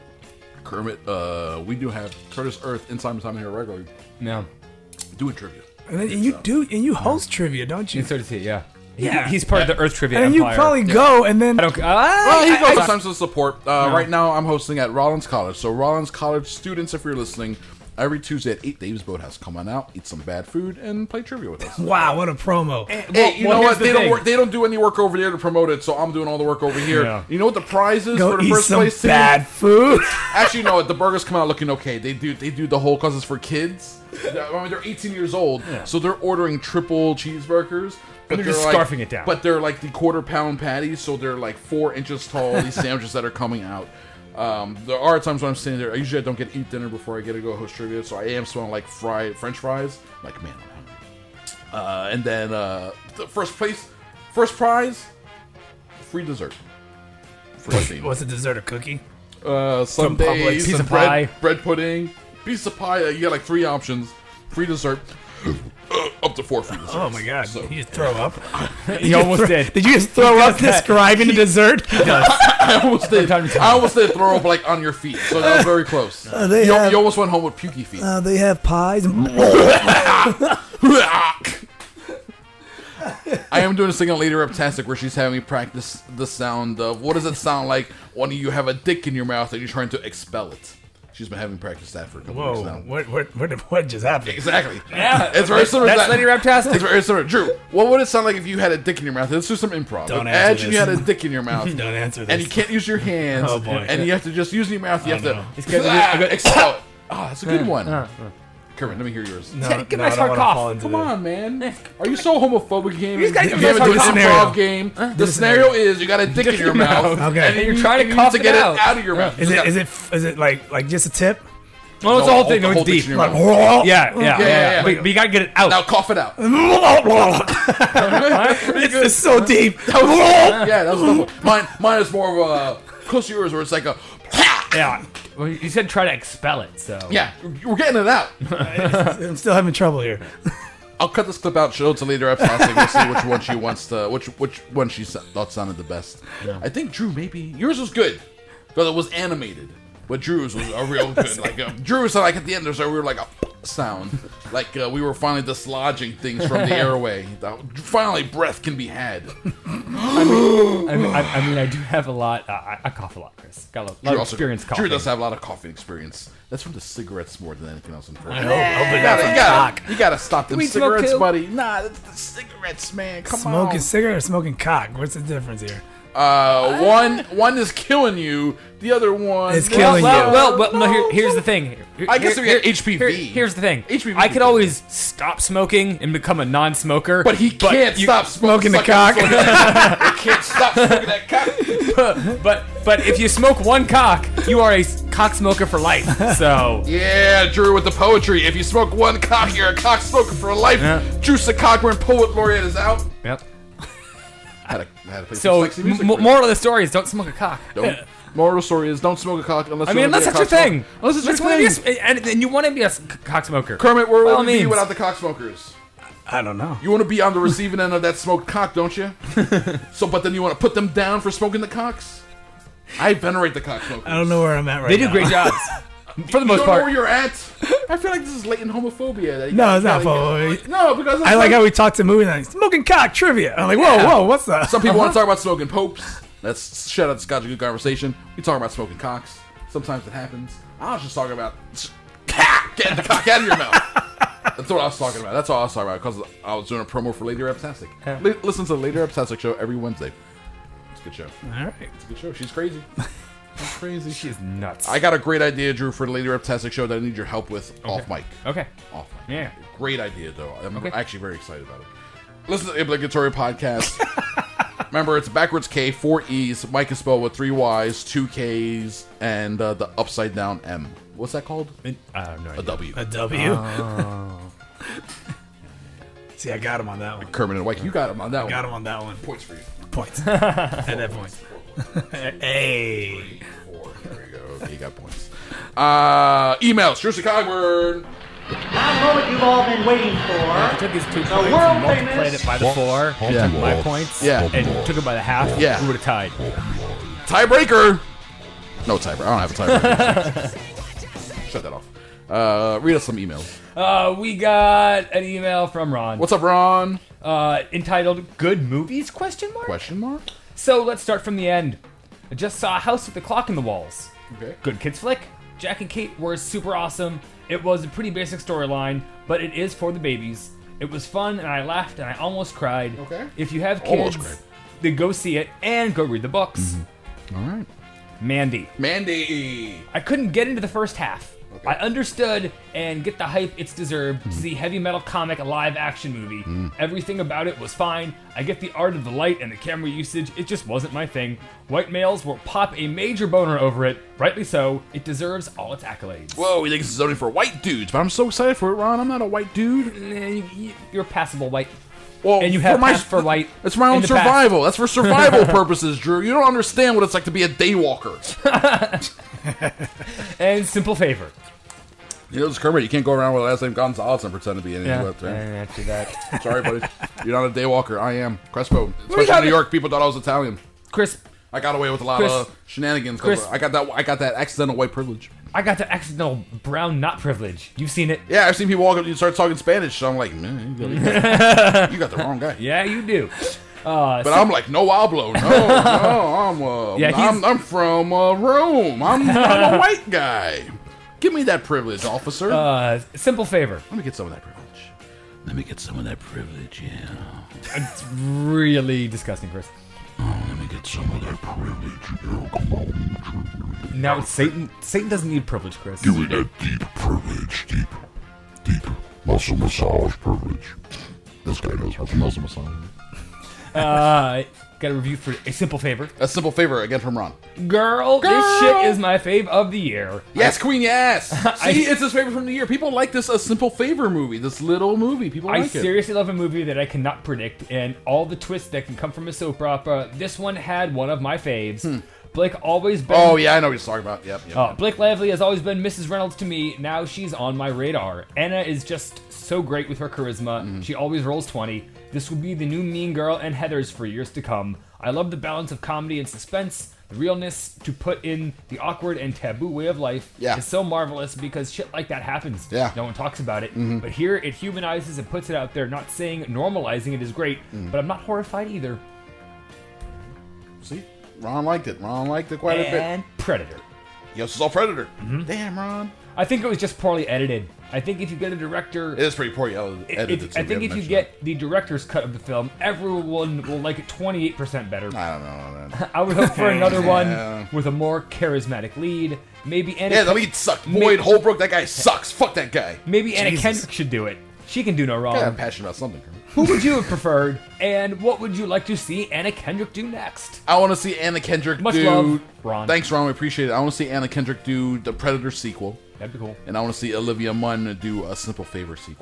Kermit. Uh, we do have Curtis Earth inside my time here regularly No, doing trivia. And, then, and you do, and you host trivia, don't you? and so does he. Yeah, Yeah. He- he's part of the Earth Trivia And you Empire. probably go, and then I don't. Uh, Well, he I- goes I- sometimes to support. Uh, Right now, I'm hosting at Rollins College. So, Rollins College students, if you're listening, every Tuesday at eight, Dave's Boathouse. Come on out, eat some bad food, and play trivia with us. wow, what a promo! Hey, you well, know here's what? the They don't thing. work. They don't do any work over there to promote it, so I'm doing all the work over here. Yeah. You know what the prize is Go for the eat first some place team? bad food. Actually, no. The burgers come out looking okay. They do. They do the whole cause it's for kids. I mean, they're eighteen years old, so they're ordering triple cheeseburgers. But And they're just like, scarfing it down. But they're like the quarter pound patties, so they're like four inches tall. These sandwiches that are coming out. Um, there are times when I'm sitting there. I usually I don't get to eat dinner before I get to go host trivia, so I am smelling like fried French fries. I'm like, man, I'm hungry. Uh, and then uh, the first place, first prize, free dessert. Free theme. What's a dessert? A cookie? Uh, some Publix. days, Piece some of bread, pie. bread pudding, piece of pie. uh, You get like three options, free dessert, uh, up to four free desserts. Oh my god! So, you just throw up. He almost did. Did you just throw up describing the dessert? I almost did. time to time. I almost did throw up like on your feet, so that was very close. they you, have- you almost went home with pukey feet. Uh, they have pies. I am doing a thing on Lady Reptastic where she's having me practice the sound of what does it sound like when you have a dick in your mouth and you're trying to expel it. She's been having me practice that for a couple weeks Whoa! now. What, what what what just happened? Exactly. Yeah, It's very similar That's to that. Lady Raptastic. It's very similar. Drew, what would it sound like if you had a dick in your mouth? Let's do some improv. Don't Imagine answer you had this. a dick in your mouth. Don't answer this. And you can't use your hands. Oh, boy. And you have to just use your mouth. You Oh, have no. to It's good. Ah, expel it. Oh, that's a good one. Uh, Kermit, let me hear yours. No, Give me no, a I don't hard wanna cough. fall into Come this. on, man. Are you so homophobic, game? These guys If give you us ever hard do cough. an Scenario. improv game, Do the a scenario is you got a dick in your mouth. Okay. And You're you, trying to you cough need it to get out. it out of your mouth. Is You it gotta- is it is it like like just a tip? Oh, it's the No, whole thing. No, the it's whole deep. thing in your Like, mouth. Yeah, yeah, yeah. yeah, yeah. But, but you gotta get it out. Now cough it out. It's, it's so deep. Yeah, that was another one. Mine, mine is more of a close to yours where it's like a. Yeah. Well, you said try to expel it, so. Yeah, we're getting it out. I'm still having trouble here. I'll cut this clip out, show it to Lady Reptastic. We'll see which one she wants to, which which one she sa- thought sounded the best. I think Drew maybe yours was good, but it was animated. But Drew's was a real good. Like um, Drew's like at the end there's a real like a sound, like uh, we were finally dislodging things from the airway. The- finally, breath can be had. I mean, I mean, I, I mean, I do have a lot. Uh, I, I cough a lot, Chris. Got a lot, Drew of also- experience coughing. Drew does have a lot of coughing experience. That's from the cigarettes more than anything else. I Unfortunately, hope, hope you it gotta, got you, some gotta, cock. you gotta stop them we smoke cigarettes, too? buddy. Nah, that's the cigarettes, man. Come Smoking on. cigarette or smoking cock? What's the difference here? Uh, one one is killing you. The other one It's well, killing well, you. well, well, no. Here, here's the thing. Here- I guess here- we got here- H P V. here- here's the thing. H P V I could can always stop smoking and become a non-smoker, But he can't you- stop smoking, smoking the cock. He can't stop smoking that cock. But but if you smoke one cock, you are a cock smoker for life. So Yeah, Drew with the poetry. If you smoke one cock, you're a cock smoker for life. Yeah. Drew Cochran, poet laureate, is out. yep. Had to, had to play So, some sexy music. m- for you. moral of the story is don't smoke a cock. Don't. Moral of the story is don't smoke a cock unless I you mean, want unless to be that's a your cock thing. smoker. Unless it's Unless you your wanna thing. be a s- and, and you want to be a s- c- cock smoker. Kermit, where By all would we be means. without the cock smokers? I don't know. You want to be on the receiving end of that smoked cock, don't you? So, but then you want to put them down for smoking the cocks? I venerate the cock smokers. I don't know where I'm at right They now. do great jobs. For the most you don't part. know where you're at? I feel like this is latent homophobia. that you No, gotta- it's not you gotta for. get- No, because I like how we talk to movies and smoking cock trivia. I'm like, whoa, Yeah. whoa, what's that? Some people want to talk about smoking popes. That's shout out to Scotch, a good conversation. We talk about smoking cocks. Sometimes it happens. I was just talking about cock, getting the cock out of your mouth. That's what I was talking about. That's all I was talking about because I was doing a promo for Lady Reptastic. Yeah. Li- listen to the Lady Reptastic show every Wednesday. It's a good show. All right. It's a good show. She's crazy. She's crazy. She's nuts. I got a great idea, Drew, for the Lady Reptastic show that I need your help with off mic. Okay. Off mic. Yeah. Great idea, though. I'm Okay. actually very excited about it. Listen to the obligatory podcast. Remember, it's backwards K, four E's. Mike is spelled with three Y's, two K's, and uh, the upside down M. What's that called? I don't know. A W. A W. Oh. See, I got him on that one. Kermit and White, you got him on that one. Got him on that one. Points for you. Points. At that point. Hey. Four. There you go. Okay, you got points. Uh, emails. Seriously, Cogburn. Now, the moment you've all been waiting If you for. took these two The points and world multiplied famous- it by the four, Yeah. and took my points, Yeah. and took it by the half, Yeah. we would have tied. Tiebreaker. No tiebreaker. I don't have a tiebreaker. Shut that off. Uh, read us some emails. Uh, we got an email from Ron. What's up, Ron? Uh, entitled "Good Movies?" Question mark. Question mark. So let's start from the end. I just saw a House with the Clock in the Walls. Okay. Good kids flick. Jack and Kate were super awesome. It was a pretty basic storyline, but it is for the babies. It was fun, and I laughed, and I almost cried. Okay. If you have Almost kids, cried. then go see it and go read the books. All right. Mandy. Mandy. I couldn't get into the first half. Okay. I understood and get the hype it's deserved to see heavy metal comic live action movie. Everything about it was fine. I get the art of the light and the camera usage. It just wasn't my thing. White males will pop a major boner over it. Rightly so. It deserves all its accolades. Whoa, he thinks it's only for white dudes, but I'm so excited for it, Ron. I'm not a white dude. Eh, you- you- You're passable white. Well, And you have for my, passed for white It's my in own the past. survival. That's for survival purposes, Drew. You don't understand what it's like to be a daywalker. And simple favor. You know, it's Kermit. You can't go around with the last name Gonzalez and pretend to be anything. Yeah, But, uh, and after that. sorry, buddy. You're not a daywalker. I am. Crespo. we Especially in got New it? York, people thought I was Italian. Chris, I got away with a lot Chris. of shenanigans. 'cause Chris. I got that. I got that accidental white privilege. I got the accidental brown nut privilege. You've seen it. Yeah, I've seen people walk up and start talking Spanish. So I'm like, man, you got, you got the wrong guy. Yeah, you do. Uh, But I'm like, no hablo. No, no, I'm, uh, Yeah, he's- I'm, I'm from uh, Rome. I'm, I'm a white guy. Give me that privilege, officer. uh, simple favor. Let me get some of that privilege. Let me get some of that privilege, yeah. It's really disgusting, Chris. Oh, let me get some of that privilege. Yeah, come on. Now Satan. Satan doesn't need privilege, Chris. Give me that deep privilege. Deep, deep muscle massage privilege. This guy knows what muscle massage is. Uh, got a review for a simple favor. A simple favor again from Ron. Girl, Girl. this shit is my fave of the year. Yes, Queen, yes. I- See, it's his favorite from the year. People like this A Simple Favor movie, this little movie. People I like it. seriously love a movie that I cannot predict, and all the twists that can come from a soap opera. This one had one of my faves. Blake always been. Oh, yeah, I know what he's talking about. Yep, yep. Uh, Blake Lively has always been Missus Reynolds to me. Now she's on my radar. Anna is just so great with her charisma. Mm-hmm. She always rolls twenty. This will be the new Mean Girl and Heathers for years to come. I love the balance of comedy and suspense. The realness to put in the awkward and taboo way of life Yeah. is so marvelous because shit like that happens. Yeah. Mm-hmm. No one talks about it. But here it humanizes and puts it out there. Not saying normalizing it is great, Mm. but I'm not horrified either. See? Ron liked it. Ron liked it quite a bit. And Predator. He also saw Predator. Mm-hmm. Damn, Ron. I think it was just poorly edited. I think if you get a director... It is pretty poor edited. If- edited, so I we think haven't if you mentioned get the director's cut of the film, everyone will like it twenty-eight percent better. it. I don't know, man. I would hope for another one Yeah. with a more charismatic lead. Maybe Anna. Yeah, the Ken- lead sucked. May- Boyd Holbrook, that guy sucks. Fuck that guy. Maybe Anna Jesus. Kendrick should do it. She can do no wrong. Yeah, I'm passionate about something. Kermit. Who would you have preferred, and what would you like to see Anna Kendrick do next? I want to see Anna Kendrick Much do... love, Ron. Thanks, Ron. We appreciate it. I want to see Anna Kendrick do the Predator sequel. That'd be cool. And I want to see Olivia Munn do a Simple Favor sequel.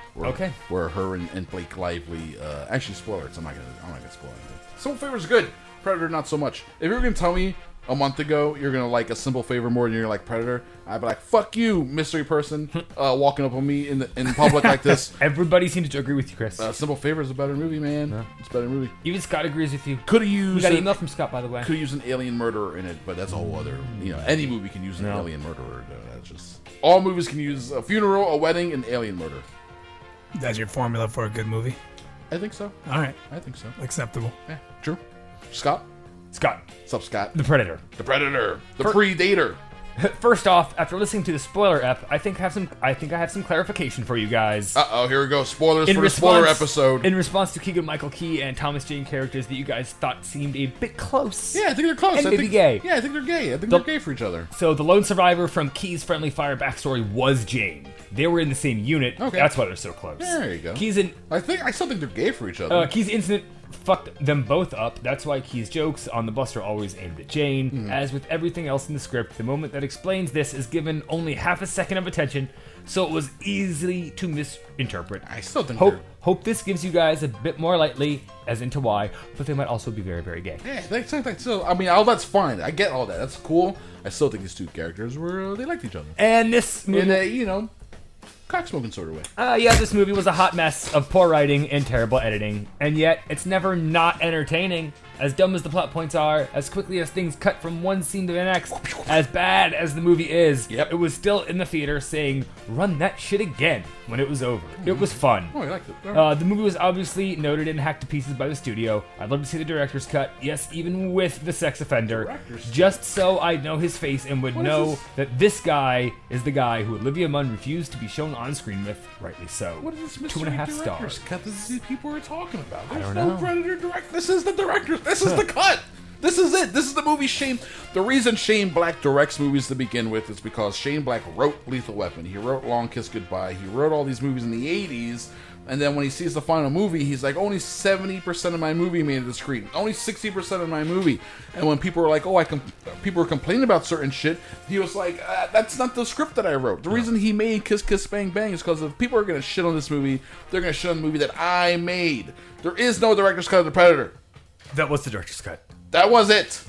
Where, Okay. Where her and, and Blake Lively, uh, actually, spoilers. I'm not gonna, I'm not gonna spoil anything. Simple Favor's good. Predator, not so much. If you were gonna tell me a month ago you're gonna like a Simple Favor more than you're gonna like Predator, I'd be like, "Fuck you, mystery person, uh, walking up on me in the, in public like this." Everybody seems to agree with you, Chris. Uh, Simple Favor is a better movie, man. Yeah. It's a better movie. Even Scott agrees with you. Could have used. We got an an- email from Scott, by the way. Could have used an alien murderer in it, but that's a whole other. You know, any movie can use an No. alien murderer. though. That's just all movies can use a funeral, a wedding, and alien murder. That's your formula for a good movie. I think so. All right, I think so. acceptable. Yeah, true. Scott. Scott, What's up, Scott? the Predator. The Predator. The Per- Predator. First off, after listening to the spoiler ep, I think I have some. I think I have some clarification for you guys. Uh oh, here we go. Spoilers for the spoiler episode. In response to Keegan Michael Key and Thomas Jane characters that you guys thought seemed a bit close. Yeah, I think they're close. And I maybe think, gay. Yeah, I think they're gay. I think The- they're gay for each other. So the lone survivor from Key's Friendly Fire backstory was Jane. They were in the same unit. Okay. That's why they're so close. Yeah, there you go. Key's in. I think I still think they're gay for each other. Uh, Key's incident fucked them both up. That's why Key's jokes on the bus are always aimed at Jane. Mhm. As with everything else in the script, the moment that explains this is given only half a second of attention, so it was easy to misinterpret. I still think hope they're- hope this gives you guys a bit more lightly, as into why, but they might also be very, very gay. Yeah, that's, that's still. I mean, all that's fine. I get all that. That's cool. I still think these two characters were uh, they liked each other And this movie, in a you know cock smoking sort of way. Uh, yeah, this movie was a hot mess of poor writing and terrible editing, and yet it's never not entertaining. As dumb as the plot points are, as quickly as things cut from one scene to the next, as bad as the movie is, Yep. it was still in the theater saying, "Run that shit again" when it was over. It was fun. Oh, I liked it. Uh, the movie was obviously noted and hacked to pieces by the studio. I'd love to see the director's cut, yes, even with the sex offender, Director's just so I'd know his face and would What is know this? that this guy is the guy who Olivia Munn refused to be shown on screen with, rightly so. What is this Two mystery and a half director's stars. cut? This is the people we're talking about. There's don't no know. Predator direct. This is the director. This is the cut. This is it. This is the movie Shane. The reason Shane Black directs movies to begin with is because Shane Black wrote Lethal Weapon. He wrote Long Kiss Goodbye. He wrote all these movies in the eighties. And then when he sees the final movie, he's like, only seventy percent of my movie made it to the screen. Only sixty percent of my movie. And when people were like, oh, I com- people were complaining about certain shit, he was like, uh, that's not the script that I wrote. The reason he made Kiss Kiss Bang Bang is because if people are going to shit on this movie, they're going to shit on the movie that I made. There is no director's cut of The Predator. That was the director's cut. That was it.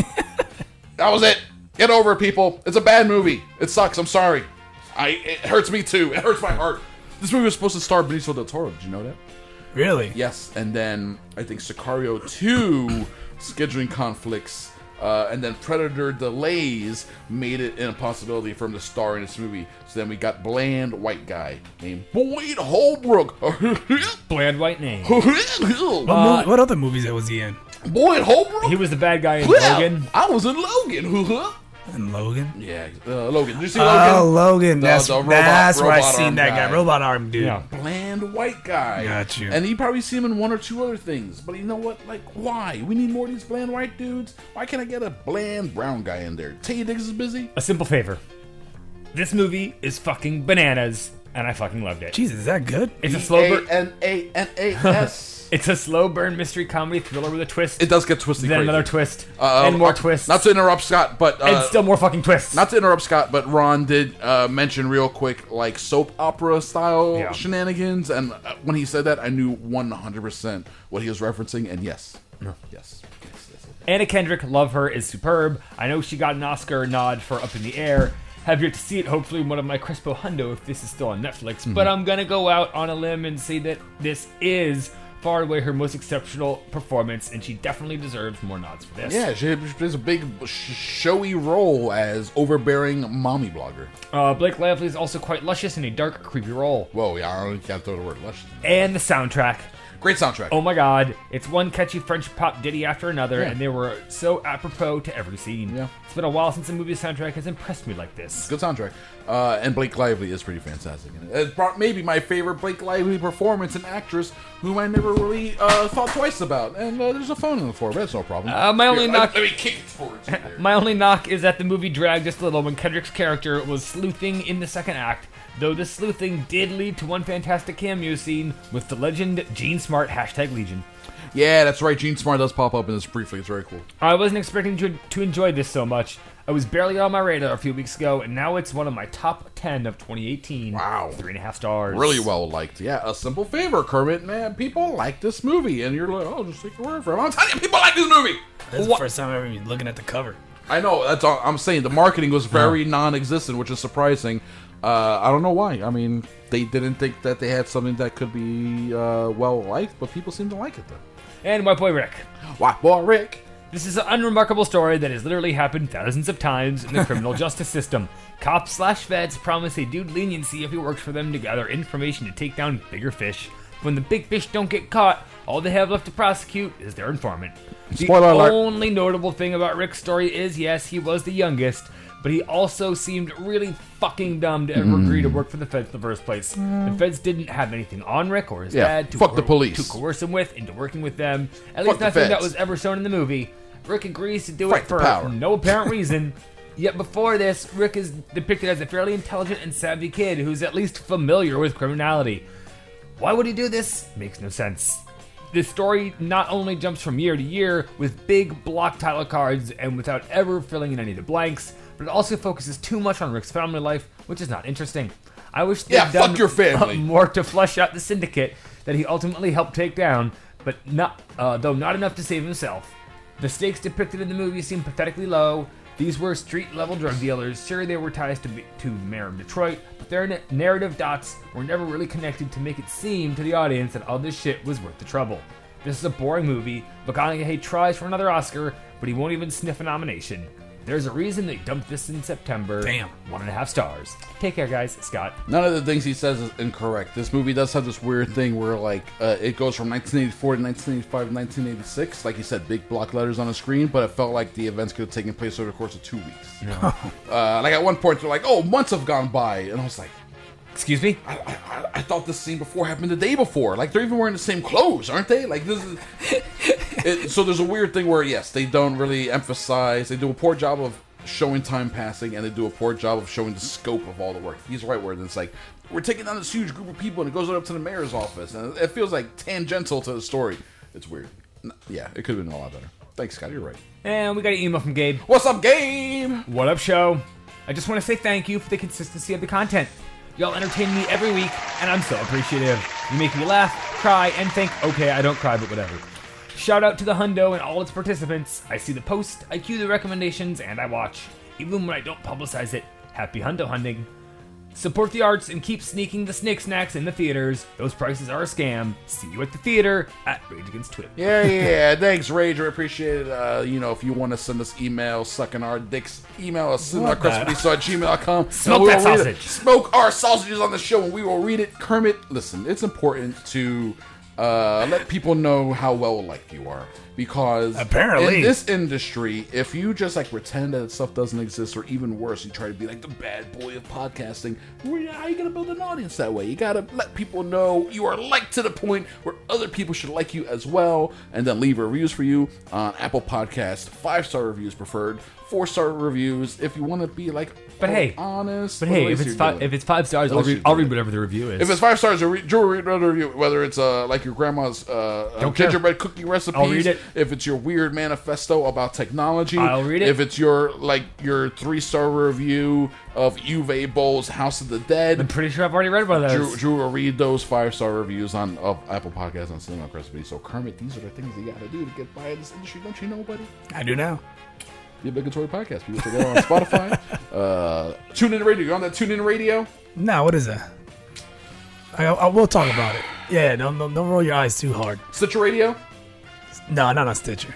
That was it. Get over it, people. It's a bad movie. It sucks. I'm sorry. I it hurts me too. It hurts my heart. This movie was supposed to star Benicio del Toro. Did you know that? Really? Yes. And then I think Sicario two scheduling conflicts, uh, and then Predator delays made it an impossibility for him to star in this movie. So then we got bland white guy named Boyd Holbrook. Bland white name. What, Uh, movie, what other movies was he in? Boyd Holbrook. He was the bad guy in Yeah, Logan. I was in Logan. In Logan? Yeah, uh, Logan. Did you see Logan? Oh, Logan. The- that's the robot- that's where I robot seen arm that guy. guy. Robot arm dude. Yeah. Bland white guy. Got you. And you probably see him in one or two other things. But you know what? Like, why? We need more of these bland white dudes. Why can't I get a bland brown guy in there? Taye Diggs is busy. A simple favor. This movie is fucking bananas, and I fucking loved it. Jesus, is that good? It's a slow burn. B A N A N A S. It's a slow burn mystery comedy thriller with a twist. It does get twisty. Then crazy. another twist. Uh, and more uh, twists. Not to interrupt Scott, but uh, and still more fucking twists. Not to interrupt Scott, but Ron did uh, mention real quick, like soap opera style Yeah. shenanigans, and uh, when he said that, I knew one hundred percent what he was referencing. And yes, No. yes, yes, yes. Anna Kendrick, love her, is superb. I know she got an Oscar nod for Up in the Air. Have yet to see it, hopefully in one of my Crespo Hundo if this is still on Netflix. Mm-hmm. But I'm gonna go out on a limb and say that this is far and away her most exceptional performance, and she definitely deserves more nods for this. Yeah, she plays a big, sh- showy role as overbearing mommy blogger. Uh, Blake Lively is also quite luscious in a dark, creepy role. Whoa, yeah, I don't can't throw the word luscious. And the soundtrack. Great soundtrack. Oh my god, it's one catchy French pop ditty after another, Yeah. and they were so apropos to every scene. Yeah. It's been a while since a movie soundtrack has impressed me like this. Good soundtrack. Uh, and Blake Lively is pretty fantastic. in it. It's pro- maybe my favorite Blake Lively performance, an actress whom I never really uh, thought twice about. And uh, there's a phone on the floor, but that's no problem. Uh, my only Here, knock- Let, let me kick it forward to you there. My only knock is that the movie dragged just a little when Kendrick's character was sleuthing in the second act, though the sleuthing did lead to one fantastic cameo scene with the legend Gene Smart, hashtag Legion. Yeah, that's right. Gene Smart does pop up in this briefly. It's very cool. I wasn't expecting to, to enjoy this so much. It was barely on my radar a few weeks ago, and now it's one of my top ten of twenty eighteen. Wow. Three and a half stars. Really well liked. Yeah, A Simple Favor, Kermit, man. People like this movie. And you're like, oh, just take your word for it. I'm telling you, people like this movie. That's the first time I've ever been looking at the cover. I know. That's all I'm saying. The marketing was very non-existent, which is surprising. Uh, I don't know why. I mean, they didn't think that they had something that could be uh, well liked, but people seem to like it, though. And White Boy Rick. White Boy Rick. This is an unremarkable story that has literally happened thousands of times in the criminal justice system. Cops slash feds promise a dude leniency if he works for them to gather information to take down bigger fish. When the big fish don't get caught, all they have left to prosecute is their informant. Spoiler the alert. only notable thing about Rick's story is, yes, he was the youngest, but he also seemed really fucking dumb to ever Mm. agree to work for the feds in the first place. The feds didn't have anything on Rick or his Yeah, dad to, fuck the police. to coerce him with into working with them. At Fuck least the nothing that feds. was ever shown in the movie. Rick agrees to do Fight it the for power. no apparent reason. Yet before this, Rick is depicted as a fairly intelligent and savvy kid who's at least familiar with criminality. Why would he do this? Makes no sense. This story not only jumps from year to year with big block title cards and without ever filling in any of the blanks, but it also focuses too much on Rick's family life, which is not interesting. I wish they'd Yeah, done fuck your family. more to flesh out the syndicate that he ultimately helped take down, but not, uh, though not enough to save himself. The stakes depicted in the movie seem pathetically low. These were street-level drug dealers. Sure, they were ties to, to Mayor of Detroit, but their na- narrative dots were never really connected to make it seem to the audience that all this shit was worth the trouble. This is a boring movie. McConaughey tries for another Oscar, but he won't even sniff a nomination. There's a reason they dumped this in September. Damn. One and a half stars. Take care, guys. Scott. None of the things he says is incorrect. This movie does have this weird thing where, like, uh, it goes from nineteen eighty-four to nineteen eighty-five to nineteen eighty-six. Like you said, big block letters on the screen, but it felt like the events could have taken place over the course of two weeks. No. uh, like, at one point, they're like, oh, months have gone by. And I was like, excuse me? I, I, I thought this scene before happened the day before. Like, they're even wearing the same clothes, aren't they? Like, this is... it, so there's a weird thing where, yes, they don't really emphasize... They do a poor job of showing time passing, and they do a poor job of showing the scope of all the work. He's right where it's like, we're taking down this huge group of people, and it goes right up to the mayor's office, and it feels like tangential to the story. It's weird. Yeah, it could have been a lot better. Thanks, Scott. You're right. And we got an email from Gabe. What's up, Gabe? What up, show? I just want to say thank you for the consistency of the content. Y'all entertain me every week, and I'm so appreciative. You make me laugh, cry, and think, okay, I don't cry, but whatever. Shout out to the Hundo and all its participants. I see the post, I cue the recommendations, and I watch. Even when I don't publicize it. Happy Hundo hunting. Support the arts and keep sneaking the snake snacks in the theaters. Those prices are a scam. See you at the theater at Rage Against Twit. Yeah, yeah. Thanks, Rage. I appreciate it. Uh, you know, if you want to send us email, sucking our dicks, email us at gmail dot com. Smoke that sausage. Smoke our sausages on the show, and we will read it. Kermit, listen, it's important to uh, let people know how well liked you are. Because apparently in this industry, if you just like pretend that stuff doesn't exist, or even worse, you try to be like the bad boy of podcasting, well, how are you gonna build an audience that way? You gotta let people know you are liked to the point where other people should like you as well, and then leave reviews for you on Apple Podcasts, five star reviews preferred, four star reviews if you want to be like But oh, hey, honest. But What hey, else if it's you five, doing? if it's five stars, What I'll else you read, I'll doing? read whatever the review is. If it's five stars, Drew will read another review. Whether it's uh, like your grandma's uh, Don't care. gingerbread cookie recipes, I'll read it. If it's your weird manifesto about technology, I'll read it. If it's your like your three star review of Uwe Boll's House of the Dead, I'm pretty sure I've already read one of those. Drew, Drew will read those five star reviews on of Apple Podcasts on Cinema Recipe. So Kermit, these are the things you got to do to get by in this industry. Don't you know, buddy? I do now. The Obligatory Podcast. People check it out on Spotify. uh, TuneIn Radio. You on that TuneIn Radio? No, what is that? I, I we'll talk about it. Yeah, don't, don't don't roll your eyes too hard. Stitcher Radio? No, not on Stitcher.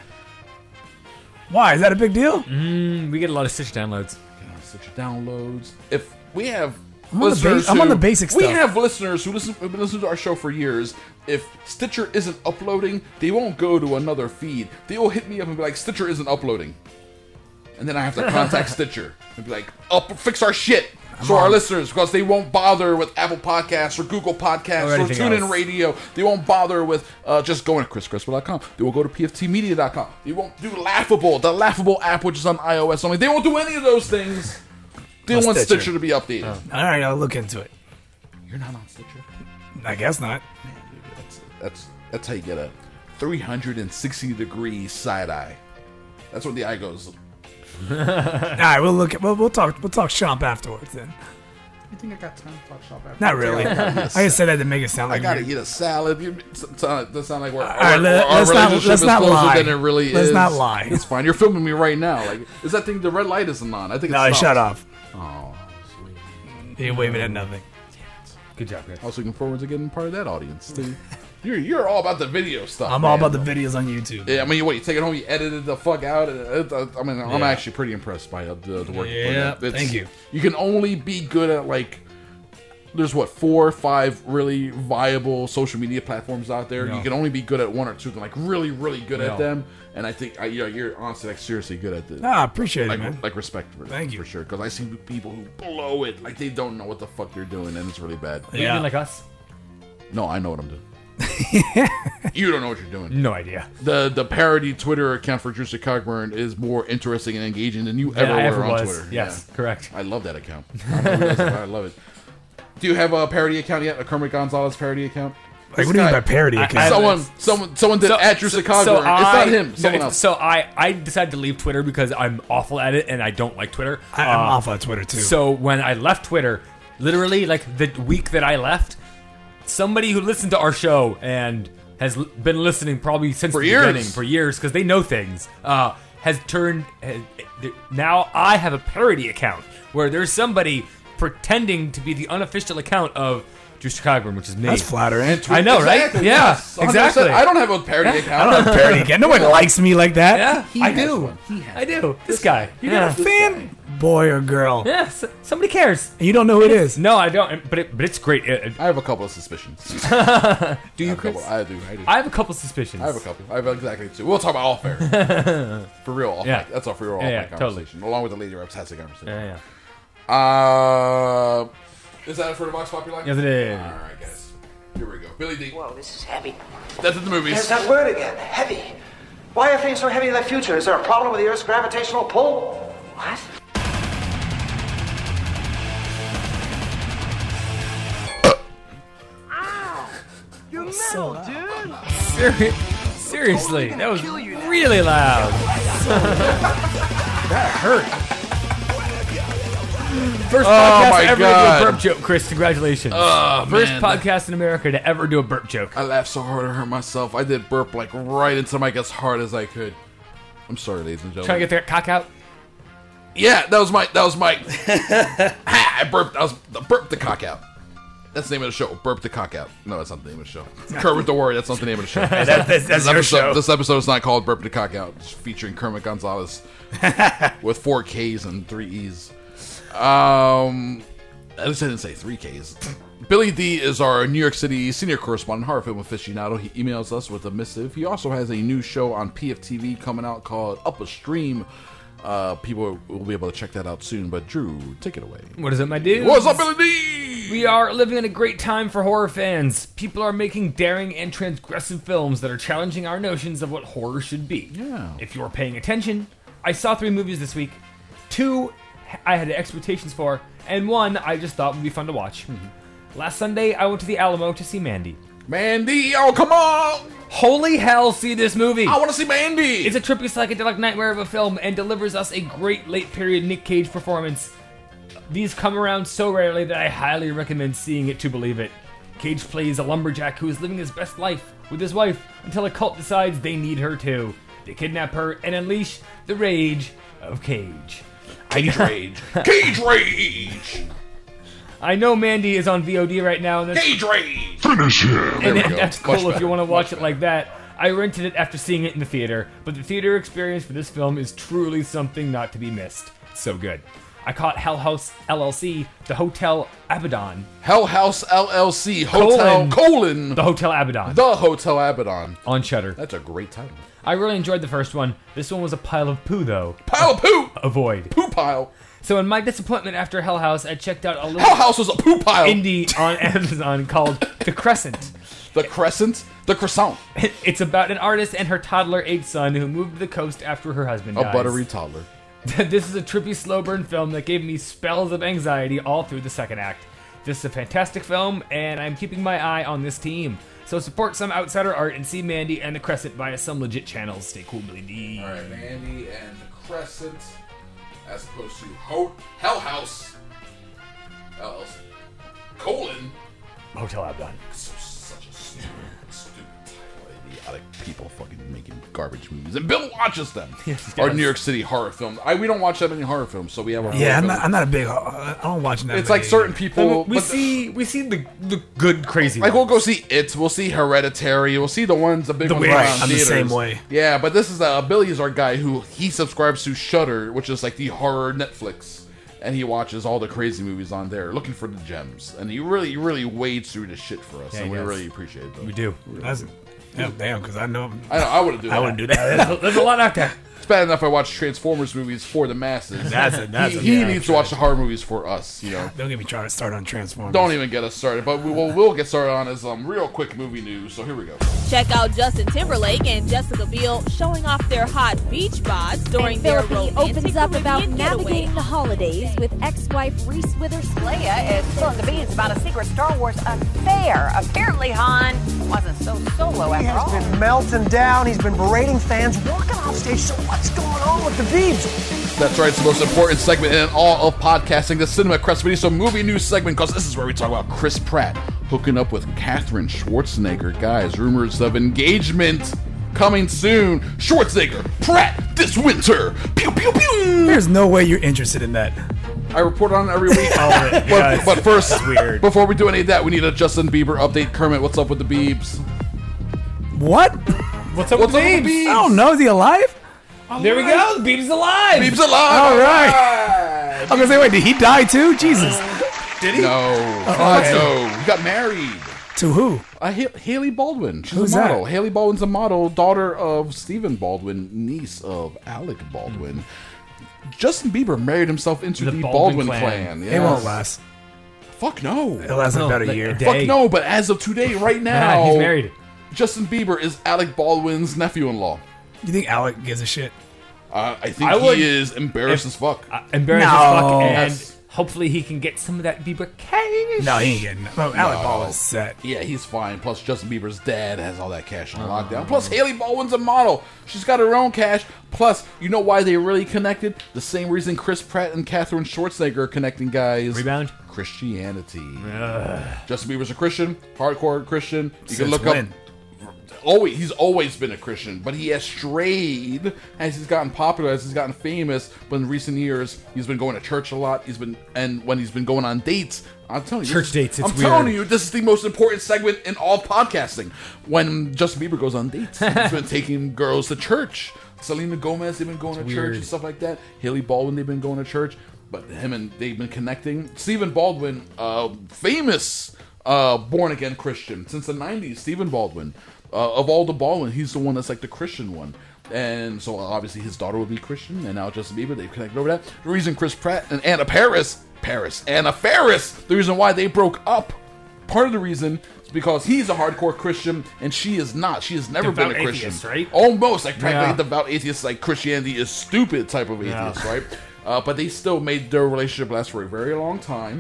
Why? Is that a big deal? Mm, we get a lot of Stitcher downloads. Stitcher downloads. If we have I'm on the listeners ba- I'm on who- the basic We stuff. have listeners who listen who've been listening to our show for years. If Stitcher isn't uploading, they won't go to another feed. They will hit me up and be like, Stitcher isn't uploading. And then I have to contact Stitcher and be like, up, fix our shit. So our listeners, because they won't bother with Apple Podcasts or Google Podcasts Or or, anything TuneIn else. Radio. They won't bother with uh, just going to chris crespo dot com. They will go to p f t media dot com. They won't do Laughable, the Laughable app, which is on iOS only. They won't do any of those things. They On want Stitcher. Stitcher to be updated. All right, I'll look into it. You're not on Stitcher? I guess not. Man, dude, that's, that's, that's how you get a three hundred sixty degree side eye. That's when the eye goes All right, we'll look. At, we'll, we'll talk. We'll talk shop afterwards then. You think I got time to talk shop after? Not really. I just said that to make it sound like I gotta you're- eat a salad. You sound, that sound like we're, All our, right, let- our let's not- relationship let's is not closer lie. than it really Let's is. not lie. It's fine. You're filming me right now. Like, is that thing? The red light isn't on. I think. No, it's shut off. Oh, You're waving at nothing. Good job, Chris. I was looking forward to getting part of that audience. too. You're you're all about the video stuff. I'm man. all about the videos on YouTube. Yeah, I mean, what, you take it home, you edit it the fuck out. It, it, I mean, I'm Yeah. actually pretty impressed by the, the work you put in. Yeah, It's- thank you. You can only be good at, like, there's, what, four or five really viable social media platforms out there. No. You can only be good at one or two, like, really, really good No. at them. And I think, I, you know, you're honestly, like, seriously good at this. Ah, I appreciate like, it, man. Like, respect for it. Thank you. For sure. Because I see people who blow it. Like, they don't know what the fuck they're doing, and it's really bad. Are you doing like us? No, I know what I'm doing. You don't know what you're doing. No idea. The the parody Twitter account for Drewster Cockburn is more interesting and engaging than you Than ever I were ever on was. Twitter. Yes, correct. I love that account. I, don't know who does it, but I love it. Do you have a parody account yet? A Kermit Gonzalez parody account? Like, what do you mean by parody I- account? I- Someone, someone, someone did So- at Drewster so- Cockburn. so it's I- not him. no, Someone it's- else. So I, I decided to leave Twitter because I'm awful at it and I don't like Twitter. I, I'm Uh, off on Twitter too. So when I left Twitter, literally like the week that I left, somebody who listened to our show and has l- been listening probably since For the years. beginning for years because they know things, uh, has turned. Has, now I have a parody account where there's somebody pretending to be the unofficial account of Drewster Cockburn, which is me. That's flattering. I know, right? Exactly, Yeah, yes, one hundred percent. exactly. I don't have a parody I account. don't have a parody account. No one likes me like that. Yeah, I do. I do. This guy. You got a fan boy or girl. Yeah, s- somebody cares. And you don't know who it is. No, I don't. But it, but it's great. It- it- I have a couple of suspicions. do I you, have a Chris? couple- I do. I do. I have a couple suspicions. I have a couple. I have exactly two. We'll talk about off air. For real, off Yeah. mic. That's all for real off Yeah, yeah, mic totally. conversation. Along with the lady reps, has a conversation. Yeah, yeah. Uh, is that it for the Vox Popular? Yes, it is. All right, guys. Here we go. Billy D. Whoa, this is heavy. That's at the movies. There's that word again. Heavy. Why are things so heavy in the future? Is there a problem with the Earth's gravitational pull? What? You metal, dude! Seri- seriously, that was really loud. That hurt. First Oh podcast my ever God. to do a burp joke, Chris. Congratulations. Oh, First man. podcast in America to ever do a burp joke. I laughed so hard I hurt myself. I did burp like right into the mic as hard as I could. I'm sorry, ladies and gentlemen. Trying to get that cock out. Yeah, that was my. That was my. Ah, I burped. I was burped the cock out. That's the name of the show. Burp the cock out. No, that's not the name of the show. Kermit the Warrior. That's not the name of the show. That- that's- that's this, your episode, show. this episode is not called Burp the Cock Out. It's featuring Kermit Gonzalez with four K's and three E's. Um, at least I didn't say three K's. Billy D is our New York City senior correspondent, horror film aficionado. He emails us with a missive. He also has a new show on P F T V coming out called Up a Stream. Uh, people will be able to check that out soon. But Drew, take it away. What is it, my dude? What's up, Billy D? We are living in a great time for horror fans. People are making daring and transgressive films that are challenging our notions of what horror should be. Yeah. If you're paying attention, I saw three movies this week. Two I had expectations for, and one I just thought would be fun to watch. Last Sunday, I went to the Alamo to see Mandy. Mandy, oh, come on! Holy hell, see this movie! I want to see Mandy! It's a trippy psychedelic nightmare of a film and delivers us a great late period Nick Cage performance. These come around so rarely that I highly recommend seeing it to believe it. Cage plays a lumberjack who is living his best life with his wife until a cult decides they need her too. They kidnap her and unleash the rage of Cage. Cage Rage. Cage Rage! I know Mandy is on V O D right now, and that's, Cage Rage! Finish him! There and we that- go. that's Much cool if better. you want to watch Much it like that. I rented it after seeing it in the theater, but the theater experience for this film is truly something not to be missed. It's so good. I caught Hell House L L C, the Hotel Abaddon. Hell House L L C, Hotel Colon. colon, The Hotel Abaddon. the Hotel Abaddon. On Shudder. That's a great title. I really enjoyed the first one. This one was a pile of poo, though. Pile of poo! Avoid. Poo pile. So in my disappointment after Hell House, I checked out a little Hell House was a poo pile. indie on Amazon called The Crescent. The Crescent? The Croissant. It's about an artist and her toddler-aged son who moved to the coast after her husband A dies. buttery toddler. This is a trippy slow burn film that gave me spells of anxiety all through the second act. This is a fantastic film, and I'm keeping my eye on this team. So support some outsider art and see Mandy and The Crescent via some legit channels. Stay cool, Billy D. Alright, Mandy and the Crescent. as opposed to Ho- Hell House. Hell House. Colon. Hotel Abaddon. So, such a stupid, stupid title. Idiotic people fucking making garbage movies. And Bill watches them. Yes, he Our does. New York City horror films. I, we don't watch that many horror films, so we have our Yeah, horror I'm films. not, I'm not a big. I don't watch that. It's many. like certain people. we but see we see the the good crazy. Like we'll ones. go see It, we'll see Hereditary, we'll see the ones, the big The ones way- around I'm the theaters. same way. Yeah, but this is uh, Billy is our guy who he subscribes to Shudder, which is like the horror Netflix, and he watches all the crazy movies on there, looking for the gems, and he really, he really wades through the shit for us, Yeah, and he we does. really appreciate it. Though. We do. That's, yeah, damn, because I know. I know, I wouldn't do that. I wouldn't do There's that. a, there's a lot out there. It's bad enough I watch Transformers movies for the masses. That's a- that's he a- he yeah, needs to watch the horror movies for us, you know. Don't get me trying to start on Transformers. Don't even get us started, but we will we'll get started on is um real quick movie news. So here we go. Check out Justin Timberlake and Jessica Biel showing off their hot beach bods during And their Philippi romantic opens up about Caribbean navigating getaway. the holidays with ex-wife Reese Witherspoon. Leia is spilling the beans about a secret Star Wars affair. Apparently, Han wasn't so solo He after has all. been melting down. He's been berating fans, walking off stage. So what's going on with the Biebs? That's right, it's the most important segment in all of podcasting, the Cinema Crespediso movie news segment, because this is where we talk about Chris Pratt hooking up with Katherine Schwarzenegger. Guys, rumors of engagement coming soon. Schwarzenegger, Pratt, this winter. Pew, pew, pew. There's no way you're interested in that. I report on it every week. All of it. But, Yeah, but first, it's weird. before we do any of that, we need a Justin Bieber update. Kermit, what's up with the Biebs? What? What's up What's with up with the the Biebs? Biebs? I don't know. Is he alive? There we go. The Biebs alive. Biebs alive! All right. I'm gonna say, wait, did he die too? Jesus. Did he? No. Oh, God, okay. no. He got married. To who? Uh, ha- Haley Baldwin. She's Who's a model. that? Haley Baldwin's a model, daughter of Stephen Baldwin, niece of Alec Baldwin. Justin Bieber married himself into the, The Baldwin, Baldwin clan. clan. yes. It won't last. Fuck no. It'll last like No, about a like year. a day. Fuck no, but as of today, right now, Nah, he's married. Justin Bieber is Alec Baldwin's nephew-in-law. You think Alec gives a shit? Uh, I think I would- he is embarrassed if- as fuck. Uh, embarrassed No. as fuck, and Yes. hopefully he can get some of that Bieber cash. No, he ain't getting that. No, Alec No. Baldwin's set. Yeah, he's fine. Plus, Justin Bieber's dad has all that cash on lockdown. Plus, Haley Baldwin's a model. She's got her own cash. Plus, you know why they really connected? The same reason Chris Pratt and Katherine Schwarzenegger are connecting, guys. Rebound? Christianity. Justin Bieber's a Christian, hardcore Christian. You Since can look when? up. Always, he's always been a Christian, but he has strayed as he's gotten popular, as he's gotten famous. But in recent years, he's been going to church a lot. He's been, and when he's been going on dates, I'm telling you, Church this- dates, it's I'm telling weird. you, this is the most important segment in all podcasting. When Justin Bieber goes on dates, he's been taking girls to church. Selena Gomez, they've been going to church weird. and stuff like that. Haley Baldwin, they've been going to church. But him and they've been connecting. Stephen Baldwin, uh, famous uh, born again Christian since the nineties. Stephen Baldwin, uh, of all the Baldwin, he's the one that's like the Christian one. And so obviously his daughter would be Christian, and now Justin Bieber, they've connected over that. The reason Chris Pratt and Anna Paris, Paris, Anna Faris, the reason why they broke up, part of the reason is because he's a hardcore Christian and she is not. She has never Devout been a Christian. atheist, right? Almost like practically Yeah. devout atheist, like Christianity is stupid type of Yeah. atheist, right? Uh, but they still made their relationship last for a very long time.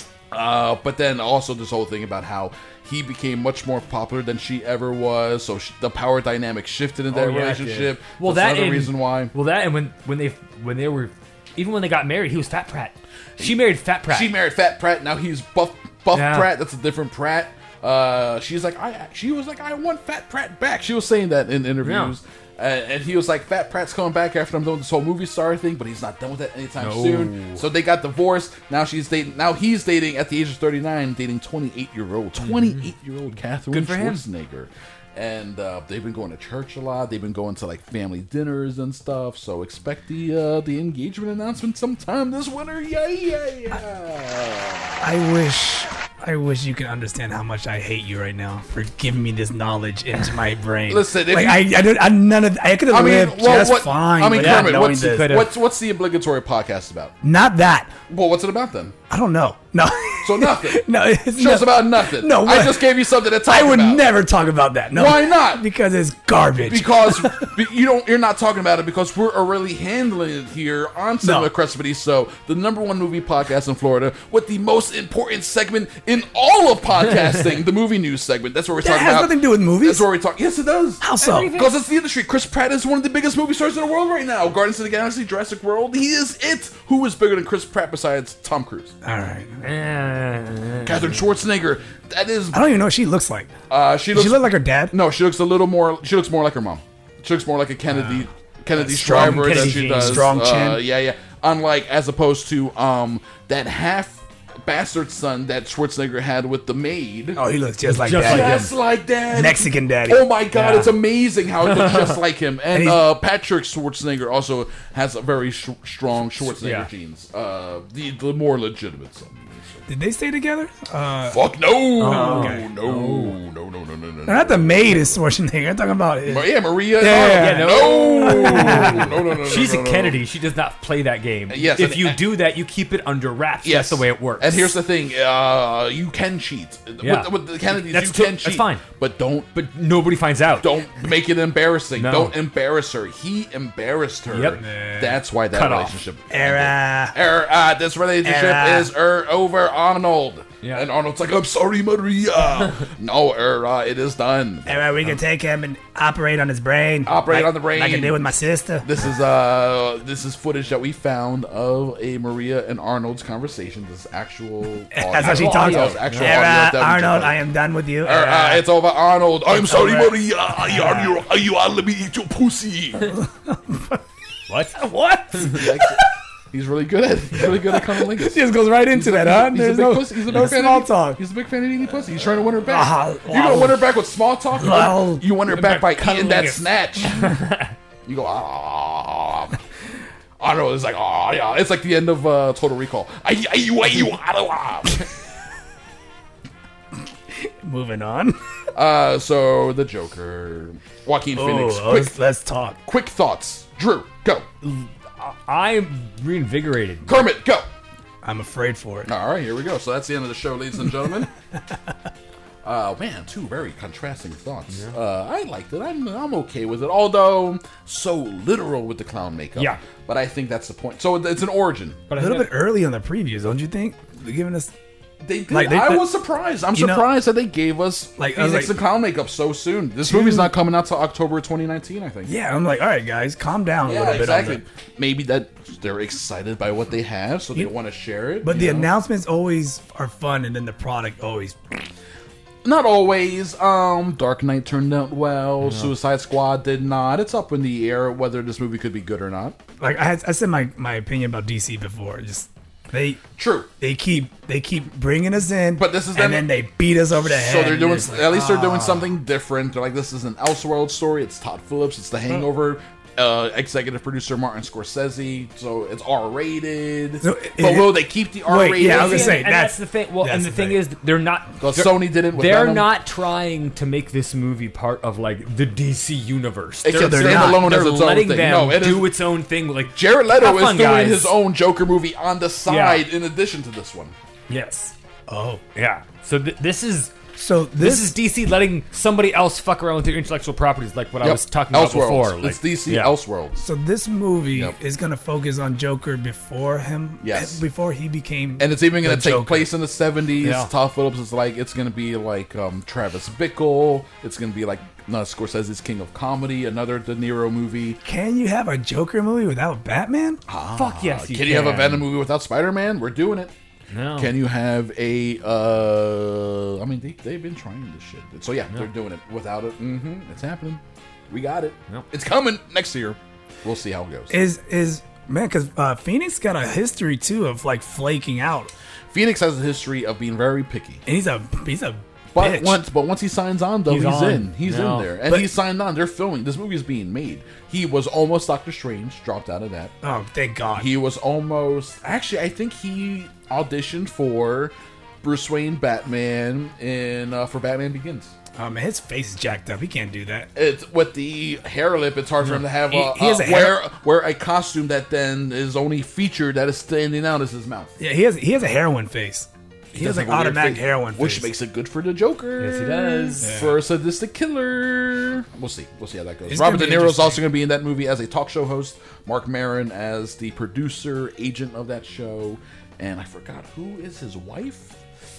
Uh, but then also this whole thing about how he became much more popular than she ever was, so sh- the power dynamic shifted in Oh, that yeah, it relationship. did. Well, That's that another and, reason why. Well, that and when when they when they were even when they got married, he was Fat Pratt. She married Fat Pratt. She married Fat Pratt. Now he's Buff Buff Yeah. Pratt. That's a different Pratt. Uh, she's like, I. She was like, I want Fat Pratt back. She was saying that in interviews. Uh, and he was like, Fat Pratt's coming back after I'm done with this whole movie star thing, but he's not done with that anytime No. soon. So they got divorced. Now she's dating. Now he's dating at the age of thirty-nine, dating twenty-eight year old, twenty-eight year old Katherine Good for him. Schwarzenegger. And uh, they've been going to church a lot. They've been going to like family dinners and stuff. So expect the uh, the engagement announcement sometime this winter. Yeah, yeah, yeah. I wish, I wish you could understand how much I hate you right now for giving me this knowledge into my brain. Listen, if like you- I, I, don't, I none of, I could have I mean, lived well, just what, fine. I mean, without Kermit, knowing what's, this. what's what's the obligatory podcast about? Not that. Well, what's it about then? I don't know. No. So nothing. No, it's Show's no, about nothing. No, I what? just gave you something to talk I would about. never talk about that. No. Why not? Because it's garbage. Because be- you don't. You're not talking about it because we're already handling it here on Cinema No. Crespediso, the number one movie podcast in Florida, with the most important segment in all of podcasting, the movie news segment. That's what we're That talking has about. nothing to do with movies. That's what we're talking. Yes, it does. How so? Because it's the industry. Chris Pratt is one of the biggest movie stars in the world right now. Guardians of the Galaxy, Jurassic World. He is it. Who is bigger than Chris Pratt besides Tom Cruise? All right. Catherine Schwarzenegger. That is. I don't even know what she looks like. Uh, she Does looks. she look like her dad? No, she looks a little more. She looks more like her mom. She looks more like a Kennedy. Kennedy strong Shriver than Kennedy she genes. does. Strong uh, chin. Yeah, yeah. Unlike as opposed to um that half bastard son that Schwarzenegger had with the maid. Oh, he looks just like Just daddy. like Just like that. Mexican daddy. Oh my god, Yeah. it's amazing how it looks just like him. And, And he's- uh, Patrick Schwarzenegger also has a very sh- strong Schwarzenegger Yeah. genes. Uh, the the more legitimate son. Did they stay together? Uh, Fuck no, Oh, okay. no, no, no, no, no, no, no. not the maid is Schwarzenegger. I'm talking about his, Yeah, Maria. Yeah, no, yeah, no, no, no, no. She's no, a no. Kennedy. She does not play that game. Yes, if and- you and- do that, you keep it under wraps. Yes, That's the way it works. And here's the thing: uh, you can cheat Yeah. with, with the Kennedys. That's you to- can that's cheat, fine. but don't. but nobody finds out. Don't make it embarrassing. No. Don't embarrass her. He embarrassed her. Yep. That's why that Cut off. relationship. Era. Er, uh, this relationship Era. is er, over, Arnold. Yeah. And Arnold's like, I'm sorry, Maria. no, er, uh, it is done. Era, we can take him and operate on his brain. Operate like, on the brain. Like I did with my sister. This is uh, this is footage that we found of a Maria and Arnold's conversation. This is actual. That's how she audio. talks. That was actual Era, audio that we Arnold, took. I am done with you. Er, uh, Era. it's over, Arnold. I'm It's sorry, over. Maria. You are, you are, you are, let me eat your pussy. What? What? He likes it. He's really good at it. He's really good at cunnilingus. He just goes right into He's a- that, huh? He's a, There's big no, pussy. He's a no big fan small of, talk. He's a big fan of eating pussy. He's trying to win her back. Ah, You're gonna wow. win her back with small talk. or Well, you win her back by eating that cunnilingus. snatch. You go ah. Arnold is like ah yeah. It's like the end of uh, Total Recall. Ay, ay, you, ay, you, ah, Moving on. Uh, so the Joker, Joaquin Phoenix. Oh, Quick, let's, let's talk. quick thoughts. Drew, go. I'm reinvigorated. Kermit, go. I'm afraid for it. All right, here we go. So that's the end of the show, ladies and gentlemen. Uh, man, two very contrasting thoughts. Uh, I liked it. I'm, I'm okay with it. Although, so literal with the clown makeup. Yeah. But I think that's the point. So it's an origin. But A I little think bit early on the previews, don't you think? They're giving us They did. Like, they I put- was surprised. I'm you know- surprised that they gave us Like, I was Phoenix like- and clown makeup so soon. This Two- movie's not coming out till October twenty nineteen, I think. Yeah, I'm like, all right, guys, calm down a Yeah, little bit. exactly. On that. Maybe that they're excited by what they have, so they You- want to share it. But you the know? announcements always are fun, and then the product always. Not always. Um, Dark Knight turned out well. Suicide Squad did not. It's up in the air whether this movie could be good or not. Like I, had, I said my, my opinion about D C before. Just they true. They keep they keep bringing us in, but this is and them- then they beat us over the head. So they're and doing. it's like, At least they're doing ah. something different. They're like, this is an Elseworld story. It's Todd Phillips. It's The Hangover. Uh, executive producer Martin Scorsese. So it's R rated. So but it- will they keep the R Wait, rated? yeah, I was gonna say, and that's- that's the thing. Well, that's and the, the thing, thing. is, they're not. Well, they're- Sony did it with They're Venom. not trying to make this movie part of like the D C universe. It They're, can they're stand not. alone They're as its own letting thing. them No, it do is- its own thing. Like Jared Leto have is fun, doing guys. his own Joker movie on the side in addition to this one. Yes. Oh, yeah. So th- this is. So this, this, is D C letting somebody else fuck around with their intellectual properties, like what I Yep. was talking about Elseworlds. before. Like, It's D C yeah. Elseworlds. So this movie Yep. is gonna focus on Joker before him. Yes. Before he became. And it's even going the to take Joker. place in the seventies. Yeah. Todd Phillips is like, it's going to be like um, Travis Bickle. It's going to be like no, Scorsese's King of Comedy, another De Niro movie. Can you have a Joker movie without Batman? Ah, Fuck yes, you Can you have a can. Venom movie without Spider-Man? We're doing it. No. Can you have a? Uh, I mean, they, they've been trying this shit. So yeah, they're doing it without it. Mm-hmm, it's happening. We got it. Yep. It's coming next year. We'll see how it goes. Is is man? Because uh, Phoenix got a history too of like flaking out, Phoenix has a history of being very picky. and he's a he's a But bitch. once, but once he signs on, though, He's he's, on. in. He's No. in there, and But- he's signed on. They're filming. This movie is being made. He was almost Doctor Strange. Dropped out of that. Oh, thank God. He was almost. Actually, I think he auditioned for Bruce Wayne Batman in uh, for Batman Begins. Oh man, his face is jacked up. He can't do that. It's with the hair lip. It's hard for him to have He- a, he has a- a hair- wear wear a costume that then is only featured that is standing out is his mouth. Yeah, he has he has a heroin face. He has does like have a weird automatic face, heroin which face. makes it good for the Joker. Yes, he does. Yeah. For a sadistic killer. We'll see. We'll see how that goes. It's Robert gonna De be Niro is interesting. also going to be in that movie as a talk show host. Mark Maron as the producer, agent of that show. And I forgot, who is his wife?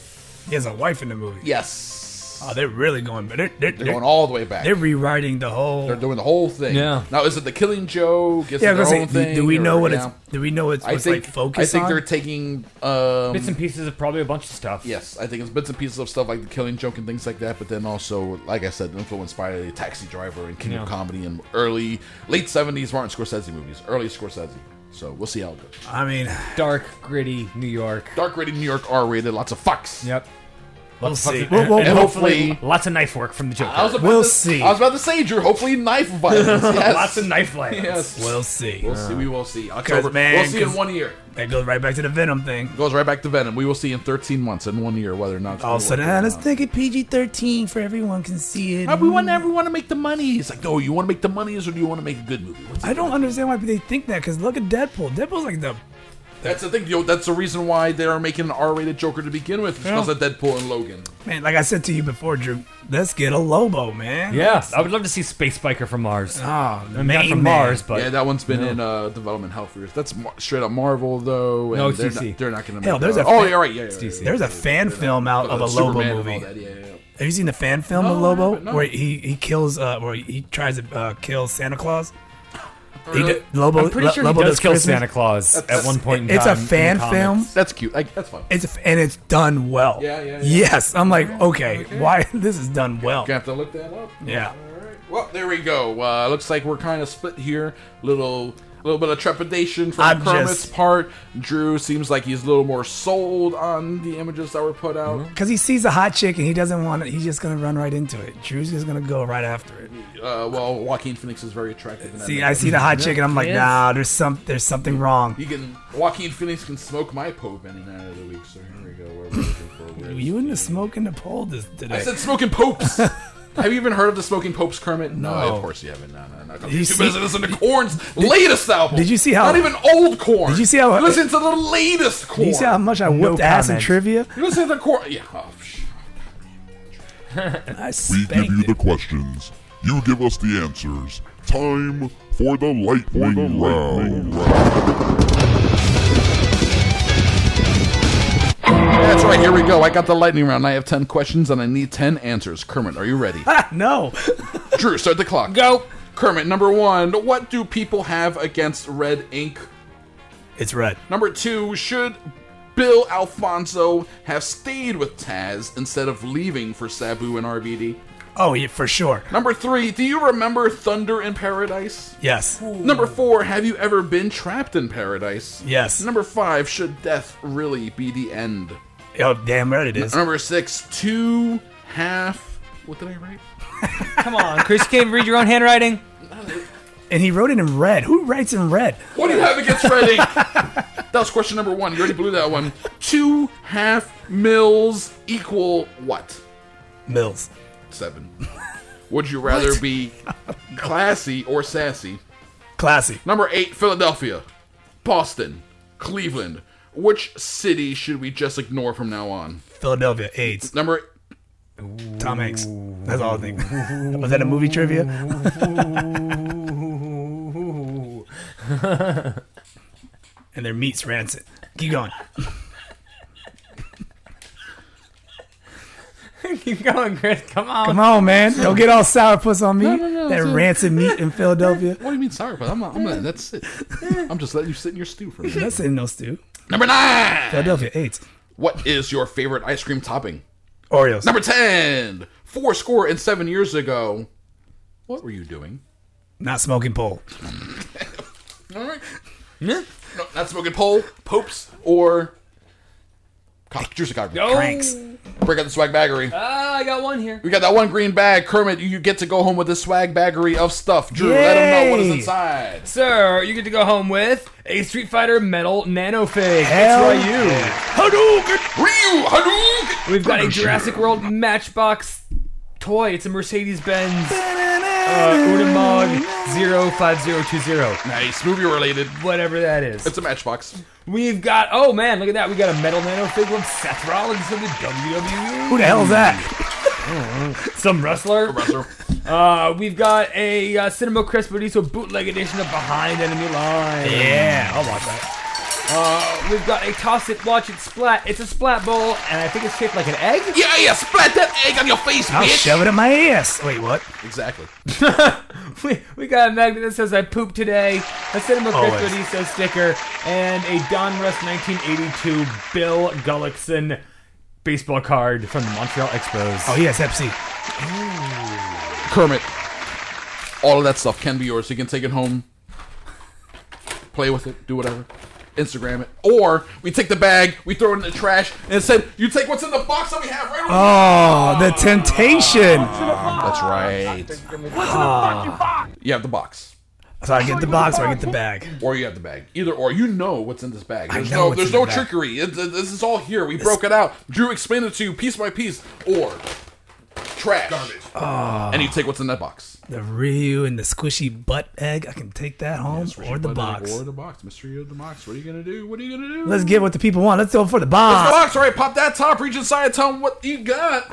He has a wife in the movie. Yes. Oh, they're really going. They're, they're, They're going all the way back. They're rewriting the whole. They're doing the whole thing. Yeah. Now, is it the Killing Joke? Is Yeah, it I their was own gonna say, thing? do we know or, what yeah. it's? Do we know it's I what's think, like focus I think on? they're taking um, Bits and pieces of probably a bunch of stuff. Yes, I think it's bits and pieces of stuff like the Killing Joke and things like that. But then also, like I said, influenced by the Taxi Driver and King Yeah. of Comedy and early late seventies Martin Scorsese movies, early Scorsese. So we'll see how it goes. I mean, Dark, gritty New York. Dark, gritty New York, R-rated, lots of fucks. Yep. we'll Lots of see. fucking- We'll, we'll, and we'll- hopefully, lots of knife work from the Joker. I was about We'll to, see. I was about to say, Drew. Hopefully, knife violence. Yes. Lots of knife violence. Yes. we'll see. We'll see. We will see. October. Because man, we'll see in 'cause one year. That goes right back to the Venom thing. Goes right back to Venom. We will see in thirteen months, in one year, whether or not. it's All of a gonna sudden, work ah, or let's not. make it P G thirteen for everyone can see it. Ah, we want everyone to make the money. It's like, no, you want to make the money, or do you want to make a good movie? What's I don't understand why they think that. Because look at Deadpool. Deadpool's like the. That's the thing, yo. That's the reason why they are making an R-rated Joker to begin with, because Yeah. of Deadpool and Logan. Man, like I said to you before, Drew, let's get a Lobo, man. Yeah, I would love to see Space Biker from Mars. Oh, I mean, not main from man. Mars, but yeah, that one's been no. in uh, development hell for years. That's mar- straight up Marvel, though. And No, it's they're D C. Not, they're not going to. Hell, there's uh, a oh, fan- yeah, right, yeah, yeah, it's yeah, D C. yeah, There's a yeah, fan yeah, film out yeah. of a Superman Lobo and all movie. that, yeah, yeah, yeah. Have you seen the fan film No, of I Lobo haven't, no. where he he kills uh where he tries to uh, kill Santa Claus? He Really? d- Lobo, I'm pretty Lo- sure Lobo he does does kill Christmas. Santa Claus at one point in It's time. a in the fan comics. film. That's cute. Like, that's fun. It's a, and it's done well. Yeah, yeah, yeah. Yes, I'm like, okay, why this is done well? Gonna have to look that up. Yeah. All right. Well, there we go. Uh, looks like we're kind of split here. Little, little bit of trepidation from I'm Kermit's just- part. Drew seems like he's a little more sold on the images that were put out. Because he sees a hot chick and he doesn't want it. He's just gonna run right into it. Drew's just gonna go right after it. Uh, well, Joaquin Phoenix is very attractive. In that See, movie. I see the hot chick and I'm like, Yes. nah, there's some, there's something wrong. You can Joaquin Phoenix can smoke my Pope any night of the week. So here we go. What we're looking for. Where's You in the the- smoke in the pole this today? I said smoking popes. Have you even heard of the Smoking Popes, Kermit? No, No. of course you haven't. No, no, no. Did You you too see- busy listening to Korn's latest album. did you see how- Not even old Korn. Did you see how- Listen to the latest Korn. Do you see how much I whooped ass in comment. trivia? You listen to the Korn. Yeah. Oh, sh- I We give spanked you it. the questions. You give us the answers. Time for the lightning round. That's right. Here we go. I got the lightning round. I have ten questions and I need ten answers. Kermit, are you ready? No. Drew, start the clock. Go. Kermit, number one. What do people have against red ink? It's red. Number two. Should Bill Alfonso have stayed with Taz instead of leaving for Sabu and R V D? Oh, yeah, for sure. Number three, do you remember Thunder in Paradise? Yes. Number four, have you ever been trapped in paradise? Yes. Number five, should death really be the end? Oh, damn right it is. Number six, two half. What did I write? Come on, Chris, you can't read your own handwriting. And he wrote it in red. Who writes in red? What do you have against red ink? That was question number one. You already blew that one. Two half mils equal what? Mills. Seven. Would you rather be classy or sassy? Classy. Number eight, Philadelphia, Boston, Cleveland. Which city should we just ignore from now on? Philadelphia. AIDS. Number Tom Hanks. That's all I think. Was that a movie trivia? And their meat's rancid. Keep going. Keep going, Chris. Come on. Come on, man. Don't get all sourpuss on me. No, no, no, that it's a- rancid meat in Philadelphia. What do you mean sorry, but I'm not. I'm not. That's it. I'm just letting you sit in your stew for a minute. That's in no stew. Number nine. Philadelphia. AIDS. What is your favorite ice cream topping? Oreos. Number ten. Four score and seven years ago. What were you doing? Not smoking pole. All right. Yeah. No, not smoking pole, popes, or cock, juicy cock. Go. Cranks. Break out the swag baggery. Ah, I got one here. We got that one green bag. Kermit, you get to go home with this swag baggery of stuff. Drew, let them know what is Yay. inside. Sir, you get to go home with a Street Fighter metal nanofig. Hell That's right, you. Hadouken! Ryu! Hadouken! We've got a Jurassic World Matchbox toy. It's a Mercedes-Benz Uh, Unimog zero five zero two zero. Nice. Movie related. Whatever that is. It's a Matchbox. We've got, oh man, look at that. We got a Metal Nano fig from Seth Rollins from the W W E. Who the hell is that? Some wrestler. A wrestler. Uh, we've got a uh, Cinema Crespediso bootleg edition of Behind Enemy Lines. Yeah, I'll watch that. Uh, we've got a Toss It, Watch It, Splat. It's a splat bowl, and I think it's shaped like an egg. Yeah, yeah, splat that egg on your face, I'll bitch. shove it in my ass. Wait, what? Exactly. we, we got a magnet that says I pooped today, a Cinema Always. Crespediso sticker, and a Don Russ nineteen eighty-two Bill Gullickson baseball card from the Montreal Expos. Oh, yes, Pepsi. Kermit. All of that stuff can be yours. You can take it home, play with it, do whatever. Instagram it. Or we take the bag, we throw it in the trash, and it said, you take what's in the box that we have right over Oh, the temptation. That's right. What's in the fucking box? You have the box. So I get the box or I get the bag. Or you have the bag. Either or. You know what's in this bag. I There's know no, what's there's in no the bag. trickery. It, it- this is all here. We broke it out. Drew explained it to you piece by piece. Or trash. Garbage. Oh, And you take what's in that box. the Ryu and the squishy butt egg. I can take that home Yes, or the box. Or the box. Mystery of the box. What are you going to do? What are you going to do? Let's get what the people want. Let's go for the Let's box. the box. All right, pop that top. Reach inside. Tell them what you got.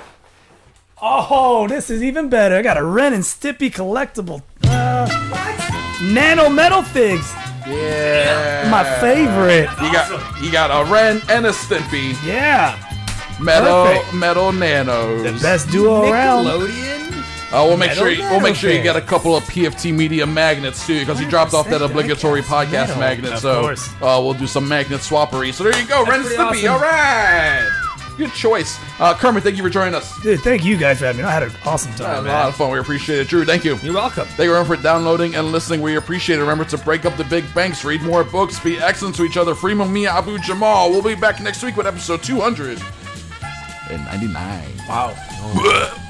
Oh, this is even better. I got a Ren and Stimpy collectible. Uh, nano metal figs. Yeah. My favorite. You got you got a Ren and a Stimpy. Yeah. Metal Perfect. metal nanos. The best duo around. Nickelodeon? Uh, we'll make Metal sure you, we'll make sure you nano get a couple of P F T Media magnets too, because you dropped off that obligatory podcast Metal. magnet. Of So course. uh, we'll do some magnet swappery. So there you go, Ren and pretty Stimpy. awesome. All right, good choice. Uh, Kermit, thank you for joining us. Dude, thank you guys for having me. I had an awesome That time, was a lot man. of fun. We appreciate it. Drew, thank you. You're welcome. Thank you everyone for downloading and listening. We appreciate it. Remember to break up the big banks, read more books, be excellent to each other. Freeman, Mia, Abu Jamal. We'll be back next week with episode two hundred ninety-nine. Wow.